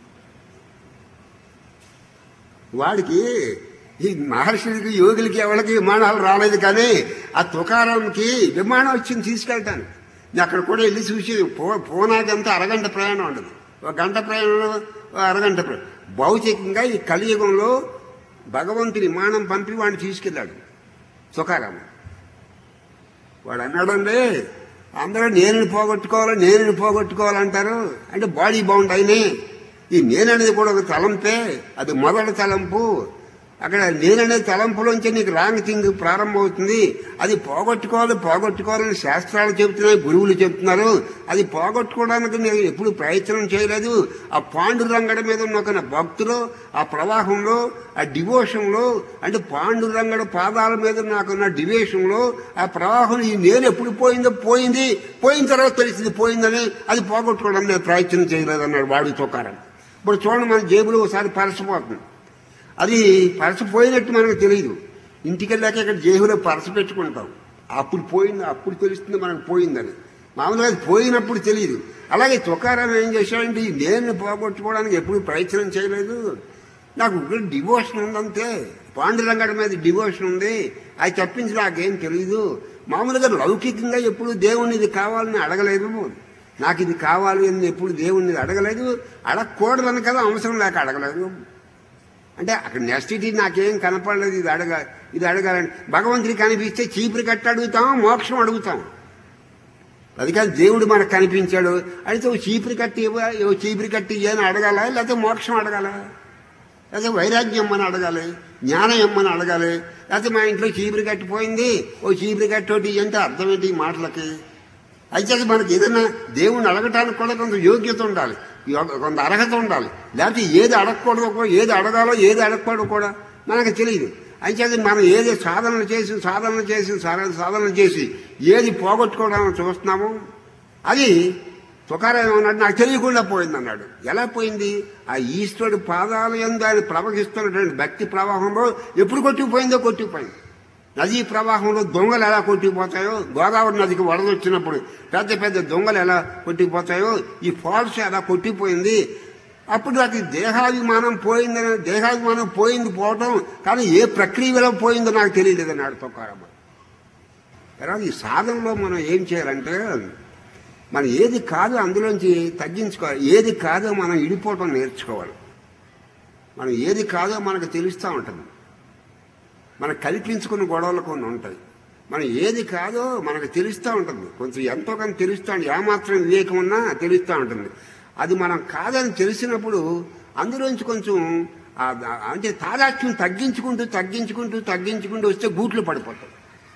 S1: వాడికి ఈ మహర్షులకి యోగులకి ఎవరికి విమానాలు రాలేదు, కానీ ఆ తుకారాంకి విమానం వచ్చింది తీసుకెళ్తాను. అక్కడ కూడా వెళ్ళి చూసి పో పోనాకంతా అరగంట ప్రయాణం ఉండదు, ఒక గంట ప్రయాణం అరగంట ప్రయాణం. భౌతికంగా ఈ కలియుగంలో భగవంతుని విమానం పంపి వాడిని తీసుకెళ్ళాడు తుకారాం. వాడు అన్నాడండి అందరూ నేను పోగొట్టుకోవాలి నేను పోగొట్టుకోవాలంటారు. అంటే బాడీ బౌండ్ అయినే ఈ నేననేది కూడా ఒక తలంపే, అది మొదటి తలంపు. అక్కడ నేననే తలంపులోంచి నీకు రాంగ్ థింగ్ ప్రారంభమవుతుంది. అది పోగొట్టుకోవాలి పోగొట్టుకోవాలని శాస్త్రాలు చెబుతున్నాయి, గురువులు చెబుతున్నారు. అది పోగొట్టుకోవడానికి నేను ఎప్పుడు ప్రయత్నం చేయలేదు. ఆ పాండురంగడ మీద ఉన్న ఒక భక్తులు ఆ ప్రవాహంలో ఆ డివోషన్లో అంటే పాండురంగడ పాదాల మీద నాకున్న డివేషన్లో ఆ ప్రవాహం ఈ నేను ఎప్పుడు పోయిందో పోయింది, పోయిన తర్వాత తెలిసింది పోయిందని. అది పోగొట్టుకోవడం నేను ప్రయత్నం చేయలేదన్నాడు వాడు తుకారాం. ఇప్పుడు చూడండి మన జేబులో ఒకసారి పరసపోతుంది, అది పరస పోయినట్టు మనకు తెలియదు. ఇంటికి వెళ్ళాక ఇక్కడ జేబులో పరస పెట్టుకుంటాం, అప్పుడు పోయింది అప్పుడు తెలుస్తుంది మనకు పోయిందని. మామూలుగా అది పోయినప్పుడు తెలియదు. అలాగే తుకారాం ఏం చేశాడంటే నేను పోగొట్టుకోవడానికి ఎప్పుడు ప్రయత్నం చేయలేదు, నాకు డివోషన్ ఉందంతే, పాండురంగడ మీద డివోషన్ ఉంది, అది తప్పించి నాకేం తెలియదు. మామూలుగా లౌకికంగా ఎప్పుడు దేవుణ్ణి ఇది కావాలని అడగలేదు, నాకు ఇది కావాలి అని ఎప్పుడు దేవుణ్ణి అడగలేదు, అడగకూడదని కదా అవసరం లేక అడగలేదు. అంటే అక్కడ నెస్టిటీ నాకేం కనపడలేదు, ఇది అడగ ఇది అడగాలని. భగవంతుడికి కనిపిస్తే చీపురు కట్టి అడుగుతాం, మోక్షం అడుగుతాం. అది కాదు దేవుడు మనకు కనిపించాడు అయితే ఓ చీపురు కట్టి ఓ చీపురు కట్టి అని అడగాల, లేకపోతే మోక్షం అడగాల, లేకపోతే వైరాగ్యం అని అడగాలి, జ్ఞానం ఇమ్మని అడగాలి. లేకపోతే మా ఇంట్లో చీపురు కట్టిపోయింది ఓ చీపురు కట్టోటి అంటే అర్థం ఏంటి ఈ మాటలకి? అయితే మనకి ఏదైనా దేవుణ్ణి అడగటానికి కూడా కొంత యోగ్యత ఉండాలి, కొంత అర్హత ఉండాలి. లేకపోతే ఏది అడగకూడదు ఏది అడగాలో ఏది అడగకూడదు కూడా మనకు తెలియదు. అయితే మనం ఏది సాధనలు చేసి సాధనలు చేసి సాధనలు చేసి ఏది పోగొట్టుకోవడానికి చూస్తున్నామో అది తుకారాం ఏమన్నాడు నాకు తెలియకుండా పోయింది అన్నాడు. ఎలా పోయింది? ఆ ఈశ్వరుడు పాదాల యందు ఆయన ప్రవహిస్తున్నటువంటి భక్తి ప్రవాహంలో ఎప్పుడు కొట్టుకుపోయిందో కొట్టుకుపోయింది. నదీ ప్రవాహంలో దొంగలు ఎలా కొట్టుకుపోతాయో, గోదావరి నదికి వరద వచ్చినప్పుడు పెద్ద పెద్ద దొంగలు ఎలా కొట్టుకుపోతాయో ఈ ఫాల్స్ ఎలా కొట్టిపోయింది. అప్పుడు అది దేహాభిమానం పోయిందని, దేహాభిమానం పోయింది పోవటం, కానీ ఏ ప్రక్రియలో పోయిందో నాకు తెలియలేదన్నాడు తుకారాం. తర్వాత ఈ సాధనలో మనం ఏం చేయాలంటే మనం ఏది కాదో అందులోంచి తగ్గించుకోవాలి, ఏది కాదో మనం ఇడిపోవటం నేర్చుకోవాలి. మనం ఏది కాదో మనకు తెలుస్తూ ఉంటుంది, మనకు కల్పించుకున్న గొడవలు కొన్ని ఉంటాయి. మనం ఏది కాదో మనకు తెలుస్తూ ఉంటుంది, కొంచెం ఎంతో కానీ తెలుస్తూ ఉంటుంది, ఏమాత్రం వివేకం ఉన్నా తెలుస్తూ ఉంటుంది. అది మనం కాదని తెలిసినప్పుడు అందులోంచి కొంచెం అంటే తాదాత్మ్యం తగ్గించుకుంటూ తగ్గించుకుంటూ తగ్గించుకుంటూ వస్తే గూట్లు పడిపోతాం.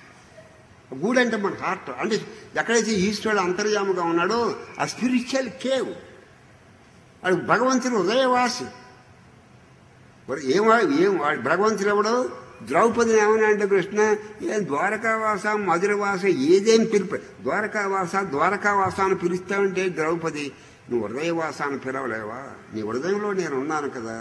S1: గూడు అంటే మన హార్ట్, అంటే ఎక్కడైతే ఈశ్వరుడు అంతర్యాముగా ఉన్నాడో ఆ స్పిరిచువల్ కేవ్, అది భగవంతుడు హృదయవాసి. ఏం ఏం భగవంతుడు ఎవడో ద్రౌపదిని ఏమన్నా అంటే కృష్ణ ఏం ద్వారకావాస మధురవాస ఏదేం పిలుపు, ద్వారకావాస ద్వారకావాస అని పిలుస్తావంటే ద్రౌపది నువ్వు హృదయవాస అని పిలవలేవా? నీ హృదయంలో నేను ఉన్నాను కదా,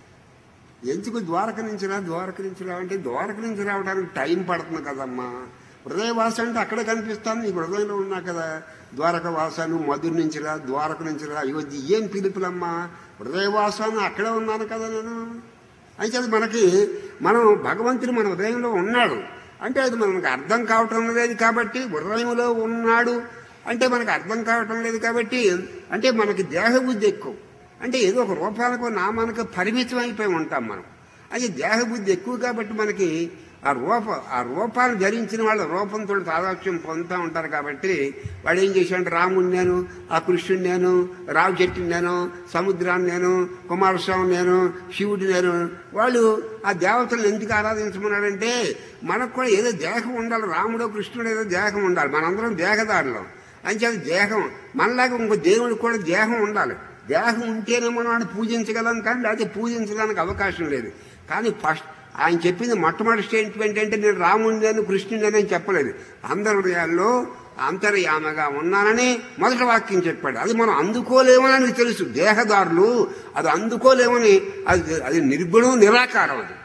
S1: ఎందుకు ద్వారక నుంచి రా ద్వారక నుంచి రావంటే ద్వారక నుంచి రావడానికి టైం పడుతుంది కదమ్మా, హృదయవాస అంటే అక్కడే కనిపిస్తాను, నీకు హృదయంలో ఉన్నా కదా. ద్వారక వాసాను, మధుర నుంచి రా, ద్వారక నుంచి రా, అయోధ్య ఏం పిలుపులమ్మా, హృదయవాసాను అక్కడే ఉన్నాను కదా నేను. అయితే మనకి మనం భగవంతుడు మన హృదయంలో ఉన్నాడు అంటే అది మనకు అర్థం కావటం లేదు కాబట్టి, హృదయంలో ఉన్నాడు అంటే మనకు అర్థం కావటం లేదు కాబట్టి, అంటే మనకి దేహబుద్ధి ఎక్కువ, అంటే ఏదో ఒక రూపాలకు నామానికి పరిమితం అయిపోయి ఉంటాం మనం. అది దేహబుద్ధి ఎక్కువ కాబట్టి మనకి ఆ రూప ఆ రూపాన్ని ధరించిన వాళ్ళు రూపంతో తాదాత్మ్యం పొందుతూ ఉంటారు కాబట్టి వాడు ఏం చేశాడంటే రాముని నేను, ఆ కృష్ణుని నేను, రావు చెట్టుని నేను, సముద్రాన్ని నేను, కుమారస్వామి నేను, శివుడి నేను. వాళ్ళు ఆ దేవతలను ఎందుకు ఆరాధించమన్నాడంటే మనకు కూడా ఏదో దేహం ఉండాలి, రాముడో కృష్ణుడు ఏదో దేహం ఉండాలి, మనందరం దేహదారులం. అంచేది దేహం మనలాగా ఇంకో దేవుడికి కూడా దేహం ఉండాలి. దేహం ఉంటేనే మనం వాడిని పూజించగలం, కానీ లేకపోతే పూజించడానికి అవకాశం లేదు. కానీ ఫస్ట్ ఆయన చెప్పింది మొట్టమొదటి స్టేట్మెంట్ అంటే నేను రాముడిని కృష్ణుడిని అని చెప్పలేదు, అందరి హృదయాల్లో అంతర్యామగా ఉన్నానని మొదటి వాక్యం చెప్పాడు. అది మనం అందుకోలేమని తెలుసు, దేహదారులు అది అందుకోలేమని, అది అది నిర్గుణం నిరాకారం. అది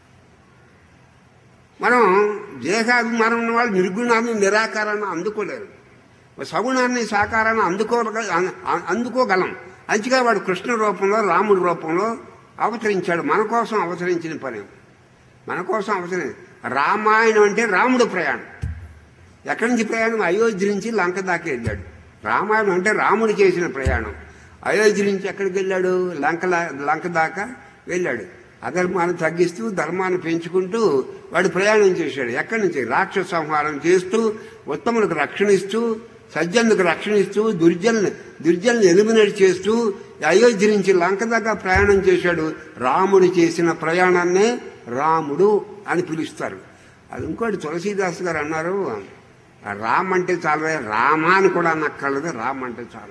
S1: మనం దేహాభిమానం ఉన్న వాళ్ళు నిర్గుణాన్ని నిరాకారాన్ని అందుకోలేరు, సగుణాన్ని సాకారాన్ని అందుకో అందుకోగలం. అంతగా వాడు కృష్ణ రూపంలో రాముడి రూపంలో అవతరించాడు, మన కోసం అవతరించిన పని, మన కోసం అవసరం. రామాయణం అంటే రాముడు ప్రయాణం. ఎక్కడి నుంచి ప్రయాణం? అయోధ్య నుంచి లంక దాకా వెళ్ళాడు. రామాయణం అంటే రాముడు చేసిన ప్రయాణం. అయోధ్య నుంచి ఎక్కడికి వెళ్ళాడు? లంక లంక దాకా వెళ్ళాడు. అధర్మాన్ని తగ్గిస్తూ ధర్మాన్ని పెంచుకుంటూ వాడు ప్రయాణం చేశాడు. ఎక్కడి నుంచి? రాక్షస సంహారం చేస్తూ, ఉత్తములకు రక్షణ ఇస్తూ, సజ్జనులకు రక్షణ ఇస్తూ, దుర్జనులు దుర్జనులు ఎలిమినేట్ చేస్తూ అయోధ్య నుంచి లంక దాకా ప్రయాణం చేశాడు. రాముడు చేసిన ప్రయాణాన్నే రాముడు అని పిలుస్తారు. అది ఇంకోటి తులసీదాస్ గారు అన్నారు, రామ్ అంటే చాలా, రామ అని కూడా అనక్కర్లేదు, రామ్ అంటే చాలా.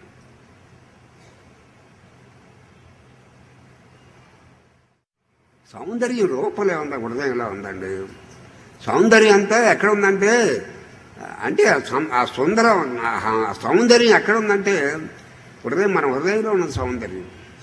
S1: సౌందర్యం రూపంలో ఉందా, హృదయంలో ఉందండి. సౌందర్యం అంతా ఎక్కడ ఉందంటే, అంటే ఆ సుందరం సౌందర్యం ఎక్కడ ఉందంటే హృదయం, మన హృదయంలో ఉన్న సౌందర్యం.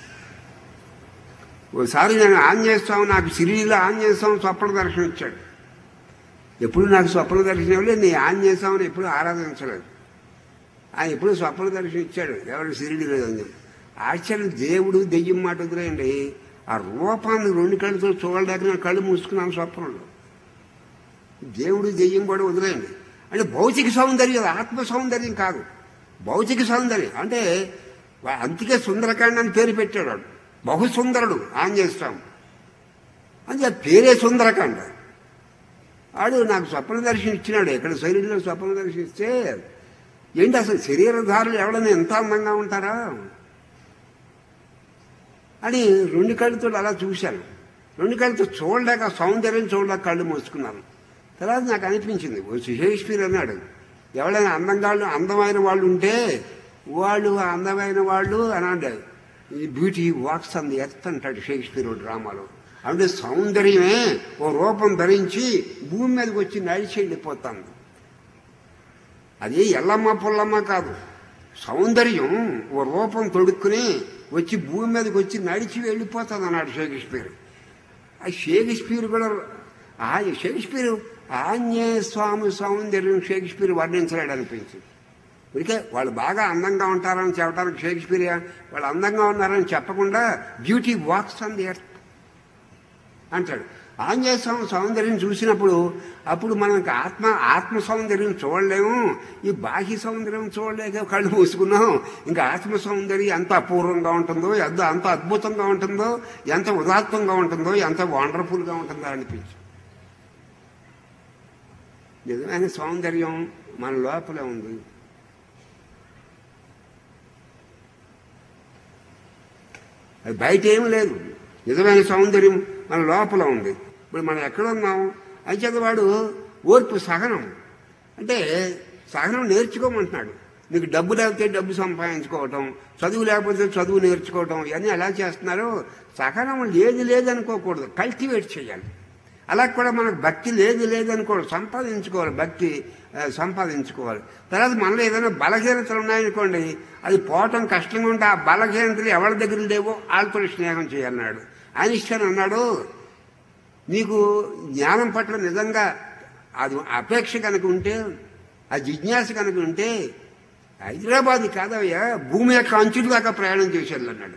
S1: ఒకసారి నేను ఆంజనేయ స్వామి నాకు సిరిలో ఆంజనేయ స్వామి స్వప్న దర్శనం ఇచ్చాడు. ఎప్పుడు నాకు స్వప్న దర్శనం ఇవ్వలేదు, నేను ఆంజనేయ స్వామిని ఎప్పుడు ఆరాధించలేదు. ఆయన ఎప్పుడు స్వప్న దర్శనం ఇచ్చాడు, ఎవరు సిరిడి లేదని. ఆశ్చర్యం, దేవుడు దెయ్యం మాట వదిలేయండి, ఆ రూపాన్ని రెండు కళ్ళతో చూడలేక నేను కళ్ళు మూసుకున్నాను స్వప్నంలో. దేవుడు దెయ్యం కూడా వదిలేయండి. అంటే భౌతిక సౌందర్యం, ఆత్మ సౌందర్యం కాదు, భౌతిక సౌందర్యం. అంటే అందుకే సుందరకాండ అని పేరు పెట్టాడు వాడు, బహుసుందరుడు ఆంజనేయ స్వామి అంటే పేరే సుందరకాండ. వాడు నాకు స్వప్న దర్శనం ఇచ్చినాడు. ఇక్కడ శరీరంలో స్వప్న దర్శనం ఇస్తే ఏంటి అసలు శరీరధారులు ఎవడైనా ఎంత అందంగా ఉంటారా అని రెండు కళ్ళతో అలా చూశాను. రెండు కళ్ళతో చూడలేక, సౌందర్యం చూడలేక కళ్ళు మూసుకున్నాను. తర్వాత నాకు అనిపించింది, షేక్స్పియర్ అన్నాడు, ఎవరైనా అందంగా అందమైన వాళ్ళు ఉంటే వాళ్ళు అందమైన వాళ్ళు అని అన్నాడు. ఈ beauty walks on the earth అంటాడు షేక్స్పియర్ డ్రామాలో. అంటే సౌందర్యమే ఓ రూపం ధరించి భూమి మీదకి వచ్చి నడిచి వెళ్ళిపోతాను. అది ఎల్లమ్మ పుల్లమ్మ కాదు, సౌందర్యం ఓ రూపం తొడుక్కుని వచ్చి భూమి మీదకి వచ్చి నడిచి వెళ్ళిపోతుంది అన్నాడు షేక్స్పియర్. ఆ షేక్స్పియర్ కూడా ఆ షేక్స్పియర్ ఆంజనేయ స్వామి సౌందర్యం షేక్స్పియర్ వర్ణించలేడు అనిపించింది. ఇదికే వాళ్ళు బాగా అందంగా ఉంటారని చెప్పడానికి షేక్స్పియర్ వాళ్ళు అందంగా ఉన్నారని చెప్పకుండా beauty walks on the earth అంటాడు. ఆంజనేయ స్వామి సౌందర్యం చూసినప్పుడు అప్పుడు మనకి ఆత్మ ఆత్మ సౌందర్యం చూడలేము, ఈ బాహ్య సౌందర్యం చూడలేక కళ్ళు మూసుకున్నాం. ఇంకా ఆత్మ సౌందర్యం ఎంత అపూర్వంగా ఉంటుందో, ఎంత అంత అద్భుతంగా ఉంటుందో, ఎంత ఉదాత్తంగా ఉంటుందో, ఎంత వండర్ఫుల్గా ఉంటుందో అనిపించింది. నిజమైన సౌందర్యం మన లోపలే ఉంది. అది బయట ఏమి లేదు, నిజమైన సౌందర్యం మన లోపల ఉంది. ఇప్పుడు మనం ఎక్కడ ఉన్నాం అంచేత వాడు ఓర్పు, సహనం. అంటే సహనం నేర్చుకోమంటున్నాడు. నీకు డబ్బు లేకపోతే డబ్బు సంపాదించుకోవటం, చదువు లేకపోతే చదువు నేర్చుకోవటం, ఇవన్నీ ఎలా చేస్తున్నారు? సహనం లేదు లేదనుకోకూడదు, కల్టివేట్ చేయాలి. అలా కూడా మనకు భక్తి లేదు లేదనుకోవడం, సంపాదించుకోవాలి, భక్తి సంపాదించుకోవాలి. తర్వాత మనలో ఏదైనా బలహీనతలు ఉన్నాయనుకోండి, అది పోవటం కష్టంగా ఉంటే ఆ బలహీనతలు ఎవరి దగ్గర లేవో వాళ్ళతో స్నేహం చేయాలన్నాడు. ఐన్స్టైన్ అన్నాడు, నీకు జ్ఞానం పట్ల నిజంగా అది అపేక్ష కనుక ఉంటే, ఆ జిజ్ఞాస కనుక ఉంటే హైదరాబాద్ కాదయ్యా భూమి యొక్క అంచుల దాకా ప్రయాణం చేసేది అన్నాడు.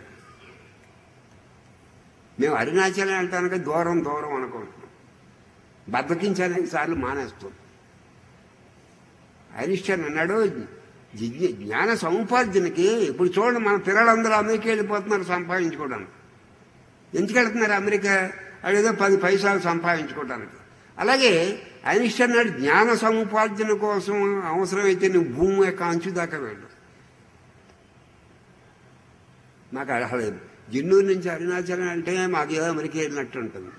S1: మేము అరుణాచలం వెళ్ళటానికి దూరం దూరం అనుకుంటున్నాం, బద్దకించడానికి సార్లు మానేస్తాం. ఐన్స్టైన్ అన్నాడు జిజ్ఞ జ్ఞాన సముపార్జనకి, ఇప్పుడు చూడండి మన పిల్లలందరూ అమెరికా వెళ్ళిపోతున్నారు సంపాదించుకోవడానికి. ఎందుకు వెళ్తున్నారు అమెరికా? అదేదో పది పైసలు సంపాదించుకోవడానికి. అలాగే ఐన్స్టైన్ నాడు జ్ఞాన సముపార్జన కోసం అవసరమైతే నువ్వు భూమి యొక్క అంచు దాకా వెళ్ళు. మాకు అసలు జిన్నూరు నుంచి అరుణాచలం అంటే మాకు ఏదో అమెరికా వెళ్ళినట్టు ఉంటుంది.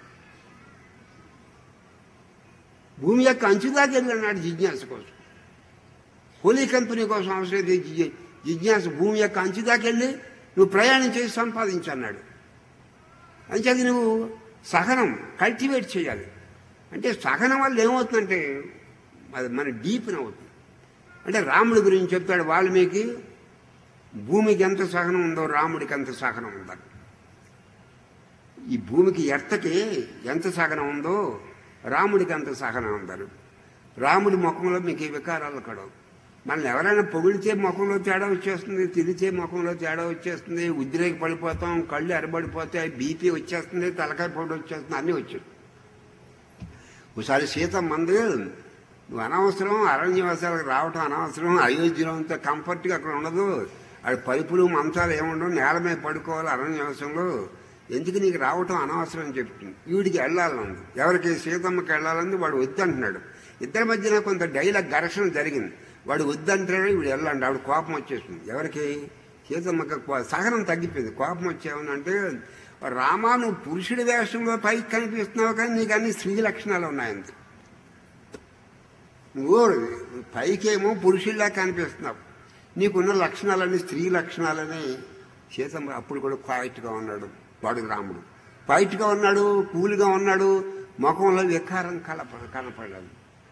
S1: భూమి యొక్క అంచు దాకా వెళ్ళినాడు జిజ్ఞాస కోసం. హోలీ కంపెనీ కోసం అవసరమైతే జిజ్ఞాస భూమి యొక్క అంచు దాకా వెళ్ళి నువ్వు ప్రయాణం చేసి సంపాదించన్నాడు. అంచేది నువ్వు సహనం కల్టివేట్ చేయాలి. అంటే సహనం వల్ల ఏమవుతుందంటే అది మన డీప్న అవుతుంది. అంటే రాముడి గురించి చెప్తాడు వాల్మీకి, భూమికి ఎంత సహనం ఉందో రాముడికి అంత సహనం ఉందని. ఈ భూమికి ఎర్తకి ఎంత సహనం ఉందో రాముడికి అంత సహనం ఉందని. రాముడి ముఖంలో మీకు ఈ వికారాలు కడవు. మనల్ని ఎవరైనా పొగిడితే ముఖంలో తేడా వచ్చేస్తుంది, తిరిగితే ముఖంలో తేడా వచ్చేస్తుంది, ఉద్రేక పడిపోతాం, కళ్ళు ఎరబడిపోతాయి, బీపీ వచ్చేస్తుంది, తలకాయ పొడి వచ్చేస్తుంది, అన్నీ వచ్చాయి. ఒకసారి సీతమ్మ మంది నువ్వు అనవసరం అరణ్యవాసాలకు రావటం అనవసరం, అయోధ్యలో అంత కంఫర్ట్గా అక్కడ ఉండదు, అది పరుపులు మంచాలు ఏముండవు, నేల మీద పడుకోవాలి అరణ్యవాసంలో, ఎందుకు నీకు రావటం అనవసరం అని చెప్తుంది. వీడికి వెళ్ళాలని, ఎవరికి సీతమ్మకి వెళ్ళాలని వాడు వద్దంటున్నాడు. ఇద్దరి మధ్యన కొంత డైలాగ్ ఘర్షణ జరిగింది. వాడు వద్దంటాడు, వీడు వెళ్ళండి. ఆవిడ కోపం వచ్చేసింది. ఎవరికి? సీతమ్మకి సహనం తగ్గిపోయింది. కోపం వచ్చేమనంటే, రామా నువ్వు పురుషుడి వేషంలో పైకి కనిపిస్తున్నావు కానీ నీకు అన్ని స్త్రీ లక్షణాలు ఉన్నాయంత. నువ్వు పైకేమో పురుషుడిలా కనిపిస్తున్నావు, నీకున్న లక్షణాలన్నీ స్త్రీ లక్షణాలని. సీతమ్మ అప్పుడు కూడా క్వైట్గా ఉన్నాడు వాడు రాముడు. క్వైట్గా ఉన్నాడు, కూల్గా ఉన్నాడు, ముఖంలో వికారం కలప కనపడాలి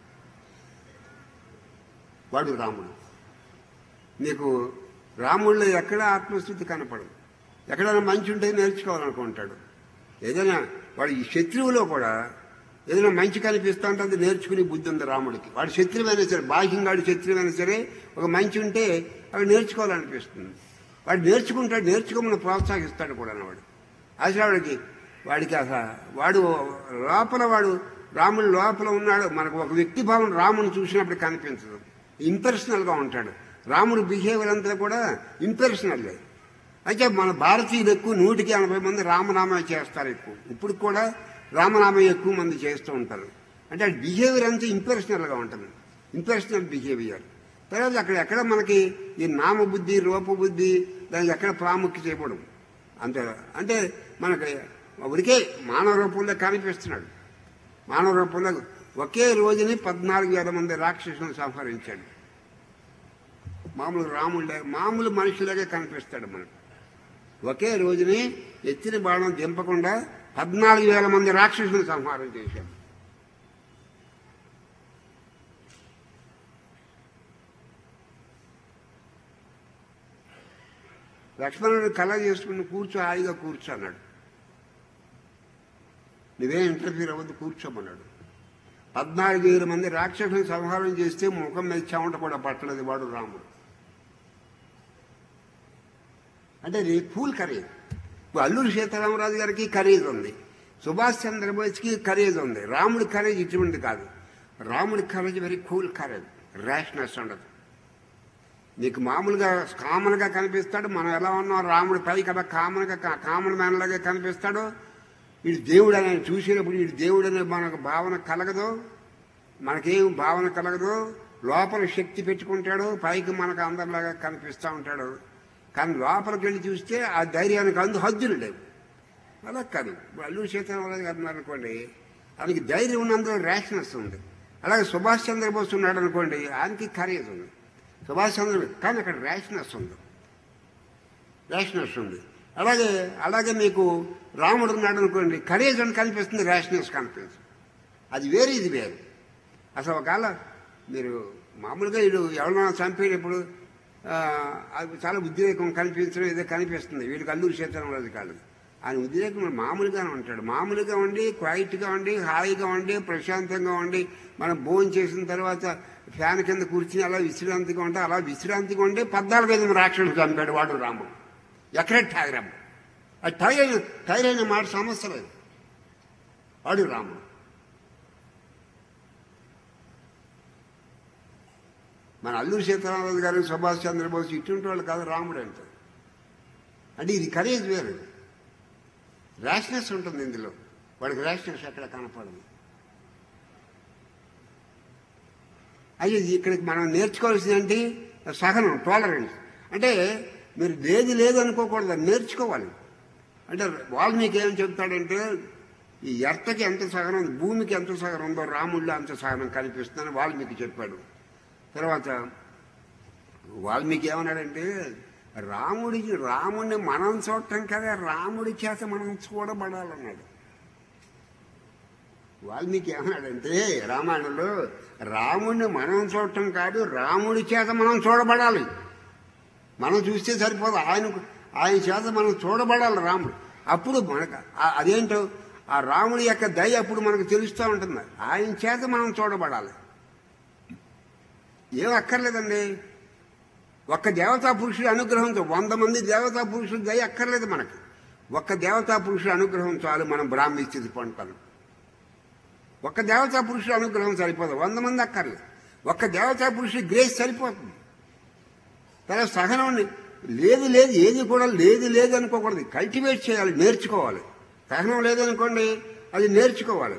S1: వాడు రాముడు. నీకు రాముడిలో ఎక్కడ ఆత్మస్థితి కనపడదు. ఎక్కడైనా మంచి ఉంటే నేర్చుకోవాలనుకుంటాడు. ఏదైనా వాడు ఈ శత్రువులో కూడా ఏదైనా మంచి కనిపిస్తూ ఉంటే అది నేర్చుకునే బుద్ధి ఉంది రాముడికి. వాడు శత్రువైనా సరే, బాహ్యంగాడు శత్రువైనా సరే, ఒక మంచి ఉంటే అవి నేర్చుకోవాలనిపిస్తుంది. వాడు నేర్చుకుంటాడు, నేర్చుకోమని ప్రోత్సహిస్తాడు కూడా వాడు. అసలు వాడికి వాడికి అసలు వాడు లోపల వాడు రాముడు లోపల ఉన్నాడు. మనకు ఒక వ్యక్తి భావం రాముని చూసినప్పుడు కనిపించదు, ఇంపర్సనల్గా ఉంటాడు. రాముడు బిహేవియర్ అంతా కూడా ఇంపర్సనల్. అయితే మన భారతీయులు ఎక్కువ నూటికి ఎనభై మంది రామనామం చేస్తారు ఎక్కువ. ఇప్పుడు కూడా రామనామం ఎక్కువ మంది చేస్తూ ఉంటారు. అంటే బిహేవియర్ అంతా ఇంపర్సనల్గా ఉంటుంది, ఇంపర్సనల్ బిహేవియర్. తర్వాత అక్కడ ఎక్కడ మనకి ఈ నామబుద్ధి రూపబుద్ధి దానికి ఎక్కడ ప్రాముఖ్యత ఇవ్వడం అంతే. అంటే మనకి ఉడికే మానవ రూపంలో కనిపిస్తున్నాడు. మానవ రూపంలో ఒకే రోజుని పద్నాలుగు వేల మంది రాక్షసులను సంహరించాడు. మామూలు రాముళ్ళే మామూలు మనుషులాగే కనిపిస్తాడు మనకు. ఒకే రోజుని ఎత్తిన బాణం దింపకుండా పద్నాలుగు వేల మంది రాక్షసులను సంహారం చేశాడు. లక్ష్మణుడు కళ చేసుకుని కూర్చో, హాయిగా కూర్చో అన్నాడు. నువ్వే ఇంటర్ఫీర్ అవ్వద్దు, కూర్చోమన్నాడు. పద్నాలుగు వేల మంది రాక్షసులను సంహారం చేస్తే ముఖం మీద చెమట కూడా పట్టలేదు వాడు రాముడు. అంటే అది కూల్ కరేజ్. ఇప్పుడు అల్లూరి సీతారామరాజు గారికి కరేజ్ ఉంది, సుభాష్ చంద్రబోస్కి కరేజ్ ఉంది. రాముడి కరేజ్ ఇటువంటి కాదు. రాముడి courage very cool courage, rashness ఉండదు. నీకు మామూలుగా కామన్గా కనిపిస్తాడు. మనం ఎలా ఉన్నాం రాముడి పై కదా కామన్గా కామన్ మ్యాన్ లాగా కనిపిస్తాడు. వీడు దేవుడు అని చూసినప్పుడు వీడు దేవుడు అనే మనకు భావన కలగదు, మనకేం భావన కలగదు. లోపల శక్తి పెట్టుకుంటాడు, పైకి మనకు అందరిలాగా కనిపిస్తూ ఉంటాడు. కానీ లోపలికి వెళ్ళి చూస్తే ఆ ధైర్యానికి అందు హద్దులు లేవు. అలా కాదు. అల్లూరి సీతారామరాజు గారు ఉన్నారనుకోండి, ఆయనకి ధైర్యం ఉన్నందులో ర్యాషనెస్ ఉంది. అలాగే సుభాష్ చంద్రబోస్ ఉన్నాడు అనుకోండి, ఆయనకి కరేజ్ ఉంది. సుభాష్ చంద్రబోస్ కానీ అక్కడ ర్యాషనెస్ ఉంది, ర్యాషనెస్ ఉంది. అలాగే అలాగే మీకు రాముడు ఉన్నాడు అనుకోండి, కరేజ్ అని కనిపిస్తుంది, ర్యాషనెస్ కనిపిస్తుంది. అది వేరు, ఇది వేరు. అసలు ఒకవేళ మీరు మామూలుగా వీడు ఎవరైనా చంపేటప్పుడు అది చాలా ఉద్రేకం కనిపించడం ఏదో కనిపిస్తుంది. వీడికి అల్లూరి సీతారామరాజు కాదు. ఆయన ఉద్రేకం మామూలుగానే ఉంటాడు. మామూలుగా ఉండి క్వైట్గా ఉండి హాయిగా ఉండి ప్రశాంతంగా ఉండి మనం భోజనం చేసిన తర్వాత ఫ్యాన్ కింద కూర్చుని అలా విశ్రాంతిగా ఉంటే అలా విశ్రాంతిగా ఉండి పద్నాలుగు ఐదు రాక్షసులు చంపాడు వాడు రాముడు. ఎక్కడే టైర్ అమ్మ ఆ టైర్ అయిన టైర్ అయిన మాట సమస్య లేదు. వాడు రాముడు. మన అల్లూరి సీతారామరాజు గారు సుభాష్ చంద్రబోస్ ఇటువంటి వాళ్ళు కాదు రాముడు అంటే. అంటే ఇది కరేజ్ వేరు, ర్యాష్నెస్ ఉంటుంది ఇందులో. వాడికి ర్యాష్నెస్ ఎక్కడ కనపడదు. అయ్యి ఇక్కడికి మనం నేర్చుకోవాల్సిందంటే సహనం, టాలరెన్స్. అంటే మీరు లేదు లేదు అనుకోకూడదు, నేర్చుకోవాలి. అంటే వాల్మీకి ఏం చెప్తాడంటే ఈ ఎర్తకి ఎంత సహనం, భూమికి ఎంత సహనం ఉందో రాముల్లో అంత సహనం కనిపిస్తుందని వాల్మీకి చెప్పాడు. తర్వాత వాల్మీకి ఏమన్నాడంటే రాముడికి రాముడిని మనం చూడటం కదా, రాముడి చేత మనం చూడబడాలన్నాడు. వాల్మీకి ఏమన్నాడంటే రామాయణంలో రాముడిని మనం చూడటం కాదు, రాముడి చేత మనం చూడబడాలి. మనం చూస్తే సరిపోదు, ఆయన ఆయన చేత మనం చూడబడాలి రాముడు. అప్పుడు మనకు అదేంటో ఆ రాముడి యొక్క దయ అప్పుడు మనకు తెలుస్తూ ఉంటుంది. ఆయన చేత మనం చూడబడాలి. ఏం అక్కర్లేదండి, ఒక్క దేవతా పురుషుడి అనుగ్రహంతో వంద మంది దేవతా పురుషుడు దయ అక్కర్లేదు మనకి. ఒక్క దేవతా పురుషుడి అనుగ్రహం చాలు మనం బ్రాహ్మీ స్థితి పొందుతాం. ఒక్క దేవతా పురుషుడి అనుగ్రహం సరిపోదు, వంద మంది అక్కర్లేదు. ఒక్క దేవతా పురుషుడి గ్రేస్ సరిపోతుంది. తర్వాత సహనం లేదు లేదు ఏది కూడా లేదు లేదు అనుకోకూడదు, కల్టివేట్ చేయాలి, నేర్చుకోవాలి. సహనం లేదనుకోండి అది నేర్చుకోవాలి.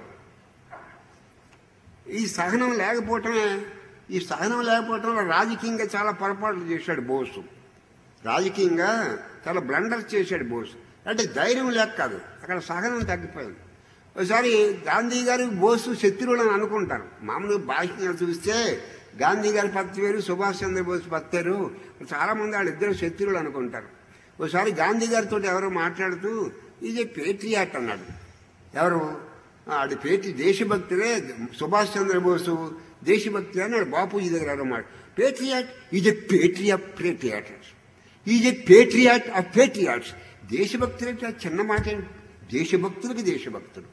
S1: ఈ సహనం లేకపోవటమే ఈ సహనం లేకపోవటంలో రాజకీయంగా చాలా పొరపాట్లు చేశాడు బోసు. రాజకీయంగా చాలా బ్లండర్స్ చేశాడు బోసు. అంటే ధైర్యం లేక కాదు, అక్కడ సహనం తగ్గిపోయింది. ఒకసారి గాంధీ గారు బోసు శత్రువులు అని అనుకుంటారు. మామూలుగా భాషగా చూస్తే గాంధీ గారి పత్తి వేరు, సుభాష్ చంద్రబోస్ పత్తి వేరు. చాలామంది వాళ్ళిద్దరు శత్రువులు అనుకుంటారు. ఒకసారి గాంధీ గారితో ఎవరో మాట్లాడుతూ ఇది పేట్రియాట్ అన్నాడు. ఎవరు ఆడి పేటి దేశభక్తులే, సుభాష్ చంద్రబోసు దేశభక్తి అన్నాడు. బాపూజీ దగ్గర అన్నమాట. Patriot is a patria patriots is a patriot of patriots. దేశభక్తులు అంటే చిన్న మాట. దేశభక్తులకి దేశభక్తులు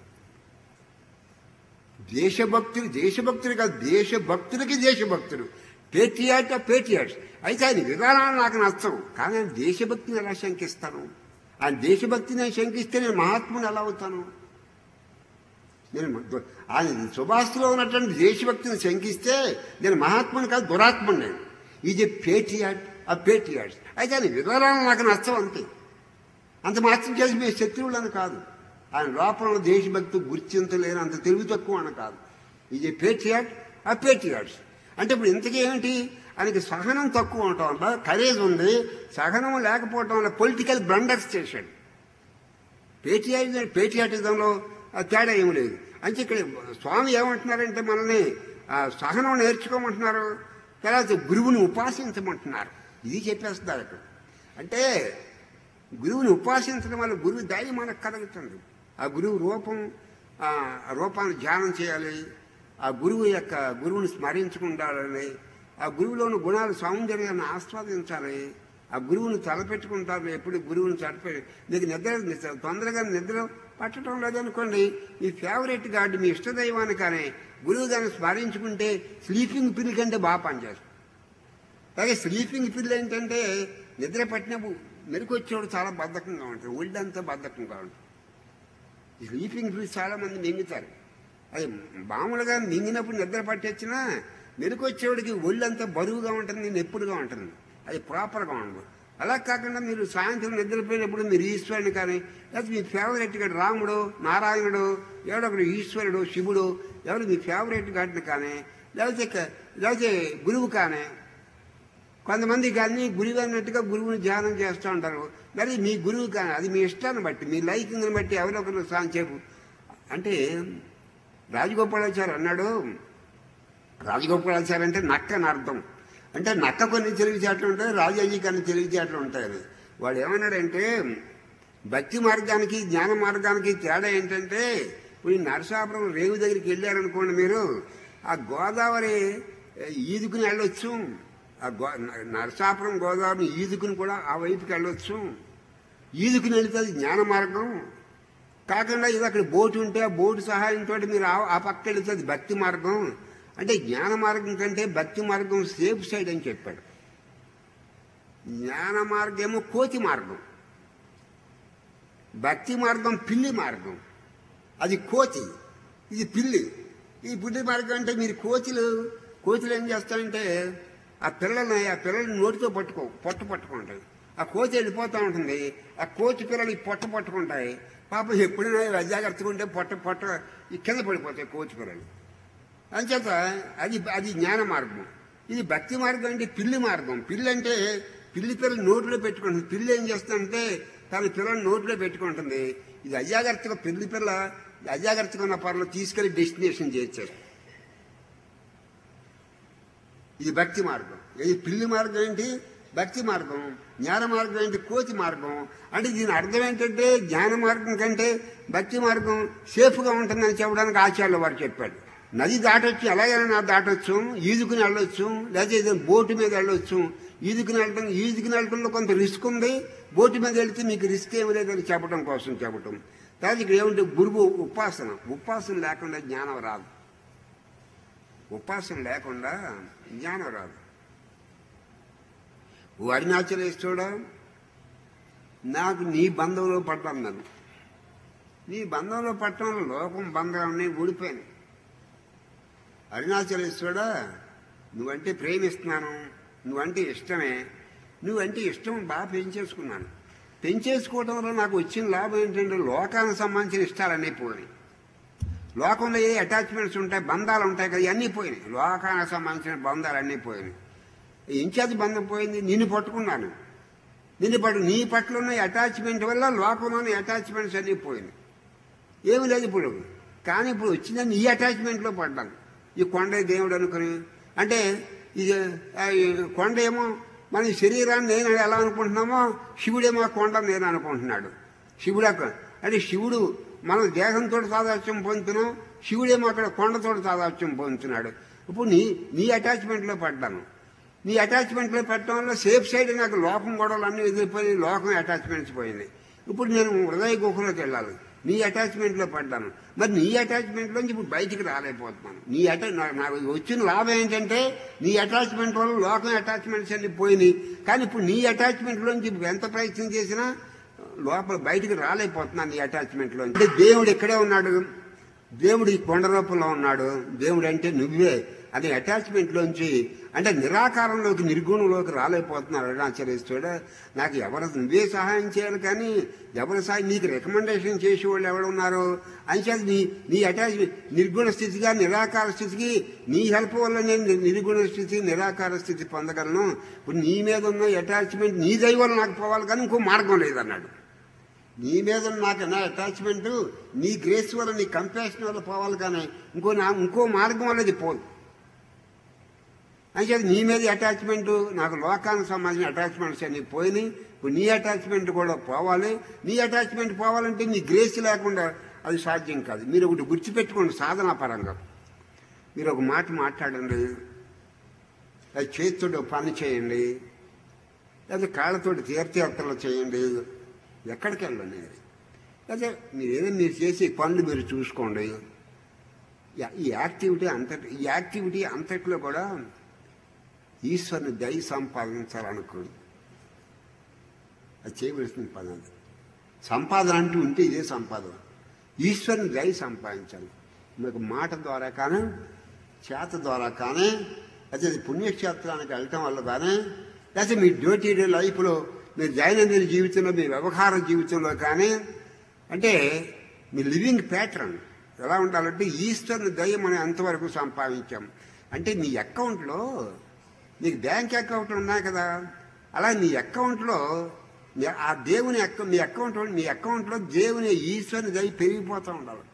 S1: దేశభక్తులు దేశభక్తులు కాదు, దేశభక్తులకి దేశభక్తులు. Patriot of patriots. అయితే ఆయన విధానాలు నాకు నచ్చవు, కానీ ఆయన దేశభక్తిని ఎలా శంకిస్తాను? ఆయన దేశభక్తిని శంకిస్తే నేను మహాత్ముని ఎలా అవుతాను? నేను ఆయన సుభాష్లో ఉన్నటువంటి దేశభక్తిని శంకిస్తే నేను మహాత్ముని కాదు, దురాత్మని. నేను is a patriot of patriots. అయితే ఆయన వివరాలు నాకు నచ్చవు, అంతే. అంత మాత్రం చేసి మీ శత్రువులని కాదు. ఆయన లోపల దేశభక్తి గుర్తించలేని అంత తెలివి తక్కువ అని కాదు. Is a patriot of patriots. అంటే ఇప్పుడు ఇంతకీ ఏమిటి, ఆయనకి సహనం తక్కువ ఉండటం వల్ల, కరేజ్ ఉంది, సహనం లేకపోవటం వల్ల పొలిటికల్ బ్లండర్స్ చేశాడు. పేట్రియాట్ పేట్రియాటిజంలో తేడా ఏమి లేదు. అంటే ఇక్కడ స్వామి ఏమంటున్నారంటే మనల్ని సహనం నేర్చుకోమంటున్నారు, తర్వాత గురువుని ఉపాసించమంటున్నారు. ఇది చెప్పేస్తున్నారు ఇక్కడ. అంటే గురువుని ఉపాసించడం వల్ల గురువు దయ మనకు కలుగుతుంది. ఆ గురువు రూపం ఆ రూపాన్ని ధ్యానం చేయాలి, ఆ గురువు యొక్క గురువుని స్మరించుకుంటారని, ఆ గురువులోని గుణాలు సౌందర్యాన్ని ఆస్వాదించాలి, ఆ గురువుని తలపెట్టుకుంటారు. ఎప్పుడు గురువుని తలపె మీకు నిద్ర తొందరగా నిద్ర పట్టడం లేదనుకోండి, మీ ఫేవరెట్ గాడ్ మీ ఇష్టదైవాన్ని కానీ గురువు గారిని స్మరించుకుంటే స్లీపింగ్ పిల్ కంటే బాగా పనిచేస్తుంది. అలాగే స్లీపింగ్ పిల్ ఏంటంటే నిద్ర పట్టినప్పుడు మెరుకొచ్చేవాడు చాలా బద్ధకంగా ఉంటుంది, ఒళ్ళంతా బద్ధకంగా ఉంటుంది. స్లీపింగ్ పిల్ చాలా మంది మింగుతారు. అది మామూలుగా మింగినప్పుడు నిద్ర పట్టొచ్చినా మెరుకొచ్చేవాడికి ఒళ్ళంతా బరువుగా ఉంటుంది, నెప్పుడుగా ఉంటుంది, అది ప్రాపర్గా ఉండదు. అలా కాకుండా మీరు సాయంత్రం నిద్రపోయినప్పుడు మీరు ఈశ్వరుని కానీ, లేకపోతే మీ ఫేవరెట్ గాడు రాముడు, నారాయణుడు, ఎవడో ఒకడు ఈశ్వరుడు, శివుడు, ఎవరు మీ ఫేవరెట్ గాడిని కానీ, లేకపోతే లేకపోతే గురువు కానీ, కొంతమంది కానీ గురువు అన్నట్టుగా గురువుని ధ్యానం చేస్తూ ఉంటారు. మరి మీ గురువు కానీ అది మీ ఇష్టాన్ని బట్టి, మీ లైకింగ్ని బట్టి ఎవరో ఒకరు సాంచేపు. అంటే రాజగోపాలాచారి అన్నాడు, రాజగోపాలాచారి అంటే నక్క అని అర్థం. అంటే నక్క కొన్ని తెలివితేటలు ఉంటాయి, రాజాజీ కొన్ని తెలివితేటలు ఉంటాయని. వాడు ఏమన్నాడంటే భక్తి మార్గానికి జ్ఞాన మార్గానికి తేడా ఏంటంటే, ఇప్పుడు నరసాపురం రేవు దగ్గరికి వెళ్ళారనుకోండి, మీరు ఆ గోదావరి ఈదుకుని వెళ్ళొచ్చు, ఆ గో నరసాపురం గోదావరిని ఈదుకుని కూడా ఆ వైపుకి వెళ్ళొచ్చు. ఈదుకుని వెళితే అది జ్ఞాన మార్గం కాకుండా ఇది అక్కడ బోటు ఉంటే ఆ బోటు సహాయంతో మీరు ఆ పక్క వెళితే అది భక్తి మార్గం. అంటే జ్ఞాన మార్గం కంటే భక్తి మార్గం సేఫ్ సైడ్ అని చెప్పాడు. జ్ఞాన మార్గమేమో కోతి మార్గం, భక్తి మార్గం పిల్లి మార్గం. అది కోతి, ఇది పిల్లి. ఈ పిల్లి మార్గం అంటే మీరు కోతులు కోతులు ఏం చేస్తారంటే ఆ పిల్లల్ని ఆ పిల్లల్ని నోటితో పట్టుకో పొట్ట పట్టుకుంటాయి. ఆ కోతి వెళ్ళిపోతూ ఉంటుంది, ఆ కోతి పిల్లలు ఈ పొట్ట పట్టుకుంటాయి. పాపం ఎప్పుడైనా అజాగ్రత్తగా ఉంటే పొట్ట పొట్ట ఈ కింద పడిపోతాయి కోతి పిల్లలు. అంచేత అది అది జ్ఞాన మార్గం. ఇది భక్తి మార్గం అంటే పిల్లి మార్గం. పిల్లి అంటే పిల్లి పిల్లలు నోట్లో పెట్టుకుంటుంది. పిల్లి ఏం చేస్తుందంటే తన పిల్లలు నోట్లో పెట్టుకుంటుంది. ఇది అజాగ్రత్తగా పిల్లి పిల్ల అజాగ్రత్తగా ఉన్న పనులు తీసుకెళ్లి డెస్టినేషన్ చేర్చారు. ఇది భక్తి మార్గం. ఇది పిల్లి మార్గం ఏంటి? భక్తి మార్గం. జ్ఞాన మార్గం ఏంటి? కోతి మార్గం. అంటే దీని అర్థం ఏంటంటే జ్ఞాన మార్గం కంటే భక్తి మార్గం సేఫ్గా ఉంటుందని చెప్పడానికి ఆచార్యుల వారు చెప్పాడు. నది దాటొచ్చు, ఎలాగైనా దాటొచ్చు, ఈదుకుని వెళ్ళొచ్చు, లేకపోతే బోటు మీద వెళ్ళొచ్చు. ఈదుకుని వెళ్ళడం ఈదుకుని వెళ్ళడంలో కొంత రిస్క్ ఉంది, బోటు మీద వెళితే మీకు రిస్క్ ఏమి లేదని చెప్పడం కోసం చెప్పటం. తర్వాత ఇక్కడ ఏమంటే గురువు ఉపాసన. ఉపాసన లేకుండా జ్ఞానం రాదు. ఉపాసన లేకుండా జ్ఞానం రాదు. ఓ అరుణాచలేశ్వరుడా, నాకు నీ బంధంలో పడ్డాను. నన్ను నీ బంధంలో పట్టడంలో లోకం బంధాలన్నీ ఊడిపోయాను. అరుణాచలేశ్వరుడా, నువ్వంటే ప్రేమిస్తున్నాను, నువ్వంటే ఇష్టమే, నువ్వంటే ఇష్టం బాగా పెంచేసుకున్నాను. పెంచేసుకోవడంలో నాకు వచ్చిన లాభం ఏంటంటే లోకానికి సంబంధించిన ఇష్టాలన్నీ పోయినాయి. లోకంలో ఏ అటాచ్మెంట్స్ ఉంటాయి, బంధాలు ఉంటాయి కదా, ఇవన్నీ పోయినాయి. లోకానికి సంబంధించిన బంధాలు అన్నీ పోయినాయి. ఇంచేది బంధం పోయింది? నిన్ను పట్టుకున్నాను. నిన్ను పట్టు నీ పట్ల ఉన్న అటాచ్మెంట్ వల్ల లోకంలోని అటాచ్మెంట్స్ అన్నీ పోయినాయి. ఏమి లేదు ఇప్పుడు. కానీ ఇప్పుడు వచ్చిందని ఈ అటాచ్మెంట్లో పడ్డాను. ఈ కొండ దేవుడు అనుకుని, అంటే ఇది కొండ ఏమో మన శరీరాన్ని నేను ఎలా అనుకుంటున్నామో శివుడేమో కొండ నేను అనుకుంటున్నాడు. శివుడు అక్కడ అంటే శివుడు మనం దేహంతో సాదాత్యం పొందుతున్నాం, శివుడేమో అక్కడ కొండతో సాదాత్యం పొందుతున్నాడు. ఇప్పుడు నీ నీ అటాచ్మెంట్లో పడ్డాను. నీ అటాచ్మెంట్లో పెట్టడం వల్ల సేఫ్ సైడ్ నాకు లోకం గొడవలు అన్నీ ఎదిరిపోయి లోకం అటాచ్మెంట్స్ పోయింది. ఇప్పుడు నేను హృదయ గుహలోకి వెళ్ళాలి. నీ అటాచ్మెంట్లో పడ్డాను. మరి నీ అటాచ్మెంట్లోంచి ఇప్పుడు బయటికి రాలేకపోతున్నాను. నీ అటా నాకు వచ్చిన లాభం ఏంటంటే నీ అటాచ్మెంట్ వల్ల లోకం అటాచ్మెంట్స్ అన్ని పోయినాయి. కానీ ఇప్పుడు నీ అటాచ్మెంట్లోంచి ఎంత ప్రయత్నం చేసినా లోపల బయటికి రాలేకపోతున్నాను నీ అటాచ్మెంట్లో. అంటే దేవుడు ఇక్కడే ఉన్నాడు, దేవుడు ఈ కొండ రూపంలో ఉన్నాడు, దేవుడు అంటే నువ్వే అనే అటాచ్మెంట్లోంచి అంటే నిరాకారంలోకి నిర్గుణంలోకి రాలేకపోతున్నారు. అరుణాచలేశ్వరుడు, నాకు ఎవరు నువ్వే సహాయం చేయాలి, కానీ ఎవరు సహాయం నీకు రికమెండేషన్ చేసేవాళ్ళు ఎవరు ఉన్నారు అంచేత నీ నీ అటాచ్మెంట్ నిర్గుణ స్థితిగా నిరాకార స్థితికి నీ హెల్ప్ వల్ల నేను నిర్గుణ స్థితి నిరాకార స్థితి పొందగలను. ఇప్పుడు నీ మీద ఉన్న అటాచ్మెంట్ నీ దయ వల్ల నాకు పోవాలి, కానీ ఇంకో మార్గం లేదన్నాడు. నీ మీద నాకు నా అటాచ్మెంట్ నీ గ్రేస్ వల్ల నీ కంపాషన్ వల్ల పోవాలి, కానీ ఇంకో నా ఇంకో మార్గం వల్ల అది పోదు. అంచేది నీ మీద అటాచ్మెంట్ నాకు లోకానికి సంబంధించిన అటాచ్మెంట్స్ అన్నీ పోయినాయి. ఇప్పుడు నీ అటాచ్మెంట్ కూడా పోవాలి. నీ అటాచ్మెంట్ పోవాలంటే నీ గ్రేస్ లేకుండా అది సాధ్యం కాదు. మీరు ఒకటి గుర్తుపెట్టుకోండి, సాధనా పరంగా మీరు ఒక మాట మాట్లాడండి, అది చేతితో పని చేయండి, లేదా కాళ్ళతోటి తీర్థయాత్రలు చేయండి, ఎక్కడికి వెళ్ళండి. లేదా మీరు ఏదైనా మీరు చేసే పనులు మీరు చూసుకోండి. ఈ యాక్టివిటీ అంతటి ఈ యాక్టివిటీ అంతట్లో కూడా ఈశ్వరుని దయ సంపాదించాలనుకోండి, అది చేయవలసిన పని. అది సంపాదన అంటూ ఉంటే ఇదే సంపాదన. ఈశ్వరుని దయ సంపాదించాలి. మీకు మాట ద్వారా కానీ చేత ద్వారా కానీ, అయితే పుణ్యక్షేత్రానికి వెళ్ళటం వల్ల కానీ, లేకపోతే మీ డే టు డే లైఫ్లో మీ దైనందిన జీవితంలో మీ వ్యవహార జీవితంలో కానీ, అంటే మీ లివింగ్ ప్యాటర్న్ ఎలా ఉండాలంటే ఈశ్వరుని దయ మనం ఎంతవరకు సంపాదించాం అంటే నీ అకౌంట్లో నీకు బ్యాంక్ అకౌంట్లు ఉన్నాయి కదా, అలా నీ అకౌంట్లో ఆ దేవుని అకౌంట్ మీ అకౌంట్ మీ అకౌంట్లో దేవుని ఈశ్వరుని దయ పెరిగిపోతూ ఉండాలి.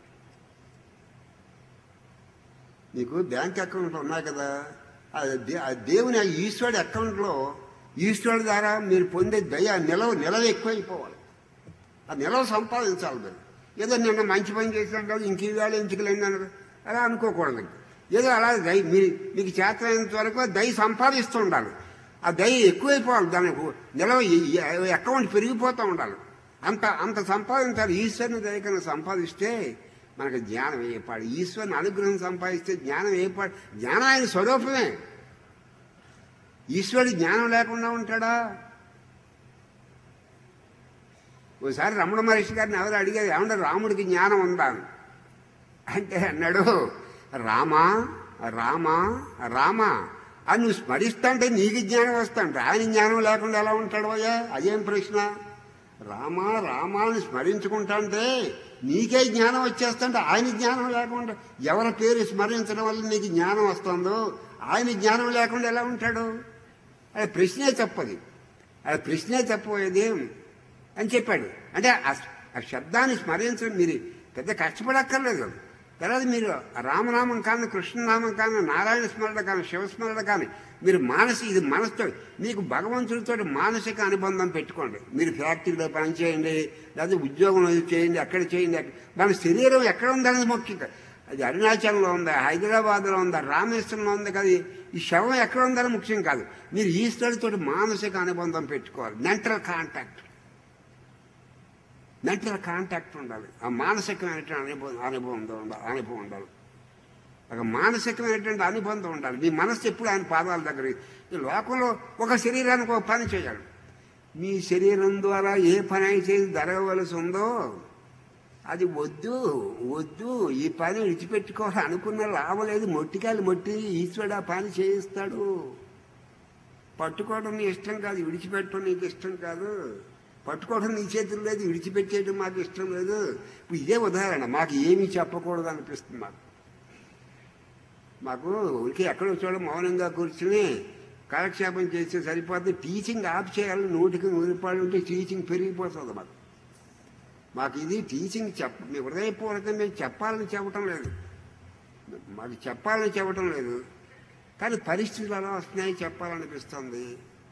S1: నీకు బ్యాంక్ అకౌంట్లు ఉన్నాయి కదా, ఆ దేవుని ఆ ఈశ్వరుడి అకౌంట్లో ఈశ్వరుడి ద్వారా మీరు పొందే దయ నిలవ నిలవ ఎక్కువైపోవాలి. ఆ నిలవ సంపాదించాలి. మీరు ఏదో నిన్న మంచి పని చేసినాం కదా ఇంక ఇవాళ ఎంచుకలేందని అలా అనుకోకూడదు. ఏదో అలా దయ మీ మీకు చేతనంత వరకు దయ సంపాదిస్తూ ఉండాలి. ఆ దయ ఎక్కువైపోవాలి, దానికి నిలవ అకౌంట్ పెరిగిపోతూ ఉండాలి. అంత అంత సంపాదించాలి. ఈశ్వరుని దయకన్నా సంపాదిస్తే మనకు జ్ఞానం ఏర్పాడు. ఈశ్వరుని అనుగ్రహం సంపాదిస్తే జ్ఞానం ఏర్పాడు. జ్ఞానం ఆయన స్వరూపమే. ఈశ్వరుడు జ్ఞానం లేకుండా ఉంటాడా? ఓసారి రమణ మహర్షి గారిని ఎవరు అడిగారు, ఏమన్నా రాముడికి జ్ఞానం ఉందా అంటే అన్నాడు, రామా రామా రామా అని నువ్వు స్మరిస్తాంటే నీకు జ్ఞానం వస్తాంట, ఆయన జ్ఞానం లేకుండా ఎలా ఉంటాడు అయ్యా? అదేం ప్రశ్న? రామా రామా అని స్మరించుకుంటాంటే నీకే జ్ఞానం వచ్చేస్తుంటే ఆయన జ్ఞానం లేకుండా ఎవరి పేరు స్మరించడం వల్ల నీకు జ్ఞానం వస్తుందో ఆయన జ్ఞానం లేకుండా ఎలా ఉంటాడు? అది ప్రశ్నే తప్పది, అది ప్రశ్నే తప్పది అని చెప్పాడు. అంటే ఆ శబ్దాన్ని స్మరించడం మీరు పెద్ద కష్టపడక్కర్లేదు. తర్వాత మీరు రామనామం కానీ, కృష్ణనామం కానీ, నారాయణ స్మరణ కానీ, శివస్మరణ కానీ మీరు మానసి ఇది మనసుతో మీకు భగవంతుడితో మానసిక అనుబంధం పెట్టుకోండి. మీరు ఫ్యాక్టరీలో పని చేయండి, లేదా ఉద్యోగం చేయండి, అక్కడ చేయండి. మన శరీరం ఎక్కడ ఉందనేది ముఖ్యంగా, అది అరుణాచలంలో ఉందా, హైదరాబాద్లో ఉందా, రామేశ్వరంలో ఉంది కదా, ఈ శవం ఎక్కడ ఉందని ముఖ్యం కాదు. మీరు ఈశ్వరుడితో మానసిక అనుబంధం పెట్టుకోవాలి. మెంటల్ కాంటాక్ట్ మెంటల్ కాంటాక్ట్ ఉండాలి. ఆ మానసికమైనటువంటి అనుభవం అనుభవం ఉండాలి అనుభవం ఉండాలి ఒక మానసికమైనటువంటి అనుబంధం ఉండాలి. మీ మనసు ఎప్పుడు ఆయన పాదాల దగ్గర. ఈ లోకంలో ఒక శరీరానికి ఒక పని చేయాలి. మీ శరీరం ద్వారా ఏ పని అయితే జరగవలసి ఉందో అది వద్దు వద్దు ఈ పని విడిచిపెట్టుకోవాలి అనుకున్న లాభం లేదు. మొట్టికాయలు మొట్టి ఈశ్వరుడు ఆ పని చేయిస్తాడు. పట్టుకోవడం నీ ఇష్టం కాదు, విడిచిపెట్టడం నీకు ఇష్టం కాదు. పట్టుకోవడం నీ చేతులు లేదు, విడిచిపెట్టేయడం మాకు ఇష్టం లేదు. ఇప్పుడు ఇదే ఉదాహరణ. మాకు ఏమీ చెప్పకూడదు అనిపిస్తుంది. మాకు మాకు ఊరికి ఎక్కడో చూడ మౌనంగా కూర్చుని కాలక్షేపం చేస్తే సరిపోతుంది. టీచింగ్ ఆఫ్ చేయాలి. నూటికి నూరు రూపాయలు ఉంటే టీచింగ్ పెరిగిపోతుంది. మాకు మాకు ఇది టీచింగ్ చెప్ప మీ హృదయపూర్వకంగా మేము చెప్పాలని చెప్పటం లేదు, మాకు చెప్పాలని చెప్పటం లేదు. కానీ పరిస్థితులు అలా వస్తున్నాయి, చెప్పాలనిపిస్తుంది.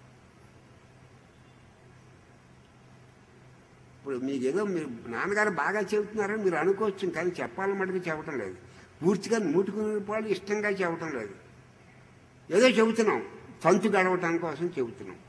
S1: ఇప్పుడు మీకు ఏదో మీరు నాన్నగారు బాగా చెబుతున్నారని మీరు అనుకోవచ్చు, కానీ చెప్పాలని మటుకు చెప్పటం లేదు. పూర్తిగా నూటికి నూరు రూపాయలు ఇష్టంగా చెప్పటం లేదు. ఏదో చెబుతున్నాం, సంతు గడవటానికి కోసం చెబుతున్నాం.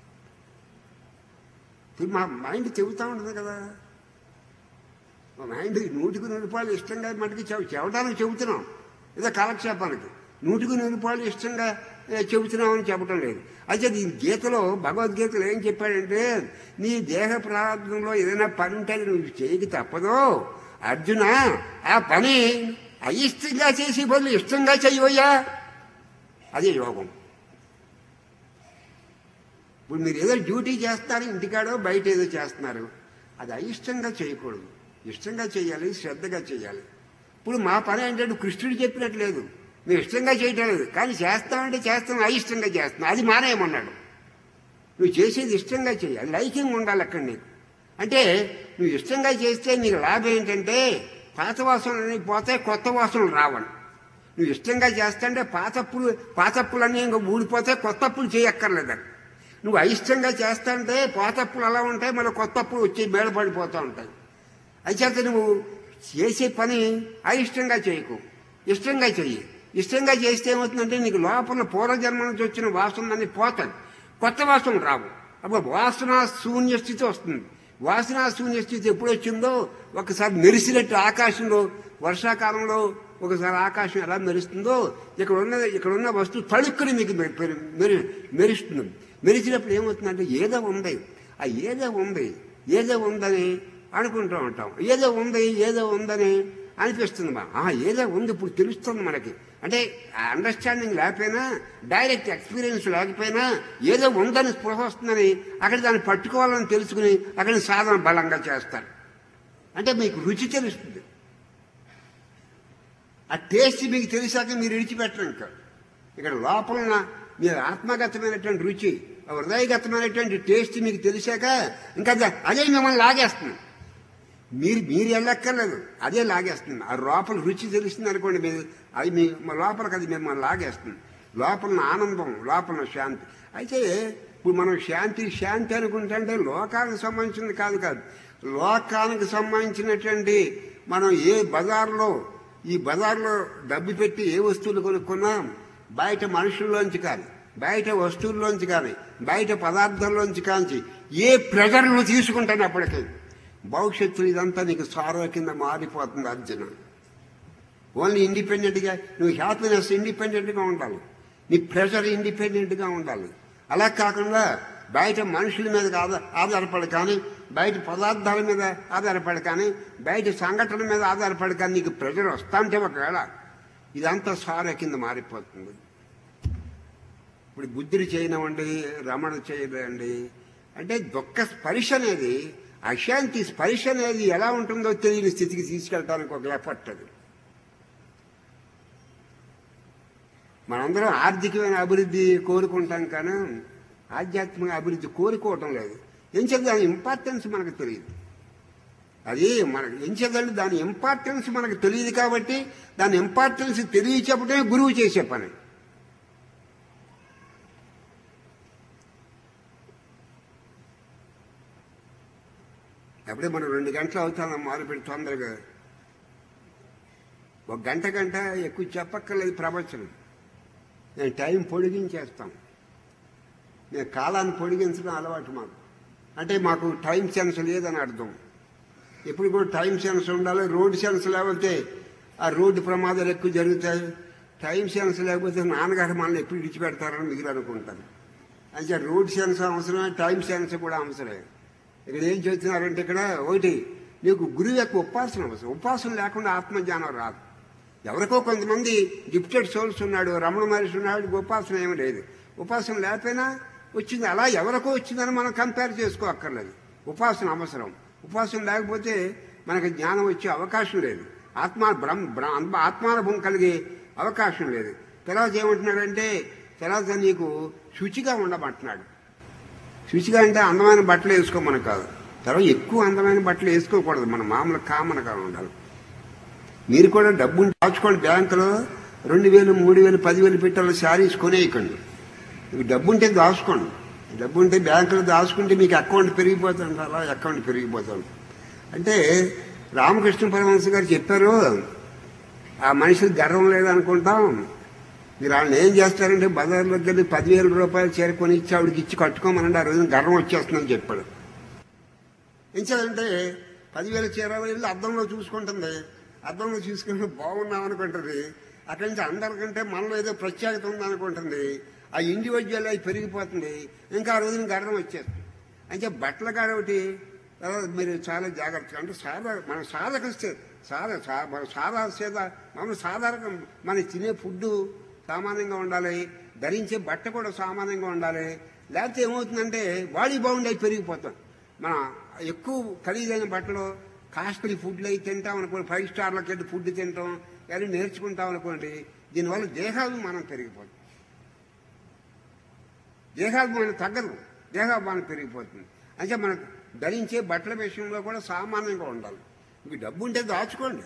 S1: మా మైండ్ చెబుతూ ఉంటుంది కదా, మా మైండ్ నూటికి నూరు రూపాయలు ఇష్టంగా మటుకు చెవ చెప్పడానికి చెబుతున్నాం. ఏదో కాలక్షేపానికి నూటికి నూరు రూపాయలు ఇష్టంగా చెబుతున్నామని చెప్పటం లేదు. అయితే ఈ గీతలో భగవద్గీతలో ఏం చెప్పాడంటే, నీ దేహ ప్రారంభంలో ఏదైనా పని ఉంటే నువ్వు చేయక తప్పదో అర్జున, ఆ పని అయిష్టంగా చేసి బదులు ఇష్టంగా చెయ్యవయ్యా. అదే యోగం. ఇప్పుడు మీరు ఏదో డ్యూటీ చేస్తారు, ఇంటికాడో బయట ఏదో చేస్తున్నారు, అది అయిష్టంగా చేయకూడదు, ఇష్టంగా చేయాలి, శ్రద్ధగా చేయాలి. ఇప్పుడు మా పని ఏంటంటే కృష్ణుడు చెప్పినట్టు లేదు, మేము ఇష్టంగా చేయటం లేదు, కానీ చేస్తామంటే చేస్తాం, అయిష్టంగా చేస్తున్నాం. అది మానేయమన్నాడు. నువ్వు చేసేది ఇష్టంగా చేయాలి, లైకింగ్ ఉండాలి అక్కడ నీకు. అంటే నువ్వు ఇష్టంగా చేస్తే నీకు లాభం ఏంటంటే పాత వాసనలు పోతే కొత్త వాసనలు రావని. నువ్వు ఇష్టంగా చేస్తాంటే పాతప్పులు పాతప్పులన్నీ ఇంకా ఊడిపోతే కొత్తప్పులు చేయక్కర్లేదని. నువ్వు అయిష్టంగా చేస్తాంటే పాతప్పులు అలా ఉంటాయి, మళ్ళీ కొత్తప్పులు వచ్చి మేడపడిపోతూ ఉంటాయి. అయితే నువ్వు చేసే పని అయిష్టంగా చేయకు, ఇష్టంగా చెయ్యి. ఇష్టంగా చేస్తే ఏమవుతుందంటే నీకు లోపల పూర్వజన్మ నుంచి వచ్చిన వాసనలన్నీ పోతాయి, కొత్త వాసనలు రావు. అప్పుడు వాసన శూన్య స్థితి వస్తుంది. వాసన శూన్య స్థితి ఎప్పుడు వచ్చిందో, ఒకసారి మెరిసినట్టు ఆకాశంలో వర్షాకాలంలో ఒకసారి ఆకాశం ఎలా మెరుస్తుందో ఇక్కడ ఉన్న ఇక్కడ ఉన్న వస్తువు తళుక్కుని మీకు మెరి మెరుస్తుంది. మెరిచినప్పుడు ఏమవుతుందంటే ఏదో ఉంది, ఆ ఏదో ఉంది ఏదో ఉందని అనుకుంటూ ఉంటాం. ఏదో ఉంది ఏదో ఉందని అనిపిస్తుంది. మా ఏదో ఉంది ఇప్పుడు తెలుస్తుంది మనకి. అంటే అండర్స్టాండింగ్ లేకపోయినా, డైరెక్ట్ ఎక్స్పీరియన్స్ లేకపోయినా ఏదో ఉందని స్పృహ వస్తుందని అక్కడ దాన్ని పట్టుకోవాలని తెలుసుకుని అక్కడ సాధన బలంగా చేస్తారు. అంటే మీకు రుచి తెలుస్తుంది. ఆ టేస్ట్ మీకు తెలిసాక మీరు విడిచిపెట్టరు. ఇంకా ఇక్కడ లోపల మీరు ఆత్మగతమైనటువంటి రుచి, హృదయగతమైనటువంటి టేస్ట్ మీకు తెలిసాక ఇంకా అదే మిమ్మల్ని లాగేస్తుంది. మీరు మీరు వెళ్ళక్కర్లేదు, అదే లాగేస్తుంది. ఆ లోపల రుచి తెలుస్తుంది అనుకోండి, మీరు అది మీ లోపలికి అది మిమ్మల్ని లాగేస్తుంది. లోపల ఆనందం, లోపల శాంతి. అయితే ఇప్పుడు మనం శాంతి శాంతి అనుకుంటే లోకానికి సంబంధించింది కాదు కాదు లోకానికి సంబంధించినటువంటి మనం ఏ బజార్లో ఈ బజార్లో డబ్బు పెట్టి ఏ వస్తువులు కొనుక్కున్నా బయట మనుషుల్లోంచి కానీ, బయట వస్తువుల్లోంచి కానీ, బయట పదార్థాల్లోంచి కాంచి ఏ ప్రెజర్ నువ్వు తీసుకుంటాను అప్పటికి భవిష్యత్తులో ఇదంతా నీకు సారో కింద మారిపోతుంది అర్జున. ఓన్లీ ఇండిపెండెంట్గా నువ్వు హ్యాపీనెస్ ఇండిపెండెంట్గా ఉండాలి, నీ ప్రెషర్ ఇండిపెండెంట్గా ఉండాలి. అలా కాకుండా బయట మనుషుల మీద ఆధార ఆధారపడి కానీ, బయట పదార్థాల మీద ఆధారపడి కానీ, బయట సంఘటనల మీద ఆధారపడి కానీ నీకు ప్రెషర్ వస్తా అంటే ఒకవేళ ఇదంతా సారో కింద మారిపోతుంది. ఇప్పుడు బుద్ధుడు చేయనివ్వండి, రమణ చేయలేండి, అంటే దుఃఖ స్పర్శ అనేది, అశాంతి స్పర్శ అనేది ఎలా ఉంటుందో తెలియని స్థితికి తీసుకెళ్ళడానికి ఒక ఎఫర్ట్ అది. మనందరం ఆర్థికమైన అభివృద్ధి కోరుకుంటాం కానీ ఆధ్యాత్మిక అభివృద్ధి కోరుకోవటం లేదు. ఏం చేద్దాం, దాని ఇంపార్టెన్స్ మనకు తెలియదు. అది మనకు ఏం చేద్దాం, దాని ఇంపార్టెన్స్ మనకు తెలియదు కాబట్టి దాని ఇంపార్టెన్స్ తెలియచెప్పటమే గురువు చేసే పని. అప్పుడే మనం రెండు గంటలు అవుతాం మొదలుపెట్టి తొందరగా. ఒక గంట గంట ఎక్కువ చెప్పక్కర్లేదు ప్రవచనం. నేను టైం పొడిగించేస్తాం. నేను కాలాన్ని పొడిగించడం అలవాటు మాకు. అంటే మాకు టైం సెన్స్ లేదని అర్థం. ఎప్పుడు కూడా టైం సెన్స్ ఉండాలి. రోడ్డు సెన్స్ లేకపోతే ఆ రోడ్డు ప్రమాదాలు ఎక్కువ జరుగుతాయి. టైం సెన్స్ లేకపోతే నాన్నగారు మనల్ని ఎప్పుడు విడిచిపెడతారని మీరు అనుకుంటారు. అంటే రోడ్ సెన్స్ అవసరమే, టైం సెన్స్ కూడా అవసరమే. ఇక్కడ ఏం చెప్తున్నారంటే ఇక్కడ ఒకటి నీకు గురువు యొక్క ఉపాసన అవసరం. ఉపాసన లేకుండా ఆత్మజ్ఞానం రాదు. ఎవరికో కొంతమంది గిఫ్టెడ్ సోల్స్ ఉన్నాడు, రమణ మహర్షి ఉన్నాడు, ఉపాసన ఏమి లేదు. ఉపాసన లేకపోయినా వచ్చింది, అలా ఎవరికో వచ్చిందని మనం కంపేర్ చేసుకోక్కర్లేదు. ఉపాసన అవసరం. ఉపాసన లేకపోతే మనకు జ్ఞానం వచ్చే అవకాశం లేదు. ఆత్మ బ్రహ్మ ఆత్మానుభవం కలిగే అవకాశం లేదు. తర్వాత ఏమంటున్నాడంటే తర్వాత నీకు శుచిగా ఉండమంటున్నాడు. శుచిగా అంటే అందమైన బట్టలు వేసుకోమని కాదు. తర్వాత ఎక్కువ అందమైన బట్టలు వేసుకోకూడదు. మన మామూలు కామన్గా ఉండాలి. మీరు కూడా డబ్బుని దాచుకోండి. బ్యాంకులో రెండు వేలు మూడు వేలు పదివేలు పెట్టాలి శారీస్ కొనేయకండి. మీకు డబ్బు ఉంటే దాచుకోండి. డబ్బు ఉంటే బ్యాంకులో దాచుకుంటే మీకు అకౌంట్ పెరిగిపోతుంది. అలా అకౌంట్ పెరిగిపోతుంది. అంటే రామకృష్ణ పరమహంస గారు చెప్పారు, ఆ మనిషికి గర్వం లేదనుకుంటాం. మీరు వాళ్ళని ఏం చేస్తారంటే బజార్లోకి వెళ్ళి పదివేల రూపాయలు చేరుకొని ఇచ్చి ఆవిడకి ఇచ్చి కట్టుకోమనండి, ఆ రోజున గర్వం వచ్చేస్తుందని చెప్పాడు. ఏం చేయాలంటే పదివేల చీర వెళ్ళి అద్దంలో చూసుకుంటుంది. అద్దంలో చూసుకుంటే బాగున్నాం అనుకుంటుంది. అక్కడి నుంచి అందరికంటే మనలో ఏదో ప్రత్యేకత ఉందనుకుంటుంది. ఆ ఇండివిజువల్ అవి పెరిగిపోతుంది. ఇంకా ఆ రోజున గర్వం వచ్చేస్తుంది. అంటే బట్టల కాడ ఒకటి మీరు చాలా జాగ్రత్తగా అంటే సాధా మన సాధక సాధ మన సాదా సేద మనం సాధారణ మన తినే ఫుడ్డు సామాన్యంగా ఉండాలి, ధరించే బట్ట కూడా సామాన్యంగా ఉండాలి. లేకపోతే ఏమవుతుందంటే బాడీ బౌండ్ అయి పెరిగిపోతాం. మన ఎక్కువ ఖరీదైన బట్టలు కాస్ట్లీ ఫుడ్లు అవి తింటాం అనుకోండి, ఫైవ్ స్టార్లకి వెళ్ళి ఫుడ్ తింటాం కానీ నేర్చుకుంటాం అనుకోండి, దీనివల్ల దేహాభిమానం పెరిగిపోతుంది. దేహాభిమానం తగ్గదు, దేహాభిమానం పెరిగిపోతుంది. అంటే మనకు ధరించే బట్టల విషయంలో కూడా సామాన్యంగా ఉండాలి. మీకు డబ్బు ఉంటే దాచుకోండి.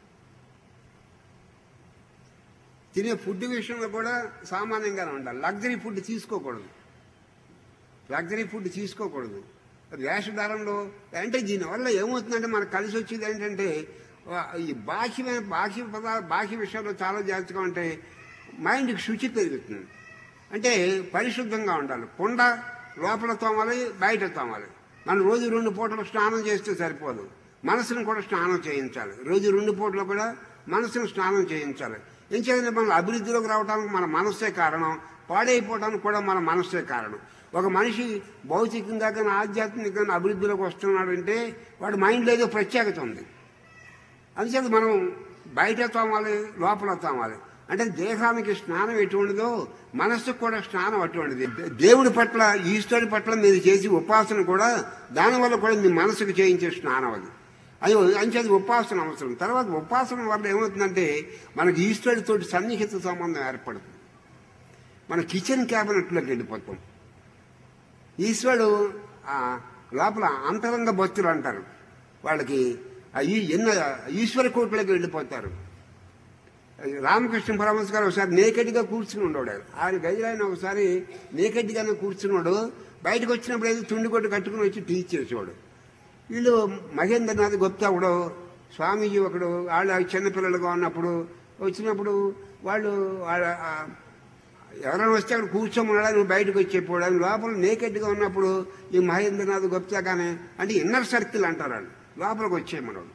S1: తినే ఫుడ్ విషయంలో కూడా సామాన్యంగానే ఉండాలి. లగ్జరీ ఫుడ్ తీసుకోకూడదు. లగ్జరీ ఫుడ్ తీసుకోకూడదు. వేషధారంలో అంటే దీనివల్ల ఏమవుతుందంటే మనకు కలిసి వచ్చేది ఏంటంటే ఈ బాహ్యమైన బాహ్య పదా బాహ్య విషయంలో చాలా జాగ్రత్తగా ఉంటే మైండ్కి శుచి పెరుగుతుంది. అంటే పరిశుద్ధంగా ఉండాలి. కుండ లోపల తోమాలి, బయట తోమాలి. మనం రోజు రెండు పూటలు స్నానం చేస్తే సరిపోదు, మనసును కూడా స్నానం చేయించాలి. రోజు రెండు పూటలు కూడా మనసును స్నానం చేయించాలి. ఏం చేయాలంటే మన అభివృద్ధిలోకి రావడానికి మన మనస్సే కారణం, పాడైపోవడానికి కూడా మన మనస్సే కారణం. ఒక మనిషి భౌతికంగా కానీ ఆధ్యాత్మికంగా అభివృద్ధిలోకి వస్తున్నాడంటే వాడి మైండ్లో ఏదో ప్రత్యేకత ఉంది. అందుచేత మనం బయట తోమాలి, లోపల తోమాలి. అంటే దేహానికి స్నానం ఎటువంటిదో మనస్సుకు కూడా స్నానం అటువంటిది. దేవుడి పట్ల ఈశ్వరుడి పట్ల మీరు చేసి ఉపాసన కూడా దానివల్ల కూడా మీ మనసుకు చేయించే స్నానం అది. అది అంచేది ఉపాసన అవసరం. తర్వాత ఉపాసన వల్ల ఏమవుతుందంటే మనకి ఈశ్వరుడితో సన్నిహిత సంబంధం ఏర్పడుతుంది. మన కిచెన్ క్యాబినెట్లోకి వెళ్ళిపోతాం. ఈశ్వరుడు లోపల అంతరంగ భక్తులు అంటారు, వాళ్ళకి ఎన్నో ఈశ్వర కోట్లోకి వెళ్ళిపోతారు. రామకృష్ణ పరమహంస గారు ఒకసారి నేకెడ్గా కూర్చుని ఉండేవాడు. ఆయన గదిలో ఆయన ఒకసారి నేకెడ్గానే కూర్చున్నాడు. బయటకు వచ్చినప్పుడు ఏదో తుండి కొట్టు కట్టుకుని వచ్చి టీచ్ చేసేవాడు. వీళ్ళు మహేంద్రనాథ్ గుప్తా ఒకడు, స్వామీజీ ఒకడు, వాళ్ళు చిన్నపిల్లలుగా ఉన్నప్పుడు వచ్చినప్పుడు వాళ్ళు ఎవరైనా వస్తే అక్కడ కూర్చోమన్నాడా నువ్వు బయటకు వచ్చి చెప్పాడు. లోపల నేకెడ్గా ఉన్నప్పుడు ఈ మహేంద్రనాథ్ గుప్తా కానీ అంటే ఇన్నర్ సర్కిల్ అంటారు వాళ్ళు. లోపలికి వచ్చేయమన్నాడు.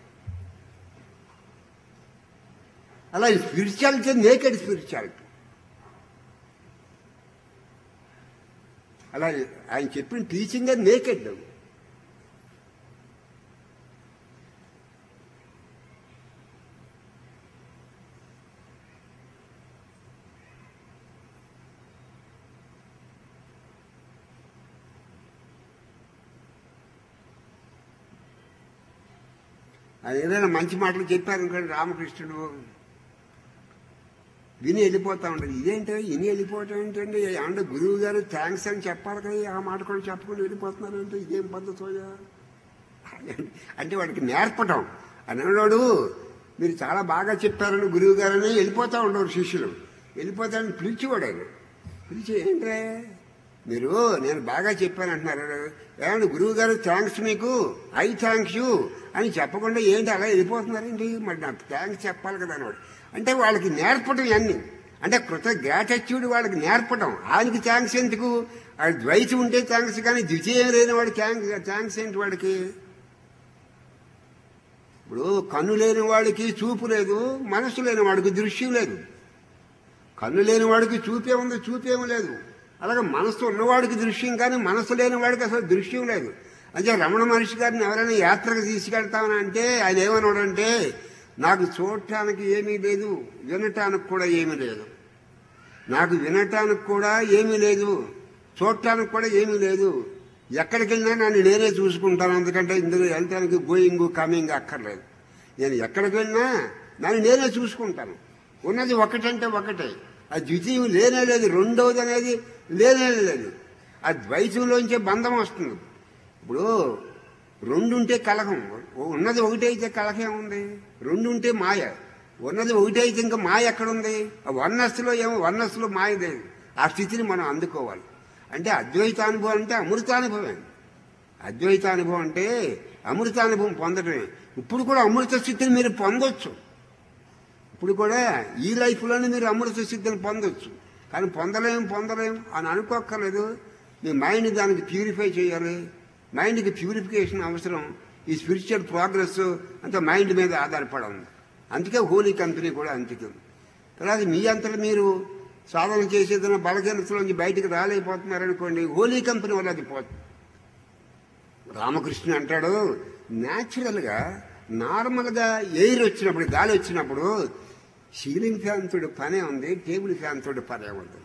S1: అలా స్పిరిచువాలిటీ నేకెడ్ స్పిరిచువాలిటీ. అలా ఆయన చెప్పిన టీచింగ్ నేకెడ్. ఆయన ఏదైనా మంచి మాటలు చెప్పారనుకోండి రామకృష్ణుడు విని వెళ్ళిపోతా ఉంటుంది. ఇదేంటో విని వెళ్ళిపోవటం ఏంటండి, అంటే గురువు గారు థ్యాంక్స్ అని చెప్పాలి కదా, ఆ మాట కూడా చెప్పకుండా వెళ్ళిపోతున్నారు అంటే ఇదేం పద్ధతోయా అంటే వాడికి నేర్పటం. అనేవాడు మీరు చాలా బాగా చెప్పారని గురువు గారని వెళ్ళిపోతూ ఉండేవారు శిష్యులు. వెళ్ళిపోతారని పిలిచేవాడు ఆయన. పిలిచి ఏంట్రే మీరు నేను బాగా చెప్పాను అంటున్నారు, ఏమంటే గురువు గారు థ్యాంక్స్ మీకు, ఐ థ్యాంక్స్ యూ అని చెప్పకుండా ఏంటి అలా వెళ్ళిపోతున్నారండి, మరి నాకు థ్యాంక్స్ చెప్పాలి కదా అనేవాడు. అంటే వాళ్ళకి నేర్పడం ఇవన్నీ, అంటే కృత గ్రాటిట్యూడ్ వాళ్ళకి నేర్పడం. ఆయనకి థ్యాంక్స్ ఎందుకు, అది ద్వైతం ఉంటే థ్యాంక్స్, కానీ ద్వితీయం లేని వాడు థ్యాంక్స్ థ్యాంక్స్ ఏంటి వాడికి. ఇప్పుడు కన్ను లేని వాడికి చూపు లేదు, మనసు లేని వాడికి దృశ్యం లేదు. కన్ను లేని వాడికి చూపే ఉంది, చూపేమీ లేదు. అలాగే మనసు ఉన్నవాడికి దృశ్యం, కానీ మనసు లేని వాడికి అసలు దృశ్యం లేదు. అంటే రమణ మహర్షి గారిని ఎవరైనా యాత్రకు తీసుకెళ్తామని అంటే ఆయన ఏమన్నాడంటే, నాకు చూడటానికి ఏమీ లేదు, వినటానికి కూడా ఏమీ లేదు. నాకు వినటానికి కూడా ఏమీ లేదు, చూడటానికి కూడా ఏమీ లేదు. ఎక్కడికి వెళ్ళినా నన్ను నేనే చూసుకుంటాను, ఎందుకంటే ఇందులో వెళ్ళటానికి గోయింగ్ కమింగ్ అక్కర్లేదు. నేను ఎక్కడికి వెళ్ళినా నన్ను నేనే చూసుకుంటాను. ఉన్నది ఒకటంటే ఒకటే, ఆ ద్వితీయం లేనే లేదు, రెండవది అనేది లేనే లేదు. ఆ ద్వైతంలోంచే బంధం వస్తుంది. ఇప్పుడు రెండు ఉంటే కలహం, ఉన్నది ఒకటి అయితే కలహం ఉంది. రెండు ఉంటే మాయ, ఉన్నది ఒకటి అయితే ఇంకా మాయ ఎక్కడుంది. ఆ వన్నస్సులో ఏమో వన్నస్సులో మాయ లేదు. ఆ స్థితిని మనం అందుకోవాలి. అంటే అద్వైతానుభవం అంటే అమృతానుభవమే. అద్వైతానుభవం అంటే అమృతానుభవం పొందడమే. ఇప్పుడు కూడా అమృత స్థితిని మీరు పొందొచ్చు. ఇప్పుడు కూడా ఈ లైఫ్లోనే మీరు అమృత స్థితిని పొందొచ్చు. కానీ పొందలేం పొందలేం అని అనుకోక్కర్లేదు. మీ మైండ్ దానికి ప్యూరిఫై చేయాలి. మైండ్కి ప్యూరిఫికేషన్ అవసరం. ఈ స్పిరిచువల్ ప్రోగ్రెస్ అంతా మైండ్ మీద ఆధారపడి ఉంది. అందుకే హోలీ కంపెనీ కూడా అందుకే. తర్వాత మీ అంతలో మీరు సాధన చేసేదన్న బలహీనతలోంచి బయటికి రాలేకపోతున్నారనుకోండి, హోలీ కంపెనీ వల్ల అది పోతుంది. రామకృష్ణ అంటాడు, న్యాచురల్గా నార్మల్గా ఎయిర్ వచ్చినప్పుడు, గాలి వచ్చినప్పుడు సీలింగ్ ఫ్యాన్ తోటి పనే ఉంది, టేబుల్ ఫ్యాన్ తోటి పనే ఉంది.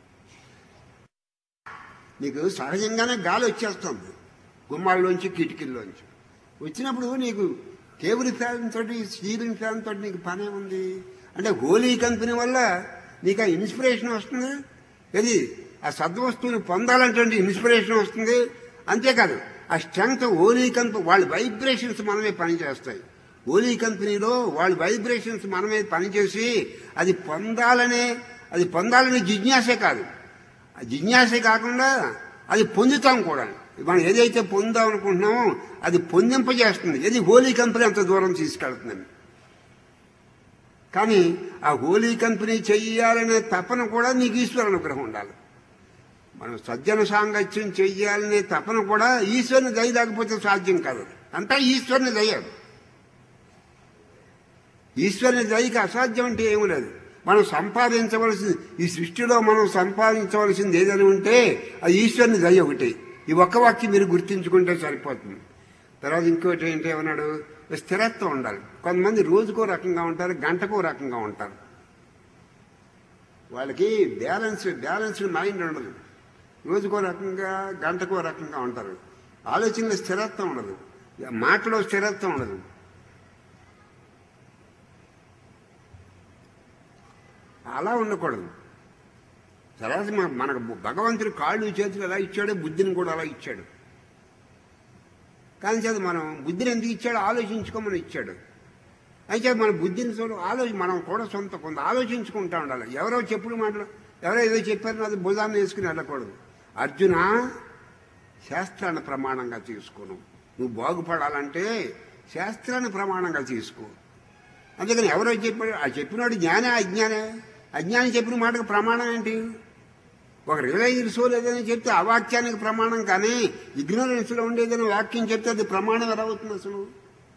S1: నీకు సహజంగానే గాలి వచ్చేస్తుంది గుమ్మాల్లోంచి కిటికీల్లోంచి. వచ్చినప్పుడు నీకు టేబుల్ ఫ్యాన్ తోటి సీలింగ్ ఫ్యాన్ తోటి నీకు పనే ఉంది. అంటే హోలీ కంపెనీ వల్ల నీకు ఆ ఇన్స్పిరేషన్ వస్తుంది. ఇది ఆ సద్వస్తువుని పొందాలంటే ఇన్స్పిరేషన్ వస్తుంది. అంతేకాదు ఆ స్ట్రెంగ్త్ హోలీ కంపెనీ వాళ్ళ వైబ్రేషన్స్ మనమే పనిచేస్తాయి. హోలీ కంపెనీలో వాళ్ళ వైబ్రేషన్స్ మనమే పనిచేసి అది పొందాలనే అది పొందాలనే జిజ్ఞాసే కాదు, ఆ జిజ్ఞాసే కాకుండా అది పొందుతాం కూడా. మనం ఏదైతే పొందాం అనుకుంటున్నామో అది పొందింపజేస్తుంది. ఇది హోలీ కంపెనీ అంత దూరం తీసుకెళ్తుందని. కానీ ఆ హోలీ కంపెనీ చెయ్యాలనే తపన కూడా నీకు ఈశ్వర అనుగ్రహం ఉండాలి. మనం సజ్జన సాంగత్యం చెయ్యాలనే తపన కూడా ఈశ్వరుని దయ లేకపోతే సాధ్యం కాదు. అంతా ఈశ్వరుని దయ. ఈశ్వరుని దయకి అసాధ్యం అంటే ఏమి లేదు. మనం సంపాదించవలసింది ఈ సృష్టిలో మనం సంపాదించవలసింది ఏదని ఉంటే అది ఈశ్వరుని దయ ఒకటి. ఈ ఒక్క వాక్యం మీరు గుర్తించుకుంటే సరిపోతుంది. తర్వాత ఇంకోటి ఏంటి ఏమన్నాడు, స్థిరత్వం ఉండాలి. కొంతమంది రోజుకో రకంగా ఉంటారు, గంటకో రకంగా ఉంటారు. వాళ్ళకి బ్యాలెన్స్ బ్యాలెన్స్డ్ మైండ్ ఉండదు. రోజుకో రకంగా గంటకో రకంగా ఉంటారు. ఆలోచనలో స్థిరత్వం ఉండదు, మాటలో స్థిరత్వం ఉండదు. అలా ఉండకూడదు. తర్వాత మనకు భగవంతుడు కాళ్ళు చేతులు ఎలా ఇచ్చాడో బుద్ధిని కూడా అలా ఇచ్చాడు. కానీ చేత మనం బుద్ధిని ఎందుకు ఇచ్చాడో ఆలోచించుకోమని ఇచ్చాడు. అయితే మన బుద్ధిని చూడ ఆలోచి మనం కూడా సొంత కొంత ఆలోచించుకుంటూ ఉండాలి. ఎవరో చెప్పుడు మాటలు ఎవరో ఏదో చెప్పారో అది భుజాన్ని వేసుకుని వెళ్ళకూడదు. అర్జున, శాస్త్రాన్ని ప్రమాణంగా తీసుకోను. నువ్వు బాగుపడాలంటే శాస్త్రాన్ని ప్రమాణంగా తీసుకో. అందుకని ఎవరో చెప్పాడు, ఆ చెప్పినాడు జ్ఞానే అజ్ఞానే. అజ్ఞాని చెప్పిన మాటకు ప్రమాణం ఏంటి? ఒక రియలైజ్ లేదని చెప్తే ఆ వాక్యానికి ప్రమాణం, కానీ ఇగ్నోరెన్స్లో ఉండేదని వాక్యం చెప్తే అది ప్రమాణం ఎలా అవుతుంది? అసలు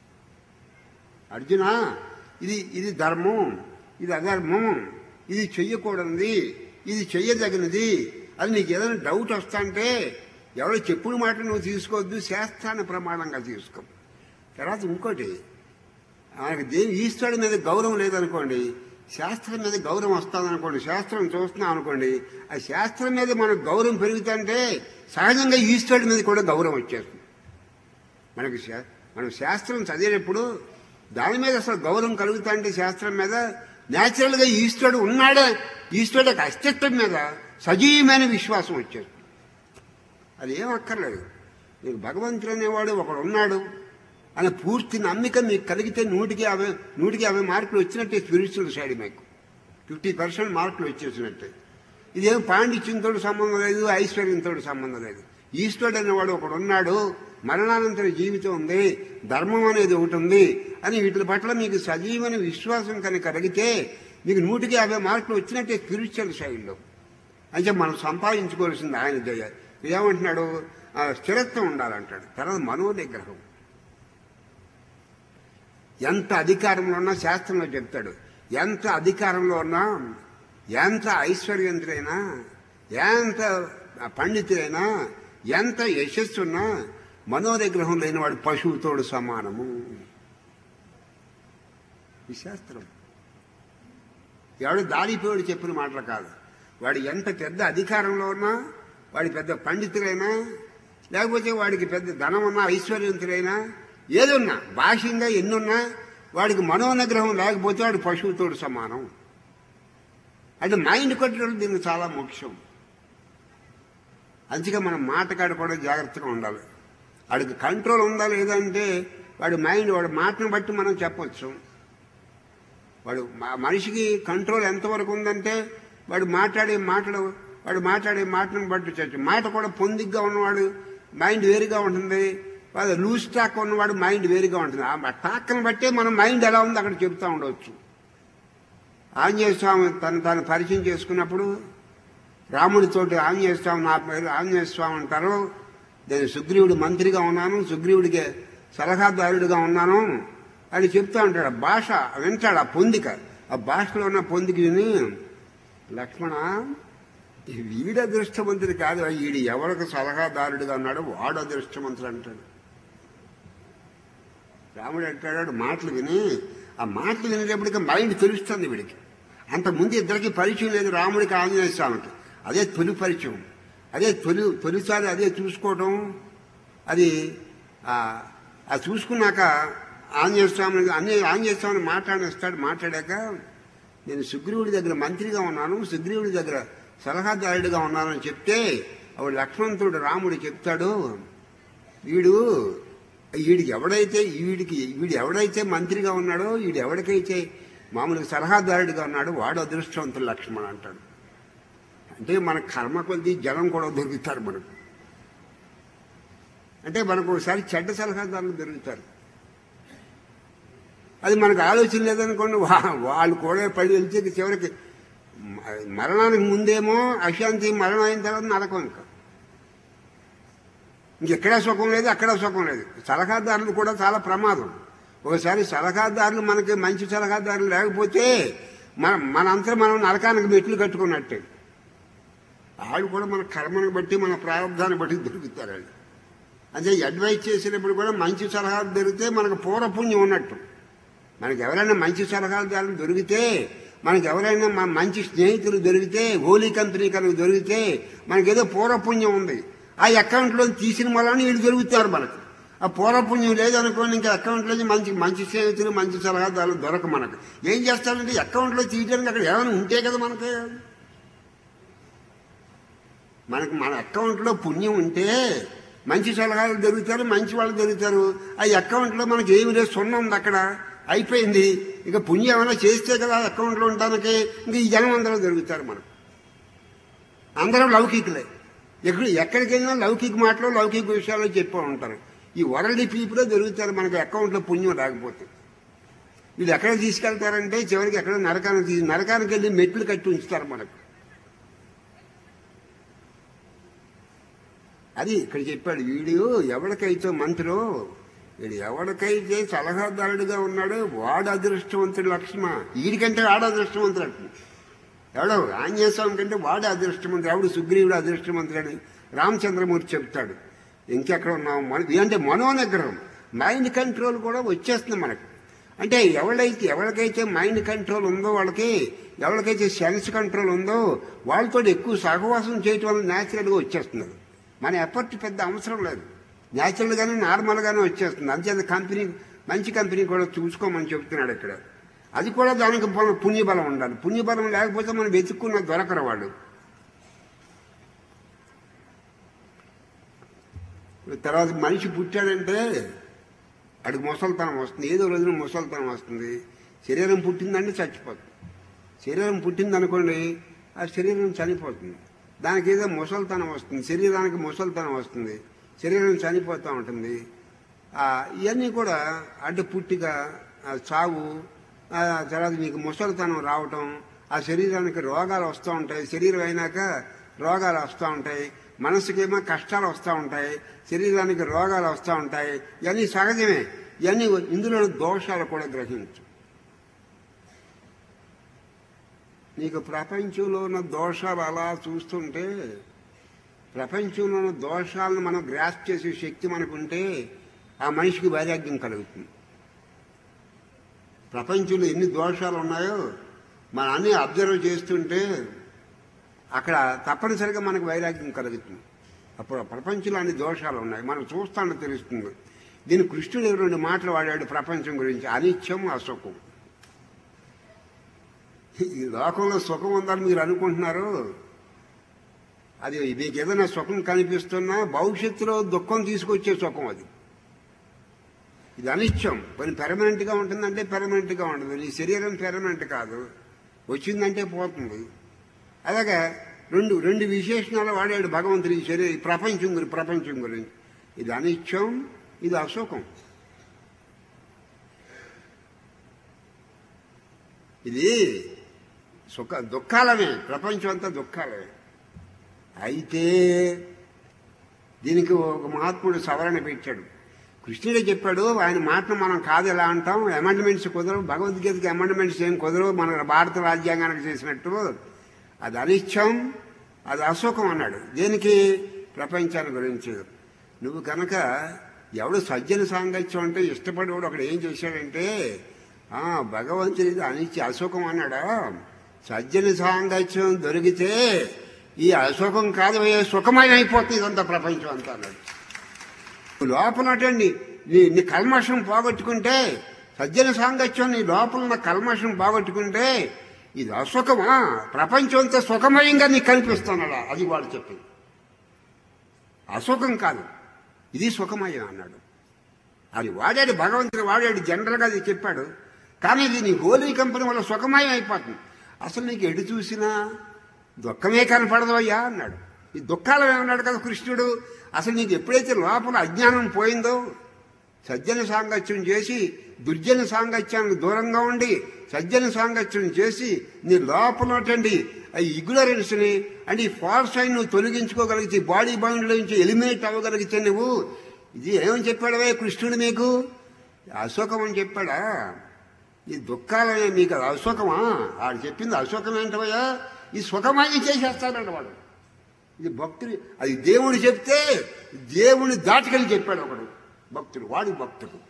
S1: అర్జున, ఇది ఇది ధర్మం, ఇది అధర్మం, ఇది చెయ్యకూడనిది, ఇది చెయ్యదగినది అది నీకు ఏదైనా డౌట్ వస్తుంటే ఎవరో చెప్పుడు మాట నువ్వు తీసుకోవద్దు, శాస్త్రాన్ని ప్రమాణంగా తీసుకో. తర్వాత ఇంకోటి, మనకి దేని ఈశ్వరుడి మీద గౌరవం లేదనుకోండి, శాస్త్రం మీద గౌరవం వస్తుందనుకోండి, శాస్త్రం చూస్తున్నాం అనుకోండి, ఆ శాస్త్రం మీద మనకు గౌరవం పెరుగుతుంటే సహజంగా ఈశ్వరుడి మీద కూడా గౌరవం వచ్చేస్తుంది. మనకి మనం శాస్త్రం చదివేటప్పుడు దాని మీద అసలు గౌరవం కలుగుతుంటే శాస్త్రం మీద న్యాచురల్గా ఈశ్వరుడు ఉన్నాడే, ఈశ్వరుడు యొక్క అస్తిత్వం మీద సజీవమైన విశ్వాసం వచ్చేస్తుంది. అది ఏం అక్కర్లేదు, మీకు భగవంతుడు అనేవాడు ఒకడు ఉన్నాడు అనే పూర్తి నమ్మిక మీకు కలిగితే నూటికి యాభై నూటికి యాభై మార్కులు వచ్చినట్టే స్పిరిచువల్ సైడ్ మీకు ఫిఫ్టీ పర్సెంట్ మార్కులు వచ్చేసినట్టే. ఇదేం పాండిత్యంతో సంబంధం లేదు, ఐశ్వర్యంతో సంబంధం లేదు. ఈశ్వరుడు అనేవాడు ఒకడు ఉన్నాడు, మరణానంతర జీవితం ఉంది, ధర్మం అనేది ఒకటి ఉంది అని వీటి పట్ల మీకు సజీవమైన విశ్వాసం కనుక కలిగితే మీకు నూటికి యాభై మార్కులు వచ్చినట్టే స్పిరిచువల్ సైడ్లో. అంటే మనం సంపాదించుకోవాల్సింది ఆయన దయ. ఏమంటున్నాడు, స్థిరత్వం ఉండాలంటాడు. తర్వాత మనోనిగ్రహం. ఎంత అధికారంలో ఉన్నా శాస్త్రంలో చెప్తాడు, ఎంత అధికారంలో ఉన్నా, ఎంత ఐశ్వర్యంతులైనా, ఎంత పండితులైనా, ఎంత యశస్సున్నా మనోనిగ్రహం లేనివాడు పశువుతోడు సమానము. ఈ శాస్త్రం ఎవడు దారిపోయాడు చెప్పిన మాటలు కాదు. వాడు ఎంత పెద్ద అధికారంలో ఉన్నా, వాడి పెద్ద పండితులైనా, లేకపోతే వాడికి పెద్ద ధనం ఉన్నా, ఐశ్వర్యంతులైనా, ఏదున్నా భాష్యంగా ఎన్నున్నా వాడికి మనోనిగ్రహం లేకపోతే వాడు పశువుతోడు సమానం. అంటే మైండ్ కంట్రోల్ దీనికి చాలా ముఖ్యం. అందుకే మనం మాటకాడ కూడా జాగ్రత్తగా ఉండాలి. వాడికి కంట్రోల్ ఉందా లేదంటే వాడి మైండ్ వాడి మాటను బట్టి మనం చెప్పచ్చు. వాడు మనిషికి కంట్రోల్ ఎంతవరకు ఉందంటే వాడు మాట్లాడే మాటలు వాడు మాట్లాడే మాటను బట్టి చెప్పచ్చు. మాట కూడా పొందిగ్గా ఉన్నవాడు మైండ్ వేరుగా ఉంటుంది, వాడు లూజ్ టాక్ ఉన్నవాడు మైండ్ వేరుగా ఉంటుంది. ఆ టాక్ని బట్టే మనం మైండ్ ఎలా ఉందో అక్కడ చెప్తూ ఉండవచ్చు. ఆంజనేయ స్వామి తను తాను పరిచయం చేసుకున్నప్పుడు రాముడితోటి ఆంజనేయ స్వామి నా పేరు ఆంజనేయ స్వామి అంటారు, నేను సుగ్రీవుడి మంత్రిగా ఉన్నాను, సుగ్రీవుడికి సలహాదారుడిగా ఉన్నాను అని చెప్తూ ఉంటాడు. భాష వింటాడు, ఆ పొందిక, ఆ భాషలో ఉన్న పొందిక విని లక్ష్మణ వీడు అదృష్టమంతుడు కాదు, వీడు ఎవరికి సలహాదారుడిగా ఉన్నాడో వాడు అదృష్టమంతుడు అంటాడు. రాముడు అంటాడు మాటలు విని, ఆ మాటలు వినేటప్పటికీ మైండ్ తెలుస్తుంది వీడికి. అంతకుముందు ఇద్దరికి పరిచయం లేదు, రాముడికి ఆంజనేయ స్వామికి. అదే తొలి పరిచయం, అదే తొలి తొలిసారి అదే చూసుకోవటం. అది అది చూసుకున్నాక ఆంజనేయ స్వామిని అన్ని ఆంజనేయ స్వామిని మాట్లాడిస్తాడు. మాట్లాడాక నేను సుగ్రీవుడి దగ్గర మంత్రిగా ఉన్నాను, సుగ్రీవుడి దగ్గర సలహాదారుడిగా ఉన్నానని చెప్తే అప్పుడు లక్ష్మణుడు రాముడు చెప్తాడు, వీడు వీడికి ఎవడైతే వీడికి వీడు ఎవడైతే మంత్రిగా ఉన్నాడో, వీడు ఎవరికైతే మామూలుగా సలహాదారుడిగా ఉన్నాడో వాడు అదృష్టవంతుడు లక్ష్మణ అంటాడు. అంటే మన కర్మ కొద్ది జనం కూడా దొరుకుతారు మనకు. అంటే మనకు ఒకసారి చెడ్డ సలహాదారులు దొరుకుతారు. అది మనకు ఆలోచన లేదనుకోండి, వాళ్ళు కూడా పడి వెళ్తే చివరికి మరణానికి ముందేమో అశాంతి, మరణం అయిన తర్వాత నరకం. ఇంకా ఇంకెక్కడా సుఖం లేదు, అక్కడా సుఖం లేదు. సలహాదారులు కూడా చాలా ప్రమాదం. ఒకసారి సలహాదారులు మనకి మంచి సలహాదారులు లేకపోతే మన మనంతా మనం నరకానికి మెట్లు కట్టుకున్నట్టే. వాళ్ళు కూడా మన కర్మను బట్టి మన ప్రారంభాన్ని బట్టి దొరుకుతారు. వాళ్ళు అంటే అడ్వైజ్ చేసినప్పుడు కూడా మంచి సలహాలు దొరికితే మనకు పూర్వపుణ్యం ఉన్నట్టు. మనకు ఎవరైనా మంచి సలహాదారులు దొరికితే, మనకు ఎవరైనా మన మంచి స్నేహితులు దొరికితే, హోలీ కంపెనీ కనుక దొరికితే మనకేదో పూర్వపుణ్యం ఉంది. ఆ అకౌంట్లో తీసిన వల్ల వీళ్ళు దొరుకుతారు మనకు. ఆ పూర్వపుణ్యం లేదనుకోండి, ఇంకా అకౌంట్లో మంచి మంచి స్నేహితులు మంచి సలహాదారులు దొరక మనకు. ఏం చేస్తారంటే అకౌంట్లో తీయడానికి అక్కడ ఏమైనా ఉంటే కదా మనకి. మనకు మన అకౌంట్లో పుణ్యం ఉంటే మంచి సలహాలు దొరుకుతారు, మంచి వాళ్ళు దొరుకుతారు. ఆ అకౌంట్లో మనకి ఏమి లేదు, సున్నా ఉంది, అక్కడ అయిపోయింది. ఇక పుణ్యం ఏమైనా చేస్తే కదా అకౌంట్లో ఉండడానికి. ఇంకా ఈ జనం అందరూ దొరుకుతారు మనకు. అందరూ లౌకికులే. ఎక్కడ ఎక్కడికైనా లౌకిక మాటలు లౌకిక విషయాలు చెప్పి ఉంటారు. ఈ వరల్డ్ పీపులే దొరుకుతారు మనకి అకౌంట్లో పుణ్యం రాకపోతే. వీళ్ళు ఎక్కడ తీసుకెళ్తారంటే చివరికి ఎక్కడ నరకానికి తీసి నరకానికి వెళ్ళి మెట్లు కట్టి ఉంచుతారు మనకు. అది ఇక్కడ చెప్పాడు, వీడు ఎవరికైతే మంత్రో వీడు ఎవరికైతే సలహాదారుడిగా ఉన్నాడో వాడు అదృష్టవంతుడి లక్షణ. వీడికంటే వాడు అదృష్టవంతుడు లక్షణం. ఎవడో ఆంజనేయ స్వామి కంటే వాడు అదృష్టమంతుడు, ఎవడు సుగ్రీవుడు అదృష్టమంతుడని రామచంద్రమూర్తి చెప్తాడు. ఇంకెక్కడ ఉన్నాం మన అంటే మనోనిగ్రహం, మైండ్ కంట్రోల్ కూడా వచ్చేస్తుంది మనకు. అంటే ఎవరైతే ఎవరికైతే మైండ్ కంట్రోల్ ఉందో వాళ్ళకి, ఎవరికైతే సెన్స్ కంట్రోల్ ఉందో వాళ్ళతో ఎక్కువ సహవాసం చేయటం వల్ల న్యాచురల్గా వచ్చేస్తున్నారు. మన ఎఫర్ట్ పెద్ద అవసరం లేదు, న్యాచురల్గానే నార్మల్గానే వచ్చేస్తుంది. అంతేత కంపెనీ మంచి కంపెనీ కూడా చూసుకోమని చెప్తున్నాడు ఇక్కడ. అది కూడా దానికి పుణ్యబలం ఉండాలి. పుణ్యబలం లేకపోతే మనం వెతుక్కున్న దొరకరు వాళ్ళు. తర్వాత మనిషి పుట్టాడంటే అడిగి ముసలితనం వస్తుంది, ఏదో రోజున ముసలితనం వస్తుంది. శరీరం పుట్టిందంటే చచ్చిపోతుంది. శరీరం పుట్టిందనుకోండి ఆ శరీరం చనిపోతుంది. దానికి ఏదో ముసలితనం వస్తుంది, శరీరానికి ముసలితనం వస్తుంది, శరీరం చనిపోతూ ఉంటుంది. ఇవన్నీ కూడా అంటే పుట్టిక, చావు, తర్వాత మీకు ముసలితనం రావటం, ఆ శరీరానికి రోగాలు వస్తూ ఉంటాయి. శరీరం అయినాక రోగాలు వస్తూ ఉంటాయి. మనసుకేమో కష్టాలు వస్తూ ఉంటాయి, శరీరానికి రోగాలు వస్తూ ఉంటాయి. ఇవన్నీ సహజమే. ఇవన్నీ ఇందులో దోషాలు కూడా గ్రహించు. నీకు ప్రపంచంలో ఉన్న దోషాలు అలా చూస్తుంటే, ప్రపంచంలో ఉన్న దోషాలను మనం గ్రాస్ చేసే శక్తి మనకుంటే ఆ మనిషికి వైరాగ్యం కలుగుతుంది. ప్రపంచంలో ఎన్ని దోషాలు ఉన్నాయో మనం అన్నీ అబ్జర్వ్ చేస్తుంటే అక్కడ తప్పనిసరిగా మనకు వైరాగ్యం కలుగుతుంది. అప్పుడు ప్రపంచంలో అన్ని దోషాలు ఉన్నాయి, మనం చూస్తాను తెలుస్తుంది. దీని కృష్ణుడు రెండు మాటలు వాడాడు ప్రపంచం గురించి, అనిత్యం, అసుఖం. ఈ లోకంలో సుఖం ఉందని మీరు అనుకుంటున్నారు, అది మీకు ఏదైనా సుఖం కనిపిస్తున్నా భవిష్యత్తులో దుఃఖం తీసుకొచ్చే సుఖం అది. ఇది అనిత్యం. కొన్ని పెర్మనెంట్గా ఉంటుందంటే పెర్మనెంట్గా ఉండదు. నీ శరీరం పెర్మనెంట్ కాదు, వచ్చిందంటే పోతుంది. అలాగే రెండు రెండు విశేషణాలు వాడాడు భగవంతుడు ఈ శరీర ప్రపంచం గురించి ప్రపంచం గురించి ఇది అనిత్యం, ఇది అసుఖం. ఇది సుఖ దుఃఖాలమే, ప్రపంచం అంతా దుఃఖాలమే. అయితే దీనికి ఒక మహాత్ముడు సవరణ పెట్టాడు. కృష్ణుడే చెప్పాడు, ఆయన మాటను మనం కాదు ఎలా అంటాం, అమెండ్మెంట్స్ కుదరవు, భగవద్గీతకి అమెండ్మెంట్స్ ఏం కుదరవు, మన భారత రాజ్యాంగానికి చేసినట్టు. అది అనిత్యం, అది అసుఖం అన్నాడు. దేనికి? ప్రపంచాన్ని గురించి. నువ్వు కనుక ఎవడు సజ్జన సాంగత్యం అంటే ఇష్టపడేవాడు ఒకడు ఏం చేశాడంటే, భగవంతుడిది అనిత్య అసుఖం అన్నాడా, సజ్జన సాంగత్యం దొరికితే ఈ అసుఖం కాదు సుఖమైన అయిపోతుంది ఇదంతా ప్రపంచం అంతా అన్నాడు. లోపలటండి నీ నీ కల్మషం పోగొట్టుకుంటే, సజ్జన సాంగత్యం నీ లోపల ఉన్న కల్మషం పోగొట్టుకుంటే ఇది అసుఖమా, ప్రపంచం అంతా సుఖమయంగా నీకు కనిపిస్తున్నాడా, అది వాడు చెప్పింది. అసుఖం కాదు, ఇది సుఖమయం అన్నాడు. అది వాడాడు భగవంతుడు, వాడాడు జనరల్గా అది చెప్పాడు. కానీ ఇది నీ హోలీ కంపెనీ వల్ల సుఖమయం అయిపోతుంది. అసలు నీకు ఎటు చూసినా దుఃఖమే కనపడదు అయ్యా అన్నాడు. ఈ దుఃఖాలు ఏమన్నాడు కదా కృష్ణుడు. అసలు నీకు ఎప్పుడైతే లోపల అజ్ఞానం పోయిందో, సజ్జన సాంగత్యం చేసి దుర్జన సాంగత్యానికి దూరంగా ఉండి సజ్జన సాంగత్యం చేసి నీ లోపలటండి ఈ ఇగ్నరెన్స్ని అంటే ఈ ఫాల్స్ అయిన నువ్వు తొలగించుకోగలిగితే, బాడీ బౌండ్లో నుంచి ఎలిమినేట్ అవ్వగలిగితే నువ్వు, ఇది ఏమని చెప్పాడవే కృష్ణుడు నీకు? అశోకం అని చెప్పాడా? ఈ దుఃఖాలనే నీకు అది అశోకమా? వాడు చెప్పింది అశోకం ఏంటవయ్యా, ఈ సుఖమాన్ని చేసేస్తాడంట వాడు. ఇది భక్తుడు, అది దేవుడు చెప్తే దేవుని దాటుకెళ్ళి చెప్పాడు ఒకడు భక్తుడు, వాడి భక్తుడు.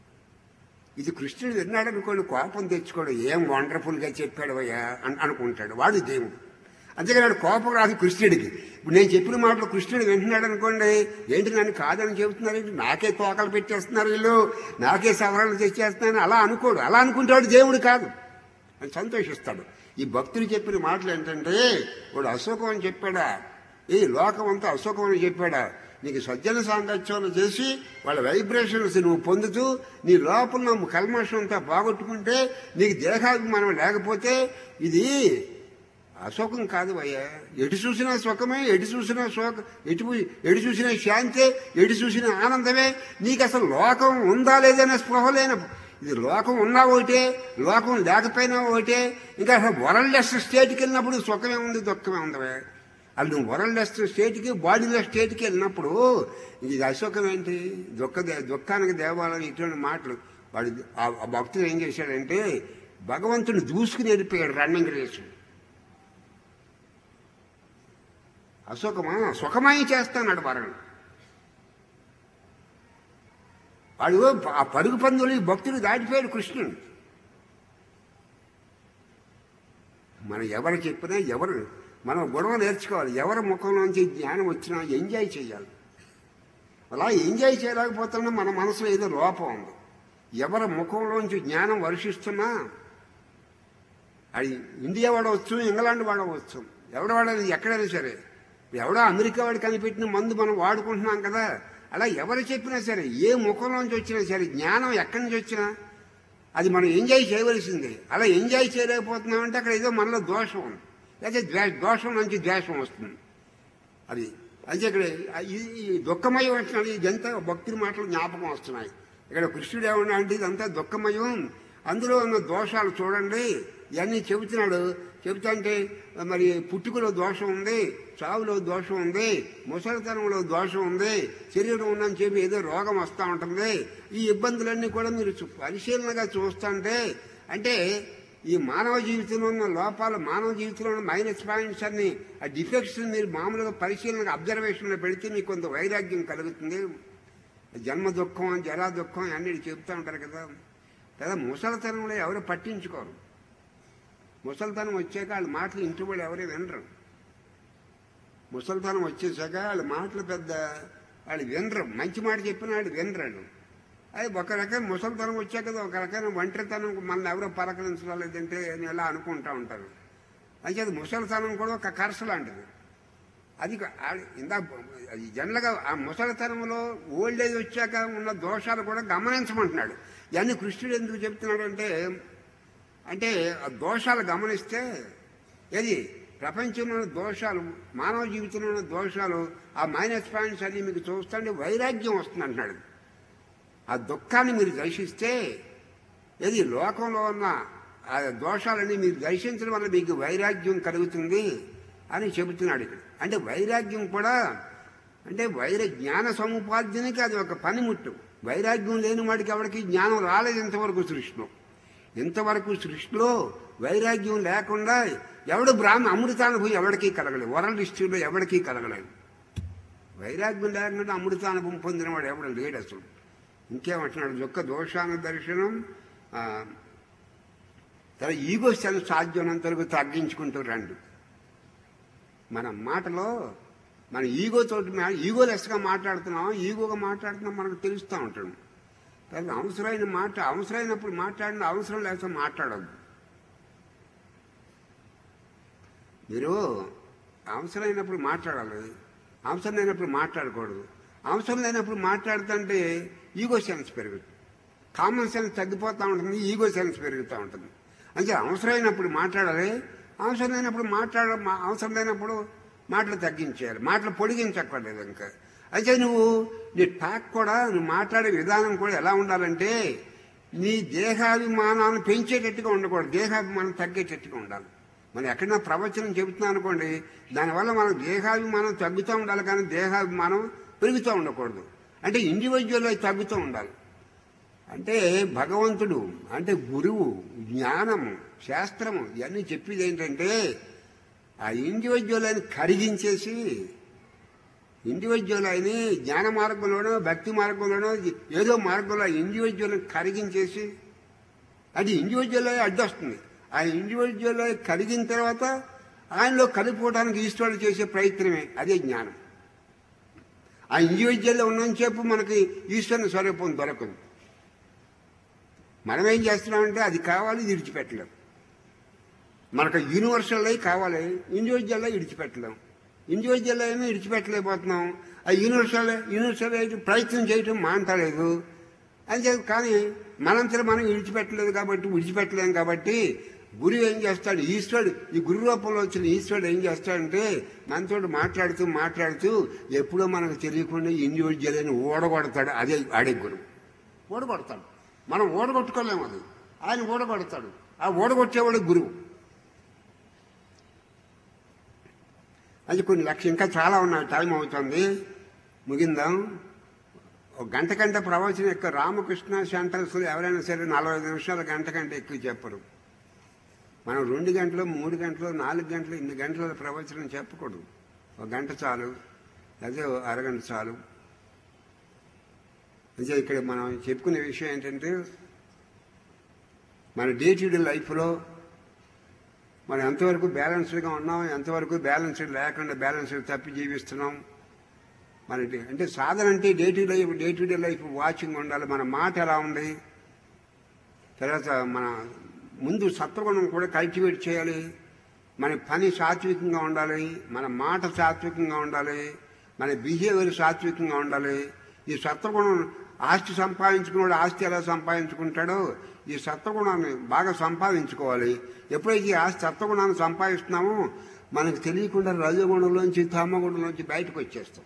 S1: ఇది కృష్ణుడు విన్నాడు అనుకోండి, కోపం తెచ్చుకోడు, ఏం వండర్ఫుల్గా చెప్పాడు అయ్యా అని అనుకుంటాడు, వాడు దేవుడు. అంతేకాని వాడు కోపం రాదు కృష్ణుడికి. ఇప్పుడు నేను చెప్పిన మాటలు కృష్ణుడు వింటున్నాడు అనుకోండి, ఏంటి నన్ను కాదని చెబుతున్నారు, ఏంటి నాకే తోకలు పెట్టేస్తున్నారు వీళ్ళు, నాకే సవరణలు తెచ్చేస్తున్నాను అలా అనుకోడు. అలా అనుకుంటాడు దేవుడు కాదు అని సంతోషిస్తాడు. ఈ భక్తుడు చెప్పిన మాటలు ఏంటంటే, వాడు అశోకం అని చెప్పాడా, ఈ లోకం అంతా అశోకం అని చెప్పాడా, నీకు సజ్జన సాంగత్యం చేసి వాళ్ళ వైబ్రేషన్స్ నువ్వు పొందుతూ నీ లోపల కల్మషం అంతా బాగొట్టుకుంటే, నీకు దేహాభిమానం లేకపోతే ఇది అశోకం కాదు అయ్యా. ఎటు చూసినా సుఖమే, ఎటు చూసినా శోక, ఎటు ఎటు చూసినా శాంతే, ఎటు చూసినా ఆనందమే. నీకు అసలు లోకం ఉందా లేదనే స్పృహ లేని, ఇది లోకం ఉన్నా ఒకటే, లోకం లేకపోయినా ఒకటే. ఇంకా అసలు వరల్డ్లెస్ స్టేట్కి వెళ్ళినప్పుడు సుఖమే ఉంది, దుఃఖమే ఉందవే. అది నువ్వు వరల్డ్ స్టేట్కి బాడీలో స్టేట్కి వెళ్ళినప్పుడు ఇది అశోకం ఏంటి దుఃఖ దుఃఖానికి దేవాలయం ఇటువంటి మాటలు వాడు ఆ భక్తుడు ఏం చేశాడంటే భగవంతుని దూసుకుని వెళ్ళిపోయాడు రన్నింగ్ రేసు. అశోకమా సుఖమయం చేస్తాడు వరం. వాడు ఆ పరుగు పందులు ఈ భక్తులు దాటిపోయాడు కృష్ణుడు. మనం ఎవరు చెప్పినా ఎవరు మనం గొడవ నేర్చుకోవాలి. ఎవరి ముఖంలోంచి జ్ఞానం వచ్చినా ఎంజాయ్ చేయాలి. అలా ఎంజాయ్ చేయలేకపోతున్నా మన మనసులో ఏదో లోపం ఉంది. ఎవరి ముఖంలోంచి జ్ఞానం వర్షిస్తున్నా అది ఇండియా వాడవచ్చు, ఇంగ్లాండ్ వాడవచ్చు, ఎవడ వాడని ఎక్కడైనా సరే, ఎవడో అమెరికా వాడు కనిపెట్టిన మందు మనం వాడుకుంటున్నాం కదా. అలా ఎవరు చెప్పినా సరే ఏ ముఖంలోంచి వచ్చినా సరే జ్ఞానం ఎక్కడి నుంచి వచ్చినా అది మనం ఎంజాయ్ చేయవలసిందే. అలా ఎంజాయ్ చేయలేకపోతున్నామంటే అక్కడ ఏదో మనలో దోషం ఉంది, లేకపోతే ద్వే దోషం నుంచి ద్వేషం వస్తుంది. అది అయితే ఇక్కడ ఈ దుఃఖమయం వస్తున్నాడు. ఇదంతా భక్తుల మాటలు జ్ఞాపకం వస్తున్నాయి. ఇక్కడ కృష్ణుడు ఏమన్నా అంటే ఇదంతా దుఃఖమయం, అందులో ఉన్న దోషాలు చూడండి ఇవన్నీ చెబుతున్నాడు. చెబుతాంటే మరి పుట్టుకలో దోషం ఉంది, చావులో దోషం ఉంది, ముసలితనంలో దోషం ఉంది, శరీరం ఉందని చెప్పి ఏదో రోగం వస్తూ ఉంటుంది. ఈ ఇబ్బందులన్నీ కూడా మీరు పరిశీలనగా చూస్తుంటే అంటే ఈ మానవ జీవితంలో ఉన్న లోపాలు, మానవ జీవితంలో ఉన్న మైనస్ పాయింట్స్ అన్ని ఆ డిఫెక్ట్స్ మీరు మామూలుగా పరిశీలనగా అబ్జర్వేషన్లో పెడితే మీకు కొంత వైరాగ్యం కలుగుతుంది. జన్మ దుఃఖం, జరా దుఃఖం అన్నీ చెబుతూ ఉంటారు కదా. కదా ముసలితనంలో ఎవరు పట్టించుకోరు. ముసలితనం వచ్చాక వాళ్ళ మాటలు ఇంటి వాళ్ళు ఎవరే వినరు. ముసలితనం వచ్చేసాక వాళ్ళ మాటలు పెద్ద వాళ్ళు వినరు. మంచి మాట చెప్పిన వాళ్ళు వినరాడు. అది ఒక రకం ముసలితనం వచ్చాక ఒక రకమైన ఒంటరితనం మనల్ని ఎవరో పలకరించలేదంటే అని ఎలా అనుకుంటూ ఉంటారు. అయితే అది ముసలితనం కూడా ఒక కర్స లాంటిది. అది ఇందా జనరల్గా ఆ ముసలితనంలో ఓల్డ్ ఏజ్ వచ్చాక ఉన్న దోషాలు కూడా గమనించమంటున్నాడు. ఇవన్నీ కృష్ణుడు ఎందుకు చెప్తున్నాడు అంటే అంటే ఆ దోషాలు గమనిస్తే ఏది ప్రపంచంలో దోషాలు, మానవ జీవితంలో ఉన్న దోషాలు, ఆ మైనస్ పాయింట్స్ అన్ని మీకు చూస్తుంటే వైరాగ్యం వస్తుంది అంటున్నాడు. ఆ దుఃఖాన్ని మీరు దర్శిస్తే ఏది లోకంలో ఉన్న ఆ దోషాలన్నీ మీరు దర్శించడం వల్ల మీకు వైరాగ్యం కలుగుతుంది అని చెబుతున్నాడు ఇక్కడ. అంటే వైరాగ్యం కూడా అంటే వైర జ్ఞాన సముపార్జనకి అది ఒక పనిముట్టు. వైరాగ్యం లేని వాడికి ఎవరికి జ్ఞానం రాలేదు ఇంతవరకు సృష్టిలో. ఇంతవరకు సృష్టిలో వైరాగ్యం లేకుండా ఎవడు బ్రాహ్మ అమృతానుభవం ఎవరికీ కలగలేదు. వరల్డ్ హిస్టరీలో ఎవరికీ కలగలేదు. వైరాగ్యం లేకుండా అమృతానుభవం పొందినవాడు ఎవడు లేడు అసలు. ఇంకేమంటున్నాడు దుఃఖ దోషాన దర్శనం తన ఈగో సెన్స్ సాధ్యమైనంత వరకు తగ్గించుకుంటూ రండి. మన మాటలో మన ఈగోతోటి ఈగో లెస్గా మాట్లాడుతున్నాం, ఈగోగా మాట్లాడుతున్నాం మనకు తెలుస్తూ ఉంటాడు. కానీ అవసరమైన మాట అవసరమైనప్పుడు మాట్లాడిన అవసరం లేక మాట్లాడద్దు. మీరు అవసరమైనప్పుడు మాట్లాడాలి, అవసరం లేనప్పుడు మాట్లాడకూడదు. అవసరం లేనప్పుడు మాట్లాడుతుంటే ఈగో సెన్స్ పెరుగుతుంది, కామన్ సెన్స్ తగ్గిపోతూ ఉంటుంది, ఈగో సెన్స్ పెరుగుతూ ఉంటుంది. అంటే అవసరమైనప్పుడు మాట్లాడాలి, అవసరం లేనప్పుడు మాట్లాడ అవసరం లేనప్పుడు మాటలు తగ్గించేయాలి, మాటలు పొడిగించక్కర్లేదు. ఇంకా అయితే నువ్వు నీ టాక్ కూడా నువ్వు మాట్లాడే విధానం కూడా ఎలా ఉండాలంటే నీ దేహాభిమానాన్ని పెంచేటట్టుగా ఉండకూడదు, దేహాభిమానం తగ్గేటట్టుగా ఉండాలి. మనం ఎక్కడైనా ప్రవచనం చెబుతున్నాం అనుకోండి, దానివల్ల మనకు దేహాభిమానం తగ్గుతూ ఉండాలి కానీ దేహాభిమానం పెరుగుతూ ఉండకూడదు. అంటే ఇండివిజువల్ అయి తగ్గుతూ ఉండాలి. అంటే భగవంతుడు అంటే గురువు, జ్ఞానము, శాస్త్రము ఇవన్నీ చెప్పేది ఏంటంటే ఆ ఇండివిజువల్ అని కరిగించేసి ఇండివిజువల్ అయిన జ్ఞాన మార్గంలోనో భక్తి మార్గంలోనో ఏదో మార్గంలో ఇండివిజువల్ కరిగించేసి అది ఇండివిజువల్ అయి అడ్డొస్తుంది. ఆ ఇండివిజువల్ అయి కరిగిన తర్వాత ఆయనలో కలిపోవడానికి ఈశ్వరుడు చేసే ప్రయత్నమే అదే జ్ఞానం. ఆ ఇండివిజువల్లో ఉన్నంతసేపు మనకి ఈశ్వరుని స్వరూపం దొరకదు. మనం ఏం చేస్తున్నామంటే అది కావాలి, ఇది విడిచిపెట్టలేం. మనకు యూనివర్సల్ అయి కావాలి, ఇండివిజువల్ అయి విడిచిపెట్టలేం. ఇండివిజువల్ అయినా విడిచిపెట్టలేకపోతున్నాం. ఆ యూనివర్సల్ యూనివర్సల్ అయితే ప్రయత్నం చేయటం మాంటలేదు అంతే. కానీ మనంతలో మనం విడిచిపెట్టలేదు కాబట్టి విడిచిపెట్టలేం కాబట్టి గురువు ఏం చేస్తాడు, ఈశ్వరుడు ఈ గురు రూపంలో వచ్చిన ఈశ్వరుడు ఏం చేస్తాడంటే మనతో మాట్లాడుతూ మాట్లాడుతూ ఎప్పుడో మనకు తెలియకుండా ఇండివిజువల్ అని ఓడగొడతాడు. అదే ఆడే గురువు ఓడగొడతాడు. మనం ఓడగొట్టుకోలేము, అది ఆయన ఓడగొడతాడు. ఆ ఓడగొట్టేవాడు గురువు. అది కొన్ని లక్ష ఇంకా చాలా ఉన్నాయి, టైం అవుతుంది, ముగిందాం. ఒక గంట కంటే ప్రవచనం ఎక్కువ రామకృష్ణ సెంటర్స్ ఎవరైనా సరే నలభై నిమిషాలు గంట కంటే ఎక్కువ చెప్పరు. మనం రెండు గంటలు మూడు గంటలు నాలుగు గంటలు ఇన్ని గంటల ప్రవచనం చెప్పకూడదు. ఒక గంట చాలు, అదే అరగంట చాలు. అంటే ఇక్కడ మనం చెప్పుకునే విషయం ఏంటంటే మన డే టు డే లైఫ్లో మనం ఎంతవరకు బ్యాలెన్స్డ్గా ఉన్నాం, ఎంతవరకు బ్యాలెన్స్డ్ లేకుండా బ్యాలెన్స్డ్ తప్పి జీవిస్తున్నాం. మన అంటే సాధన అంటే day to life day to day life watching ఉండాలి. మన మాట ఎలా ఉంది, తర్వాత మన ముందు సత్వగుణం కూడా కల్టివేట్ చేయాలి. మన పని సాత్వికంగా ఉండాలి, మన మాట సాత్వికంగా ఉండాలి, మన బిహేవియర్ సాత్వికంగా ఉండాలి. ఈ సత్వగుణం ఆస్తి సంపాదించుకున్నాడు ఆస్తి ఎలా సంపాదించుకుంటాడో ఈ సత్వగుణాన్ని బాగా సంపాదించుకోవాలి. ఎప్పుడైతే ఈ ఆస్తి సత్వగుణాన్ని సంపాదిస్తున్నామో మనకు తెలియకుండా రజోగుణంలోంచి తమగుణంలోంచి బయటకు వచ్చేస్తాం.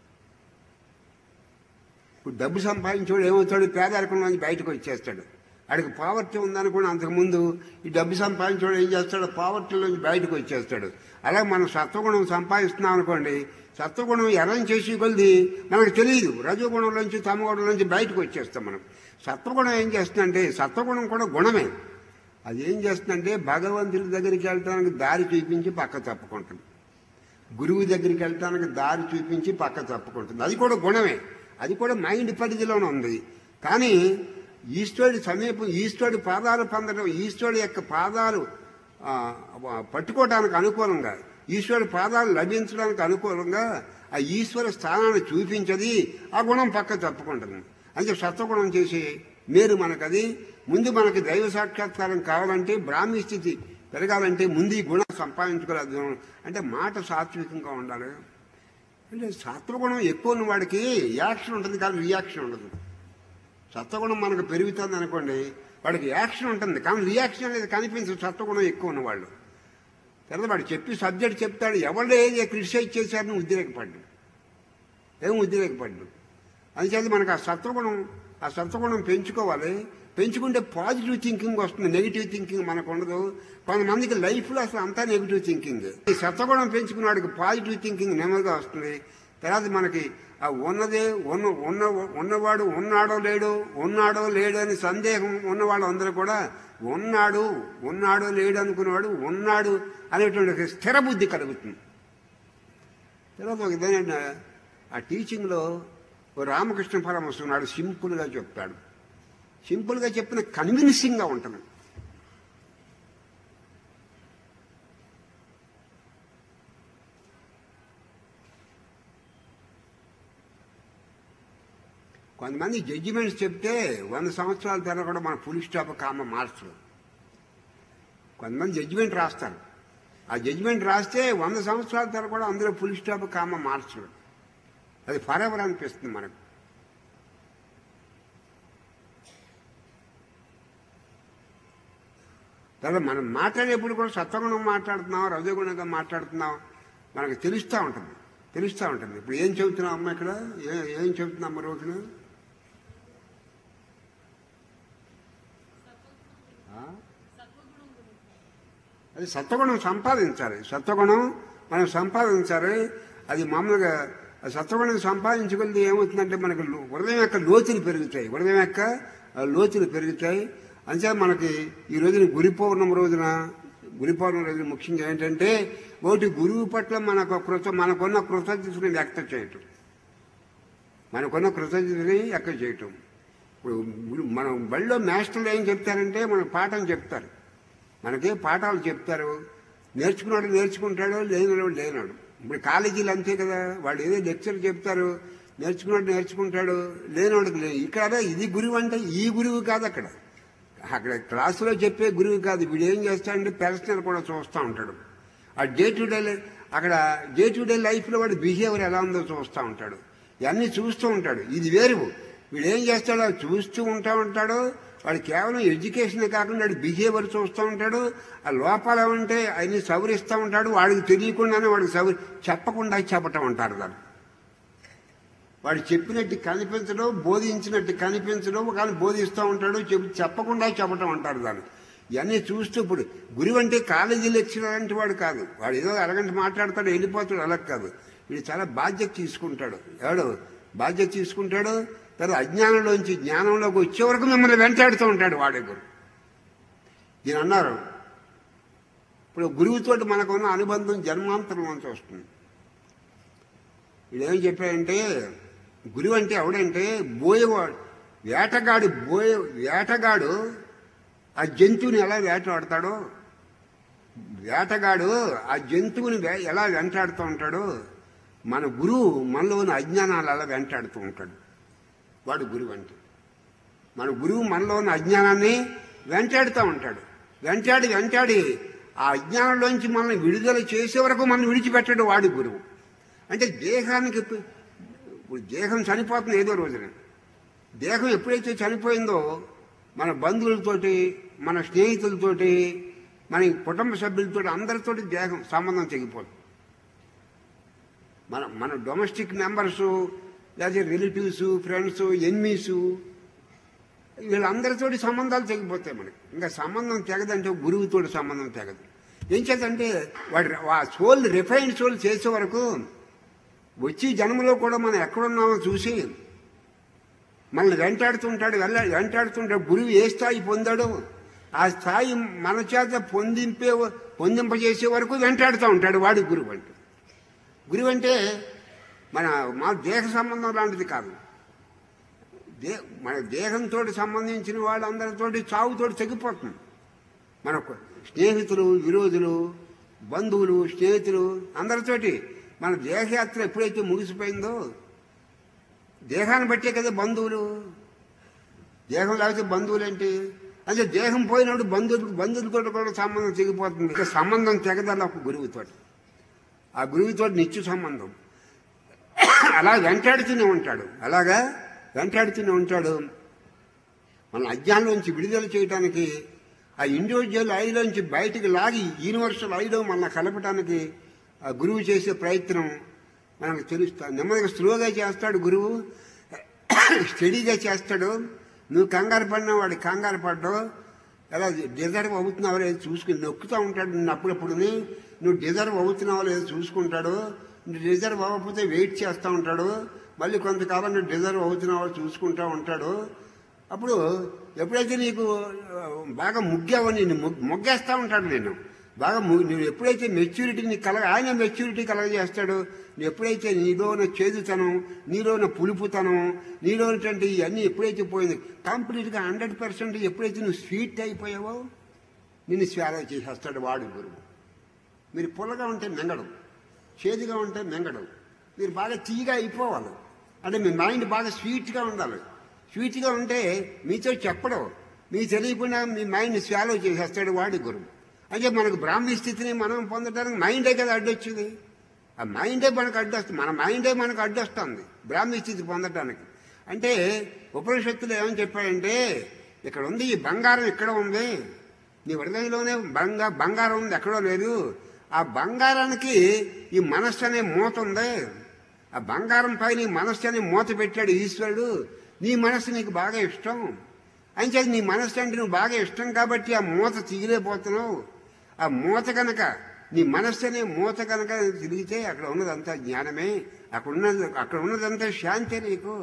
S1: ఇప్పుడు డబ్బు సంపాదించేవాడు ఏమవుతాడు, పేదరికంలోంచి బయటకు వచ్చేస్తాడు. వాడికి పావర్టీ ఉందనుకోండి, అంతకుముందు ఈ డబ్బు సంపాదించేవాడు ఏం చేస్తాడు, పావర్టీలోంచి బయటకు వచ్చేస్తాడు. అలాగే మనం సత్వగుణం సంపాదిస్తున్నాం అనుకోండి, సత్వగుణం ఎర్రం చేసి కొలిది మనకు తెలియదు, రజోగుణంలోంచి తమగుణంలోంచి బయటకు వచ్చేస్తాం మనం. సత్వగుణం ఏం చేస్తుందంటే, సత్వగుణం కూడా గుణమే, అది ఏం చేస్తుందంటే భగవంతుడి దగ్గరికి వెళ్ళటానికి దారి చూపించి పక్క తప్పుకుంటుంది, గురువు దగ్గరికి వెళ్ళటానికి దారి చూపించి పక్క తప్పుకుంటుంది. అది కూడా గుణమే, అది కూడా మైండ్ పరిధిలోనే ఉంది. కానీ ఈశ్వరుడి సమీపం, ఈశ్వరుడి పాదాలు పొందడం, ఈశ్వరుడి యొక్క పాదాలు పట్టుకోవడానికి అనుకూలంగా, ఈశ్వరుడి పాదాలు లభించడానికి అనుకూలంగా ఆ ఈశ్వర స్థానాన్ని చూపించది, ఆ గుణం పక్క తప్పుకుంటుంది. అంటే సత్వగుణం చేసే మేరు మనకది. ముందు మనకి దైవ సాక్షాత్కారం కావాలంటే, బ్రాహ్మీ స్థితి పెరగాలంటే ముందు ఈ గుణం సంపాదించుకోలేదు. అంటే మాట సాత్వికంగా ఉండాలి. అంటే సత్వగుణం ఎక్కువ ఉన్న వాడికి యాక్షన్ ఉంటుంది కానీ రియాక్షన్ ఉండదు. సత్వగుణం మనకు పెరుగుతుంది అనుకోండి, వాడికి యాక్షన్ ఉంటుంది కానీ రియాక్షన్ అనేది కనిపించదు. సత్వగుణం ఎక్కువ ఉన్నవాళ్ళు తర్వాత వాడు చెప్పి సబ్జెక్ట్ చెప్తాడు, ఎవరు ఏది క్రిటిసైజ్ చేశారని ఉద్రేకపడ్డు, ఏం ఉద్రేకపడ్డు. అందుచేత మనకు ఆ సత్వగుణం ఆ సత్వగుణం పెంచుకోవాలి. పెంచుకుంటే పాజిటివ్ థింకింగ్ వస్తుంది, నెగిటివ్ థింకింగ్ మనకు ఉండదు. కొంతమందికి లైఫ్లో అసలు అంతా నెగిటివ్ థింకింగ్. ఈ సత్వగుణం పెంచుకున్న వాడికి పాజిటివ్ థింకింగ్ నెమ్మదిగా వస్తుంది. తర్వాత మనకి ఆ ఉన్నదే ఉన్న ఉన్న ఉన్నవాడు ఉన్నాడో లేడో ఉన్నాడో లేడో అని సందేహం ఉన్నవాళ్ళు అందరూ కూడా ఉన్నాడు ఉన్నాడో లేడు అనుకునేవాడు ఉన్నాడు అనేటువంటి స్థిర బుద్ధి కలుగుతుంది. తర్వాత ఒక విధంగా ఆ టీచింగ్లో రామకృష్ణ పరమహంస ఉన్నాడు, సింపుల్గా చెప్తాడు. సింపుల్గా చెప్పిన కన్విన్సింగ్గా ఉంటుంది. కొంతమంది జడ్జిమెంట్స్ చెప్తే వంద సంవత్సరాల తర్వాత కూడా మన ఫుల్ స్టాప్ కామ మార్చరు. కొంతమంది జడ్జిమెంట్ రాస్తారు, ఆ జడ్జిమెంట్ రాస్తే వంద సంవత్సరాల తర్వాత కూడా అందులో ఫుల్ స్టాప్ కామ మార్చరు. అది ఫర్ ఎవర్ అనిపిస్తుంది మనకు. తర్వాత మనం మాట్లాడేప్పుడు కూడా సత్వగుణం మాట్లాడుతున్నాం, రజోగుణంగా మాట్లాడుతున్నాం మనకు తెలుస్తూ ఉంటుంది తెలుస్తూ ఉంటుంది ఇప్పుడు ఏం చెబుతున్నాం అమ్మ, ఇక్కడ ఏ ఏం చెబుతున్నాం అమ్మ రోజున? అది సత్వగుణం సంపాదించాలి. సత్వగుణం మనం సంపాదించాలి. అది మామూలుగా సత్వగుణం సంపాదించుకుంది ఏమవుతుందంటే మనకు హృదయం యొక్క లోతులు పెరుగుతాయి, హృదయం యొక్క లోతులు పెరుగుతాయి. అంతే మనకి ఈ రోజున గురి పౌర్ణమి రోజున గురి పౌర్ణమి రోజున ముఖ్యంగా ఏంటంటే ఒకటి గురువు పట్ల మనకు కృత మనకున్న కృతజ్ఞతని వ్యక్తం చేయటం, మనకున్న కృతజ్ఞతని వ్యక్తం చేయటం. ఇప్పుడు మనం బడిలో మాస్టర్లు ఏం చెప్తారంటే మనకు పాఠం చెప్తారు, మనకి పాఠాలు చెప్తారు. నేర్చుకున్నాడు నేర్చుకుంటాడు, లేనివాడు లేనాడు. ఇప్పుడు కాలేజీలు అంతే కదా, వాడు ఏదో లెక్చర్ చెప్తారు, నేర్చుకున్నాడు నేర్చుకుంటాడు, లేనివాడికి లేదు. ఇక్కడ ఇది గురువు అంటే ఈ గురువు కాదు, అక్కడ అక్కడ క్లాసులో చెప్పే గురువు కాదు. వీడు ఏం చేస్తాడంటే పర్సనల్ కూడా చూస్తూ ఉంటాడు. ఆ డే టు డే అక్కడ డే టు డే లైఫ్లో వాడు బిహేవియర్ ఎలా ఉందో చూస్తూ ఉంటాడు, ఇవన్నీ చూస్తూ ఉంటాడు. ఇది వేరు. వీడు ఏం చేస్తాడో చూస్తూ ఉంటా ఉంటాడు. వాడు కేవలం ఎడ్యుకేషన్ కాకుండా వాడు బిహేవియర్ చూస్తూ ఉంటాడు. ఆ లోపాలు ఏమంటే అవన్నీ సవరిస్తూ ఉంటాడు. వాడికి తెలియకుండానే వాడికి సవరి చెప్పకుండా చెప్పటం అంటారు దాన్ని. వాడు చెప్పినట్టు కనిపించడం, బోధించినట్టు కనిపించడం, కానీ బోధిస్తూ ఉంటాడు, చెప్పి చెప్పకుండా చెప్పటం అంటారు దాన్ని. ఇవన్నీ చూస్తూ ఇప్పుడు గురువు అంటే కాలేజీ లెక్చరర్ అంటే వాడు కాదు. వాడు ఏదో అరగంట మాట్లాడతాడు వెళ్ళిపోతాడు, అలా కాదు. వీడు చాలా బాధ్యత తీసుకుంటాడు. ఎవడు బాధ్యత తీసుకుంటాడు? తర్వాత అజ్ఞానంలోంచి జ్ఞానంలోకి వచ్చే వరకు మిమ్మల్ని వెంటాడుతూ ఉంటాడు వాడే గురువు. దీని అన్నారు ఇప్పుడు గురువుతోటి మనకున్న అనుబంధం జన్మాంతరం నుంచి వస్తుంది. వీడేం చెప్పాడంటే గురువు అంటే ఎవడంటే బోయేవాడు, వేటగాడు. బోయే వేటగాడు ఆ జంతువుని ఎలా వేటాడతాడో, వేటగాడు ఆ జంతువుని ఎలా వెంటాడుతూ ఉంటాడో, మన గురువు మనలోని అజ్ఞానాలు అలా వెంటాడుతూ ఉంటాడు. వాడు గురువు అంటే. మన గురువు మనలోని అజ్ఞానాన్ని వెంటాడుతూ ఉంటాడు. వెంటాడి వెంటాడి ఆ అజ్ఞానంలోంచి మనల్ని విడుదల చేసే వరకు మనం విడిచిపెట్టాడు వాడి గురువు. అంటే దేహానికి ఇప్పుడు దేహం చనిపోతుంది ఏదో రోజున. దేహం ఎప్పుడైతే చనిపోయిందో మన బంధువులతోటి, మన స్నేహితులతోటి, మన కుటుంబ సభ్యులతో అందరితోటి దేహం సంబంధం తెగిపోతుంది. మన మన డొమెస్టిక్ మెంబర్సు, లేదా రిలేటివ్స్, ఫ్రెండ్స్, ఎనిమీసు, వీళ్ళందరితోటి సంబంధాలు తెగిపోతాయి మనకి. ఇంకా సంబంధం తెగదంటే గురువుతోటి సంబంధం తెగదు. ఏం చేద్దంటే వాడు ఆ సోల్ రిఫైన్డ్ సోల్ చేసే వరకు వచ్చి జన్మలో కూడా మనం ఎక్కడున్నామో చూసి మనల్ని వెంటాడుతుంటాడు. వెళ్ళ వెంటాడుతుంటాడు. గురువు ఏ స్థాయి పొందాడో ఆ స్థాయి మన చేత పొందింపే పొందింపజేసే వరకు వెంటాడుతూ ఉంటాడు వాడు గురువు అంటే. గురువు అంటే మన మా దేహ సంబంధం లాంటిది కాదు. దే మన దేహంతో సంబంధించిన వాళ్ళందరితోటి చావుతోటి తెగిపోతుంది. మన స్నేహితులు, విరోధులు, బంధువులు, స్నేహితులు అందరితోటి మన దేహయాత్ర ఎప్పుడైతే ముగిసిపోయిందో, దేహాన్ని బట్టే కదా బంధువులు. దేహం లేకపోతే బంధువులు ఏంటి? అంటే దేహం పోయినప్పుడు బంధువులకు బంధువులతో కూడా సంబంధం తెగిపోతుంది. ఇక సంబంధం తెగదల ఒక గురువుతో. ఆ గురువుతో నిత్య సంబంధం అలా వెంటాడుతూనే ఉంటాడు. అలాగా వెంటాడుతూనే ఉంటాడు. మన అజ్ఞానం నుంచి విడుదల చేయడానికి, ఆ ఇండివిజువల్ ఐలోంచి బయటికి లాగి యూనివర్సల్ ఐలో మన కలపడానికి ఆ గురువు చేసే ప్రయత్నం మనకు తెలుస్తా. నెమ్మదిగా స్లోగా చేస్తాడు గురువు, స్టడీగా చేస్తాడు. నువ్వు కంగారు పడినా వాడు కంగారు పడ్డావు, ఎలా డిజర్వ్ అవుతున్నావో లేదో చూసుకుని నొక్కుతూ ఉంటాడు. నిన్ను అప్పుడప్పుడుని నువ్వు డిజర్వ్ అవుతున్నావో లేదో చూసుకుంటాడు. నువ్వు డిజర్వ్ అవ్వకపోతే వెయిట్ చేస్తూ ఉంటాడు. మళ్ళీ కొంతకాలం నువ్వు డిజర్వ్ అవుతున్నావో చూసుకుంటూ ఉంటాడు. అప్పుడు ఎప్పుడైతే నీకు బాగా ముగ్గావో నేను మొగ్గేస్తూ ఉంటాడు. నేను బాగా నువ్వు ఎప్పుడైతే మెచ్యూరిటీ నీకు కలగ ఆయన మెచ్యూరిటీ కలగజేస్తాడు. నువ్వు ఎప్పుడైతే నీలోన చేదుతనం, నీలోన పులుపుతనం, నీలోనటువంటి ఇవన్నీ ఎప్పుడైతే పోయింది కంప్లీట్గా హండ్రెడ్ పర్సెంట్ ఎప్పుడైతే నువ్వు స్వీట్ అయిపోయావో నిన్ను స్వాలో చేసేస్తాడు వాడు గురువు. మీరు పుల్లగా ఉంటే మెంగడం, చేదుగా ఉంటే మెంగడం. మీరు బాగా తీయగా అయిపోవాలి అంటే మీ మైండ్ బాగా స్వీట్గా ఉండాలి. స్వీట్గా ఉంటే మీతో చెప్పడం, మీకు తెలియకుండా మీ మైండ్ స్వాలో చేసేస్తాడు వాడి గురువు. అంటే మనకు బ్రాహ్మీ స్థితిని మనం పొందడానికి మైండే కదా అడ్డొచ్చింది. ఆ మైండే మనకు అడ్డొస్తుంది. మన మైండే మనకు అడ్డొస్తుంది బ్రాహ్మీ స్థితి పొందడానికి. అంటే ఉపనిషత్తులు ఏమని చెప్పాడంటే, ఇక్కడ ఉంది ఈ బంగారం, ఇక్కడ ఉంది నీ హృదయంలోనే బంగా బంగారం ఉంది, ఎక్కడో లేదు. ఆ బంగారానికి ఈ మనస్సు అనే మూత ఉంది. ఆ బంగారం పైన ఈ మనస్సు అనే మూత పెట్టాడు ఈశ్వరుడు. నీ మనస్సు నీకు బాగా ఇష్టం అని నీ మనస్సు అంటే నువ్వు బాగా ఇష్టం కాబట్టి ఆ మూత తీయలేకపోతున్నావు. ఆ మూత కనుక నీ మనస్సు అనే మూత కనుక తిరిగితే అక్కడ ఉన్నదంతా జ్ఞానమే, అక్కడ ఉన్నది అక్కడ ఉన్నదంతా శాంతి. నీకు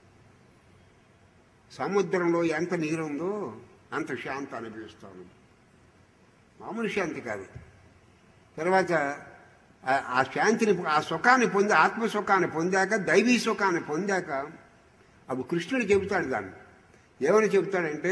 S1: సముద్రంలో ఎంత నీరుందో అంత శాంతి అనిపిస్తాను. మామూలు శాంతి కాదు. తర్వాత ఆ శాంతిని, ఆ సుఖాన్ని పొంది, ఆత్మసుఖాన్ని పొందాక, దైవీ సుఖాన్ని పొందాక అప్పుడు కృష్ణుడు చెబుతాడు దాన్ని. ఏమని చెబుతాడంటే,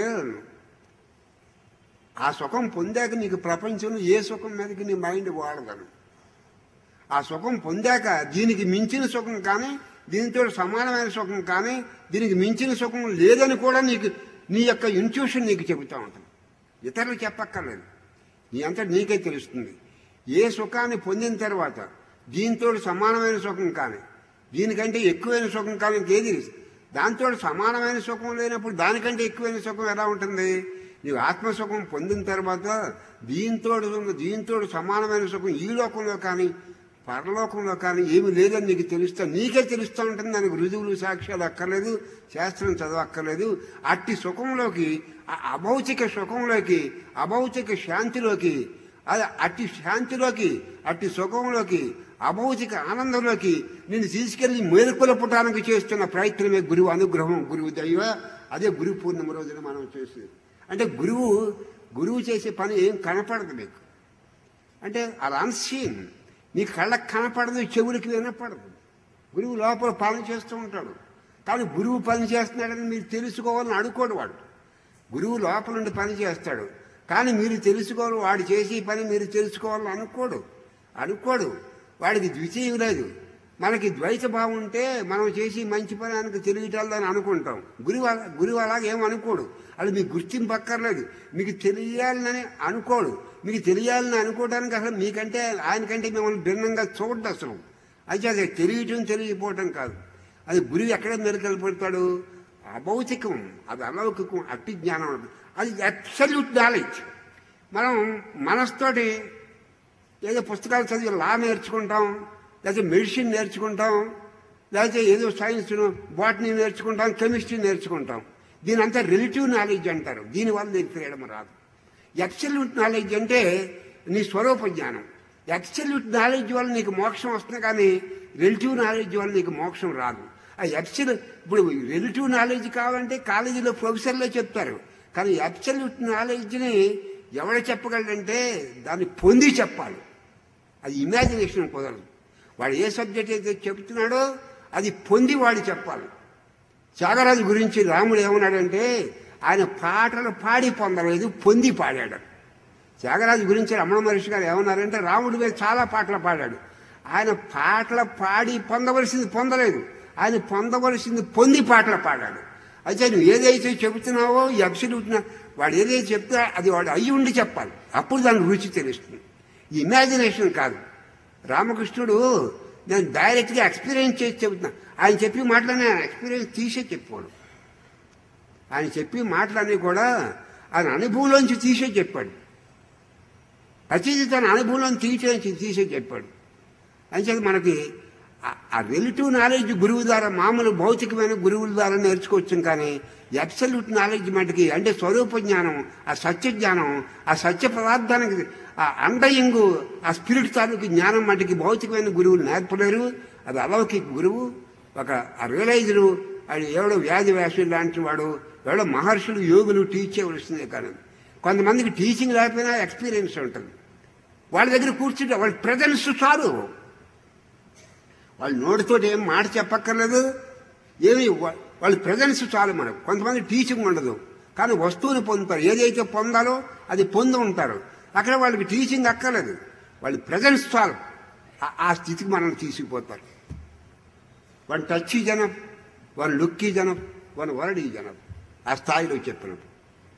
S1: ఆ సుఖం పొందాక నీకు ప్రపంచంలో ఏ సుఖం మీదకి నీ మైండ్ వాడదను. ఆ సుఖం పొందాక దీనికి మించిన సుఖం కానీ, దీనితో సమానమైన సుఖం కానీ, దీనికి మించిన సుఖం లేదని కూడా నీకు నీ యొక్క ఇంట్యూషన్ నీకు చెబుతూ ఉంటుంది. ఇతరులు చెప్పక్కర్లేదు, నీ అంతా నీకే తెలుస్తుంది. ఏ సుఖాన్ని పొందిన తర్వాత దీంతో సమానమైన సుఖం కానీ, దీనికంటే ఎక్కువైన సుఖం కానీ ఇంకేది, దాంతో సమానమైన సుఖం లేనప్పుడు దానికంటే ఎక్కువైన సుఖం ఎలా ఉంటుంది? నీవు ఆత్మసుఖం పొందిన తర్వాత దీంతో దీంతో సమానమైన సుఖం ఈ లోకంలో కానీ పరలోకంలో కానీ ఏమి లేదని నీకు తెలుస్తా నీకే తెలుస్తూ ఉంటుంది. దానికి రుజువులు సాక్ష్యాలు అక్కర్లేదు, శాస్త్రం చదవక్కర్లేదు. అట్టి సుఖంలోకి, అభౌతిక సుఖంలోకి, అభౌతిక శాంతిలోకి, అది అట్టి శాంతిలోకి, అట్టి సుఖంలోకి, అభౌతిక ఆనందంలోకి నేను తీసుకెళ్లి మేలుకొలపటానికి చేస్తున్న ప్రయత్నమే గురువు అనుగ్రహం, గురువు దైవ. అదే గురు పూర్ణిమ రోజున మనం చేసేది. అంటే గురువు గురువు చేసే పని ఏం కనపడదు మీకు. అంటే అలా అన్సీన్, నీ కళ్ళకు కనపడదు, చెవులకి వినపడదు. గురువు లోపల పని చేస్తూ ఉంటాడు. కానీ గురువు పని చేస్తున్నాడని మీరు తెలుసుకోవాలని అనుకోడు వాడు. గురువు లోపల నుండి పని చేస్తాడు, కానీ మీరు తెలుసుకోవాలి. వాడు చేసే పని మీరు తెలుసుకోవాలని అనుకోడు అనుకోడు వాడికి ద్వితీయం లేదు. మనకి ద్వైత భావం ఉంటే మనం చేసి మంచి పని ఆయనకు తెలియటాలని అనుకుంటాం. గురువు గురువు అలాగే ఏం అనుకోడు. అది మీకు గుర్తింపు అక్కర్లేదు. మీకు తెలియాలని అనుకోడు. మీకు తెలియాలని అనుకోవడానికి అసలు మీకంటే ఆయనకంటే మిమ్మల్ని భిన్నంగా చూడదు అసలు. అయితే అది తెలియటం తెలియకపోవటం కాదు. అది గురువు ఎక్కడ మెరుకెళ్ళిపోతాడు? అభౌతికం, అది అలౌకికం, అట్టి జ్ఞానం. అది అబ్సల్యూట్ నాలెడ్జ్. మనం మనస్తోటి ఏదో పుస్తకాలు చదివి లా నేర్చుకుంటాం, లేకపోతే మెడిసిన్ నేర్చుకుంటాం, లేకపోతే ఏదో సైన్స్ బాటనీ నేర్చుకుంటాం, కెమిస్ట్రీ నేర్చుకుంటాం. దీని అంతా రిలేటివ్ నాలెడ్జ్ అంటారు. దీనివల్ల నీకు ఫ్రీడమ్ రాదు. అబ్సల్యూట్ నాలెడ్జ్ అంటే నీ స్వరూప జ్ఞానం. అబ్సల్యూట్ నాలెడ్జ్ వల్ల నీకు మోక్షం వస్తుంది, కానీ రిలేటివ్ నాలెడ్జ్ వల్ల నీకు మోక్షం రాదు. ఆ అబ్సల్యూట్ ఇప్పుడు రిలేటివ్ నాలెడ్జ్ కావాలంటే కాలేజీలో ప్రొఫెసర్లే చెప్తారు, కానీ అబ్సల్యూట్ నాలెడ్జ్ని ఎవరు చెప్పగలడంటే దాన్ని పొంది చెప్పాలి. అది ఇమాజినేషన్ కుదరదు. వాడు ఏ సబ్జెక్ట్ అయితే చెప్తున్నాడో అది పొంది వాడు చెప్పాలి. త్యాగరాజు గురించి రాముడు ఏమన్నాడంటే ఆయన పాటలు పాడి పొందలేదు, పొంది పాడాడు. త్యాగరాజు గురించి రమణ మహర్షి గారు ఏమన్నారంటే రాముడి మీద చాలా పాటలు పాడాడు. ఆయన పాటలు పాడి పొందవలసింది పొందలేదు, ఆయన పొందవలసింది పొంది పాటలు పాడాడు. అయితే నువ్వు ఏదైతే చెబుతున్నావో ఈ అబ్సల్యూట్ వాడు ఏదైతే చెప్తా అది వాడు అయ్యి ఉండి చెప్పాలి. అప్పుడు దాని రుచి తెలుస్తుంది. ఈ ఇమాజినేషన్ కాదు. రామకృష్ణుడు నేను డైరెక్ట్గా ఎక్స్పీరియన్స్ చేసి చెబుతున్నా. ఆయన చెప్పి మాటలనే ఆయన ఎక్స్పీరియన్స్ తీసే చెప్పాడు. ఆయన చెప్పి మాటలన్నీ కూడా ఆయన అనుభవంలోంచి తీసే చెప్పాడు. ప్రతిదీ తన అనుభవంలోంచి తీసే తీసే చెప్పాడు. అంచేది మనకి ఆ రిలేటివ్ నాలెడ్జ్ గురువు ద్వారా, మామూలు భౌతికమైన గురువుల ద్వారా నేర్చుకోవచ్చు. కానీ అబ్సల్యూట్ నాలెడ్జ్ మటుకి అంటే స్వరూప జ్ఞానం, ఆ సత్య జ్ఞానం, ఆ సత్య పదార్థానికి ఆ అండయింగు, ఆ స్పిరిట్ తాలూకు జ్ఞానం మటుకి భౌతికమైన గురువులు నేర్పలేరు. అది అలౌకిక గురువు. ఒక రియలైజరు అది ఎవడో వ్యాధి వ్యాసులు లాంటి వాడు, ఎవడో మహర్షులు యోగులు టీచ్ చేయవలసిందే. కానీ కొంతమందికి టీచింగ్ లేకపోయినా ఎక్స్పీరియన్స్ ఉంటుంది. వాళ్ళ దగ్గర కూర్చుంటే వాళ్ళ ప్రజెన్స్ చాలు. వాళ్ళు నోటితోటి ఏం మాట చెప్పక్కర్లేదు, ఏమి వాళ్ళ ప్రజెన్స్ చాలు మనకు. కొంతమంది టీచింగ్ ఉండదు, కానీ వస్తువుని పొందుతారు. ఏదైతే పొందాలో అది పొంది ఉంటారు. అక్కడ వాళ్ళకి టీచింగ్ అక్కర్లేదు, వాళ్ళ ప్రజెన్స్ చాలు. ఆ స్థితికి మనల్ని తీసుకుపోతారు. వన్ టచ్ జనం, వన్ లుక్ జనం, వన్ వర్డ్ జనం. ఆ స్థాయిలో చెప్పినప్పుడు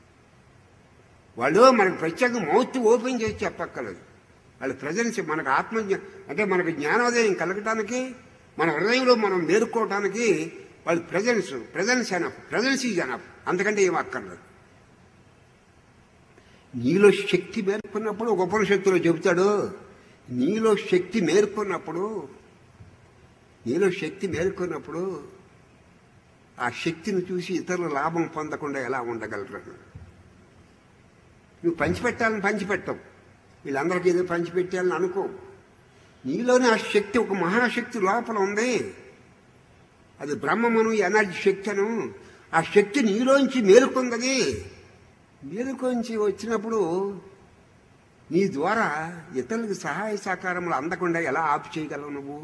S1: వాళ్ళు మనకు ప్రత్యేకంగా మౌత్ ఓపెన్ చేసి చెప్పక్కర్లేదు. వాళ్ళ ప్రజెన్స్ మనకు ఆత్మ అంటే మనకు జ్ఞానోదయం కలగటానికి, మన హృదయంలో మనం మేలుకోవటానికి వాళ్ళ presence presence enough, presence is enough. అంతకంటే ఏం అక్కర్లేదు. నీలో శక్తి మేల్కొన్నప్పుడు ఒక ఉపనిషత్తులో చెబుతాడు, నీలో శక్తి మేల్కొన్నప్పుడు నీలో శక్తి మేల్కొన్నప్పుడు ఆ శక్తిని చూసి ఇతరులు లాభం పొందకుండా ఎలా ఉండగలరు? నువ్వు పంచిపెట్టాలని పంచిపెట్టవు, వీళ్ళందరికీ ఏదో పంచిపెట్టాలని అనుకో. నీలోనే ఆ శక్తి, ఒక మహాశక్తి లోపల ఉంది. అది బ్రహ్మమును, ఎనర్జీ శక్తి అను. ఆ శక్తి నీలోంచి మేలుకొందది. మేలుకొంచి వచ్చినప్పుడు నీ ద్వారా ఇతరులకు సహాయ సహకారములు అందకుండా ఎలా ఆపు చేయగలవు నువ్వు?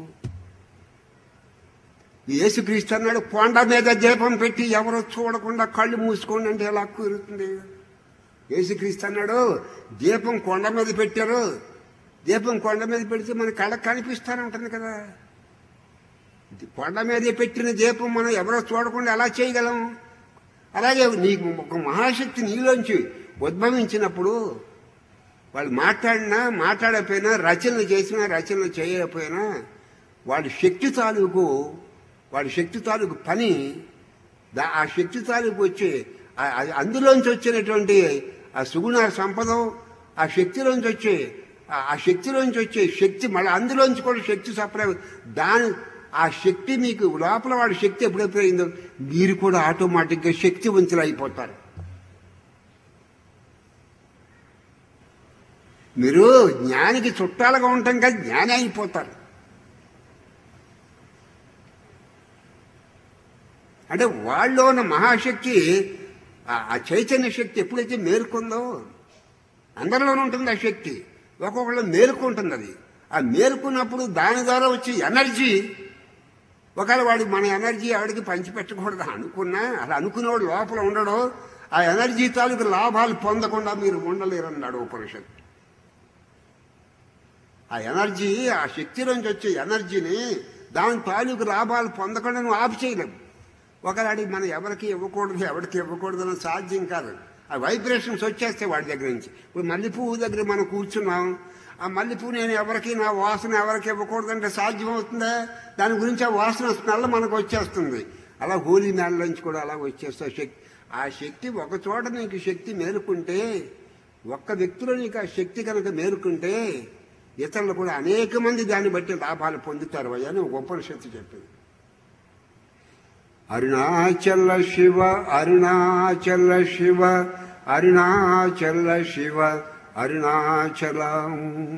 S1: యేసుక్రీస్తు అన్నాడు, కొండ మీద దీపం పెట్టి ఎవరో చూడకుండా కళ్ళు మూసుకోండి అంటే ఎలా కుదురుతుంది? యేసుక్రీస్తు అన్నాడు, దీపం కొండ మీద పెట్టారు, దీపం కొండ మీద పెడితే మన కళ్ళకు కనిపిస్తానే ఉంటుంది కదా. కొండ మీద పెట్టిన దీపం మనం ఎవరో చూడకుండా ఎలా చేయగలం? అలాగే నీకు ఒక మహాశక్తి నీలోంచి ఉద్భవించినప్పుడు వాళ్ళు మాట్లాడినా మాట్లాడకపోయినా, రచనలు చేసినా రచనలు చేయకపోయినా, వాడి శక్తి తాలూకు వాడి శక్తి తాలూకు పని, ఆ శక్తి తాలూకు వచ్చి అందులోంచి వచ్చినటువంటి ఆ సుగుణ సంపద, ఆ శక్తిలోంచి వచ్చే ఆ శక్తిలోంచి వచ్చే శక్తి మళ్ళీ అందులోంచి కూడా శక్తి సప్లై దాని ఆ శక్తి మీకు లోపల వాడి శక్తి ఎప్పుడైతే అయిందో మీరు కూడా ఆటోమేటిక్గా శక్తివంతులు అయిపోతారు. మీరు జ్ఞానికి చుట్టాలుగా ఉంటాం కదా, జ్ఞాని అయిపోతారు. అంటే వాళ్ళలో ఉన్న మహాశక్తి ఆ చైతన్య శక్తి ఎప్పుడైతే మేలుకుందో అందరిలోనే ఉంటుంది ఆ శక్తి, ఒక్కొక్కళ్ళు మేలుకుంటుంది. అది ఆ మేలుకున్నప్పుడు దాని ద్వారా వచ్చే ఎనర్జీ ఒకవేళ వాడు మన ఎనర్జీ ఆవిడికి పంచిపెట్టకూడదు అనుకున్నా, అలా అనుకునేవాడు లోపల ఉండడు. ఆ ఎనర్జీ తాలూకు లాభాలు పొందకుండా మీరు ఉండలేరన్నాడు ఉపనిషత్తు. ఆ ఎనర్జీ ఆ శక్తిలోంచి వచ్చే ఎనర్జీని దాని తాలూకు లాభాలు పొందకుండా నువ్వు ఆఫ్ చేయలేవు. ఒకవేళ మనం ఎవరికి ఇవ్వకూడదు ఎవరికి ఇవ్వకూడదు అని సాధ్యం కాదు. ఆ వైబ్రేషన్స్ వచ్చేస్తాయి వాడి దగ్గర నుంచి. ఇప్పుడు మల్లెపువ్వు దగ్గర మనం కూర్చున్నాం, ఆ మల్లెపువ్వు నేను ఎవరికి నా వాసన ఎవరికి ఇవ్వకూడదంటే సాధ్యం అవుతుందా? దాని గురించి ఆ వాసన స్మెల్ మనకు వచ్చేస్తుంది. అలా హోలీ మేళ నుంచి కూడా అలా వచ్చేస్తా శక్తి. ఆ శక్తి ఒక చోట నీకు శక్తి మేలుకుంటే, ఒక్క వ్యక్తిలో నీకు ఆ శక్తి కనుక మేలుకుంటే ఇతరులు కూడా అనేక మంది దాన్ని బట్టి లాభాలు పొందుతారు అని ఒక ఉపనిషత్తు చెప్పింది. అరుణాచల శివ అరుణాచల శివ అరుణాచల శివ అరుణాచలం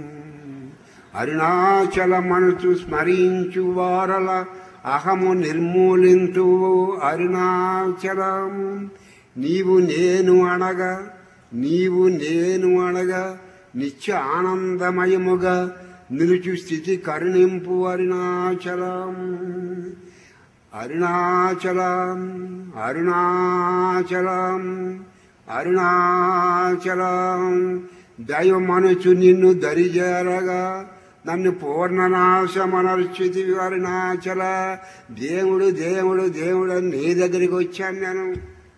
S1: అరుణాచల మనసు స్మరించు వారల అహము నిర్మూలింతు అరుణాచలం. నీవు నేను అనగా నీవు నేను అనగా నిత్య ఆనందమయముగా నిలుచు స్థితి కరుణింపు అరుణాచలం అరుణాచలం అరుణాచలం అరుణాచలం. దైవమనుచు నిన్ను దరిజేరగా నన్ను పూర్ణనాశమనర్చితి అరుణాచల. దేవుడు దేవుడు దేవుడు అని నీ దగ్గరికి వచ్చాను నేను.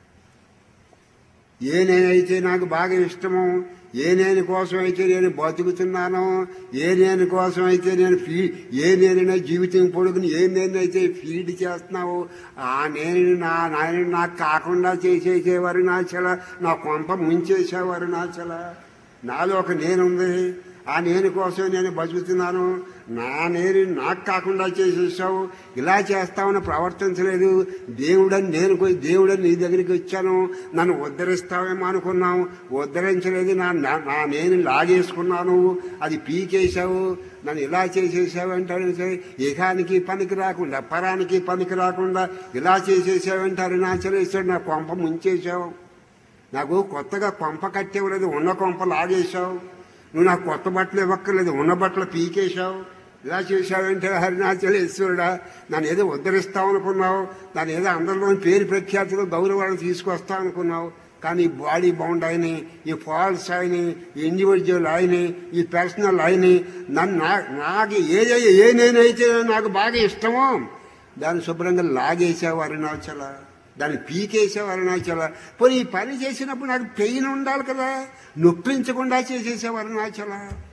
S1: ఏ నేనైతే నాకు బాగా ఇష్టమో, ఏ నేను కోసం అయితే నేను బతుకుతున్నానో, ఏ నేను కోసం అయితే నేను ఫీ ఏ నేనైనా జీవితం పొడుగుని ఏ నేనైతే ఫీడ్ చేస్తున్నావో ఆ నేను నా నాయన నాకు కాకుండా చేసేసేవారు నాచల, నా కొంప ముంచేసేవారు నాచల. నాలో ఒక నేనుంది, ఆ నేను కోసం నేను బతుకుతున్నాను, నా నేను నాకు కాకుండా చేసేసావు. ఇలా చేస్తామని ప్రవర్తించలేదు. దేవుడని నేను దేవుడని నీ దగ్గరికి వచ్చాను, నన్ను ఉద్ధరిస్తావేమో అనుకున్నావు, ఉద్ధరించలేదు. నా నా నేను లాగేసుకున్నాను, అది పీకేశావు, నన్ను ఇలా చేసేసావు అంటారు. ఇహానికి పనికి రాకుండా పరానికి పనికి రాకుండా ఇలా చేసేసావంటారు. నా చలేసాడు, నా కొంప ముంచేశావు. నాకు కొత్తగా కొంప కట్టేవలేదు, ఉన్న కొంప లాగేశావు. నువ్వు నాకు కొత్త బట్టలు ఇవ్వక్కర్లేదు, ఉన్న బట్టలు పీకేశావు. ఇలా చేశావంటే అరుణాచలేశ్వరుడా, నన్ను ఏదో ఉద్ధరిస్తావనుకున్నావు, నన్ను ఏదో అందరిలో పేరు ప్రఖ్యాతులు గౌరవాలను తీసుకొస్తావు అనుకున్నావు. కానీ ఈ బాడీ బౌండ్ అయినాయి, ఈ ఫాల్స్ అయినాయి, ఈ ఇండివిజువల్ అయినాయి, ఈ పర్సనల్ అయినాయి. నన్ను నాకు ఏదైతే ఏ నేనైతే నాకు బాగా ఇష్టమో దాన్ని శుభ్రంగా లాగేసావు అరుణాచల, దాన్ని పీకేసావు అరుణాచల. పోనీ ఈ పని చేసినప్పుడు నాకు పెయిన్ ఉండాలి కదా, నొప్పించకుండా చేసేసావు అరుణాచల.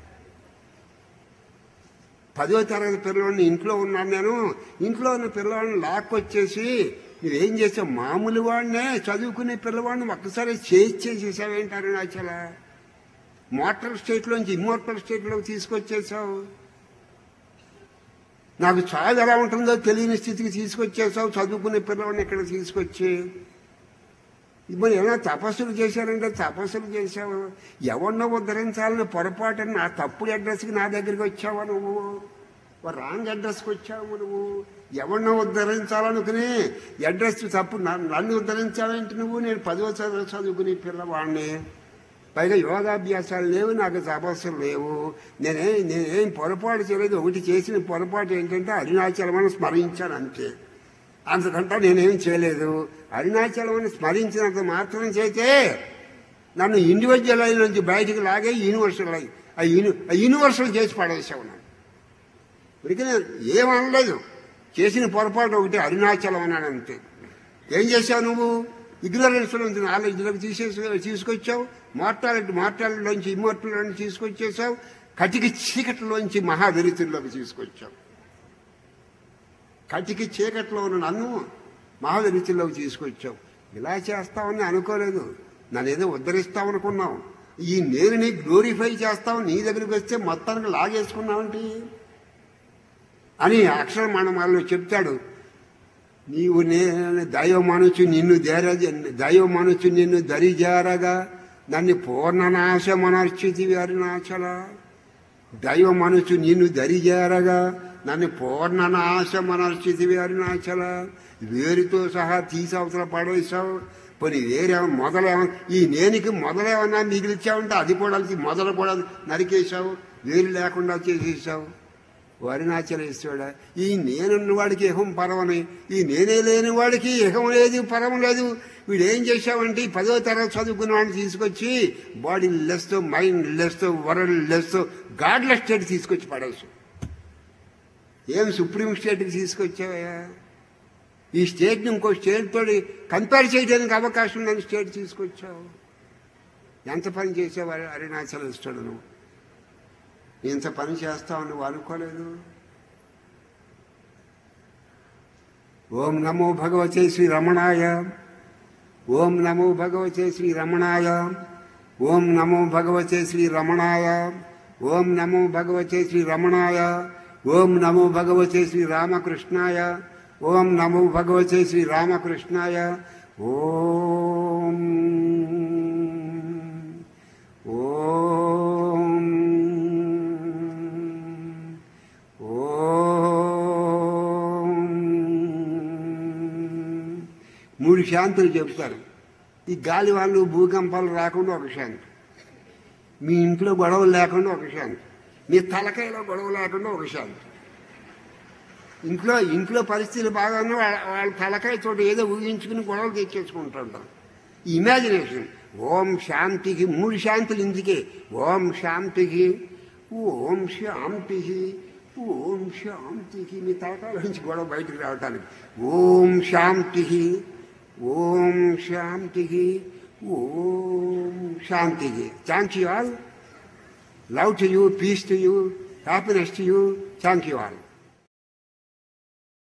S1: పదో తరగతి పిల్లవాడిని ఇంట్లో ఉన్నాను నేను, ఇంట్లో ఉన్న పిల్లవాడిని లాక్కొచ్చేసి నువ్వేం చేసావు, మామూలు వాడినే చదువుకునే పిల్లవాడిని ఒక్కసారి చేసి చేసేసావేంటి అరుణాచల. మోటార్ స్టేట్లోంచి ఇమ్మోర్టల్ స్టేట్లోకి తీసుకొచ్చేసావు. నాకు చావు ఎలా ఉంటుందో తెలియని స్థితికి తీసుకొచ్చేసావు చదువుకునే పిల్లవాడిని ఇక్కడ తీసుకొచ్చి. మరి ఏమైనా తపస్సులు చేశారంటే తపస్సులు చేశావు. ఎవరినో ఉద్ధరించాలని పొరపాటు నా తప్పుడు అడ్రస్కి నా దగ్గరికి వచ్చావా నువ్వు, రాంగ్ అడ్రస్కి వచ్చావు నువ్వు. ఎవరినో ఉద్ధరించాలనుకుని అడ్రస్ తప్పు నన్ను ఉద్ధరించావేంటి నువ్వు. నేను పదో చదువు చదువుకునే పిల్లవాడిని, పైగా యోగాభ్యాసాలు లేవు, నాకు తపస్సులు లేవు. నేనే నేనేం పొరపాటు చేయలేదు. ఒకటి చేసిన పొరపాటు ఏంటంటే అరుణాచలమని స్మరించాను అంతే, అంతకంటే నేనేం చేయలేదు. అరుణాచలమని స్మరించినంత మాత్రం చేతే నన్ను ఇండివిజువల్ లైన్ నుంచి బయటికి లాగే యూనివర్సల్ లైన్ ఆ యూని ఆ యూనివర్సల్ చేసి పడేసావు. నన్ను ఇప్పటికీ నేను ఏమనలేదు, చేసిన పొరపాటు ఒకటి అరుణాచలం అన్నాను అంతే. ఏం చేశావు నువ్వు, ఇగ్నరెన్స్ నుంచి నాలెడ్జ్లోకి తీసేసి తీసుకొచ్చావు, మార్టాలిటీ మార్టాలిటీలోంచి ఇమ్మోర్టల్లోంచి తీసుకొచ్చేసావు, కటికి చీకటిలోంచి మహావిరితుల్లోకి తీసుకొచ్చావు. కటికి చీకట్లో ఉన్న నన్ను మహావిరితుల్లోకి తీసుకొచ్చావు. ఇలా చేస్తావని అనుకోలేదు, నన్ను ఏదో ఉద్ధరిస్తావనుకున్నావు. ఈ నేను నీ గ్లోరిఫై చేస్తావు, నీ దగ్గరికి వస్తే మొత్తానికి లాగేసుకున్నావంటి అని అక్షరమాణమాలలో చెప్తాడు. నీవు నేను దైవ మనుచు నిన్ను దేర దైవ మనుచు నిన్ను దరిజారగా నన్ను పూర్ణనాశమనర్చితివి అరుణాచల. దైవ మనుచు నిన్ను దరిజారగా నన్ను పూర్ణనాశమనర్చితివి అరుణాచల. వేరుతో సహా తీసి అవతల పడేసావు. పోనీ వేరేమో మొదలేమో ఈ నేనికి మొదలేమన్నా మిగిలిచ్చావంటే అది కూడా మొదలు కూడా నరికేశావు, వేరు లేకుండా చేసేసావు. అరుణాచలేశ్వరుడా, ఈ నేనున్న వాడికి ఇహం పరమని, ఈ నేనే లేని వాడికి ఇహం లేదు పరం లేదు. వీడేం చేశావంటే ఈ పదో తరగతి చదువుకున్న వాడిని తీసుకొచ్చి bodiless, mindless, worldless, godless state తీసుకొచ్చి పడేసు. ఏం సుప్రీం స్టేట్కి తీసుకొచ్చావయ్యా? ఈ స్టేట్ని ఇంకో స్టేట్ తోటి కంపేర్ చేయడానికి అవకాశం ఉందని స్టేట్ తీసుకొచ్చావు. ఎంత పని చేసావు అరుణాచలేశ్వరుడు నువ్వు? ఇంత పని చేస్తావు నువ్వు అనుకోలేదు. ఓం నమో భగవతే శ్రీ రమణాయ, ఓం నమో భగవతే శ్రీ రమణాయ, ఓం నమో భగవతే శ్రీ రమణాయ, ఓం నమో భగవతే శ్రీ రమణాయ, ఓం నమో భగవతే శ్రీ రామకృష్ణాయ, ఓం నమో భగవతే శ్రీ రామకృష్ణాయ. ఓం ఓం ఓం. మూడు శాంతులు చెప్తారు. ఈ గాలి వాళ్ళు భూకంపాలు రాకుండా ఒక శాంతి, మీ ఇంట్లో గొడవలు లేకుండా ఒక శాంతి, మీ తలకాయలో గొడవ లేకుండా ఒక శాంతి. ఇంట్లో ఇంట్లో పరిస్థితులు బాగా ఉన్నా వాళ్ళ తలకాయతో ఏదో ఊహించుకుని గొడవలు తెచ్చేసుకుంటుంటారు. ఇమాజినేషన్. ఓం శాంతికి మూడు శాంతులు ఇందుకే. ఓం శాంతికి, ఓం శాంతికి, ఓం శాంతికి. మీ తలకాయల నుంచి గొడవ బయటకు రావటానికి ఓం శాంతికి, ఓం శాంతికి, ఓం శాంతికి. Thank you all. Love to you, peace to you, happiness to you. Thank you all.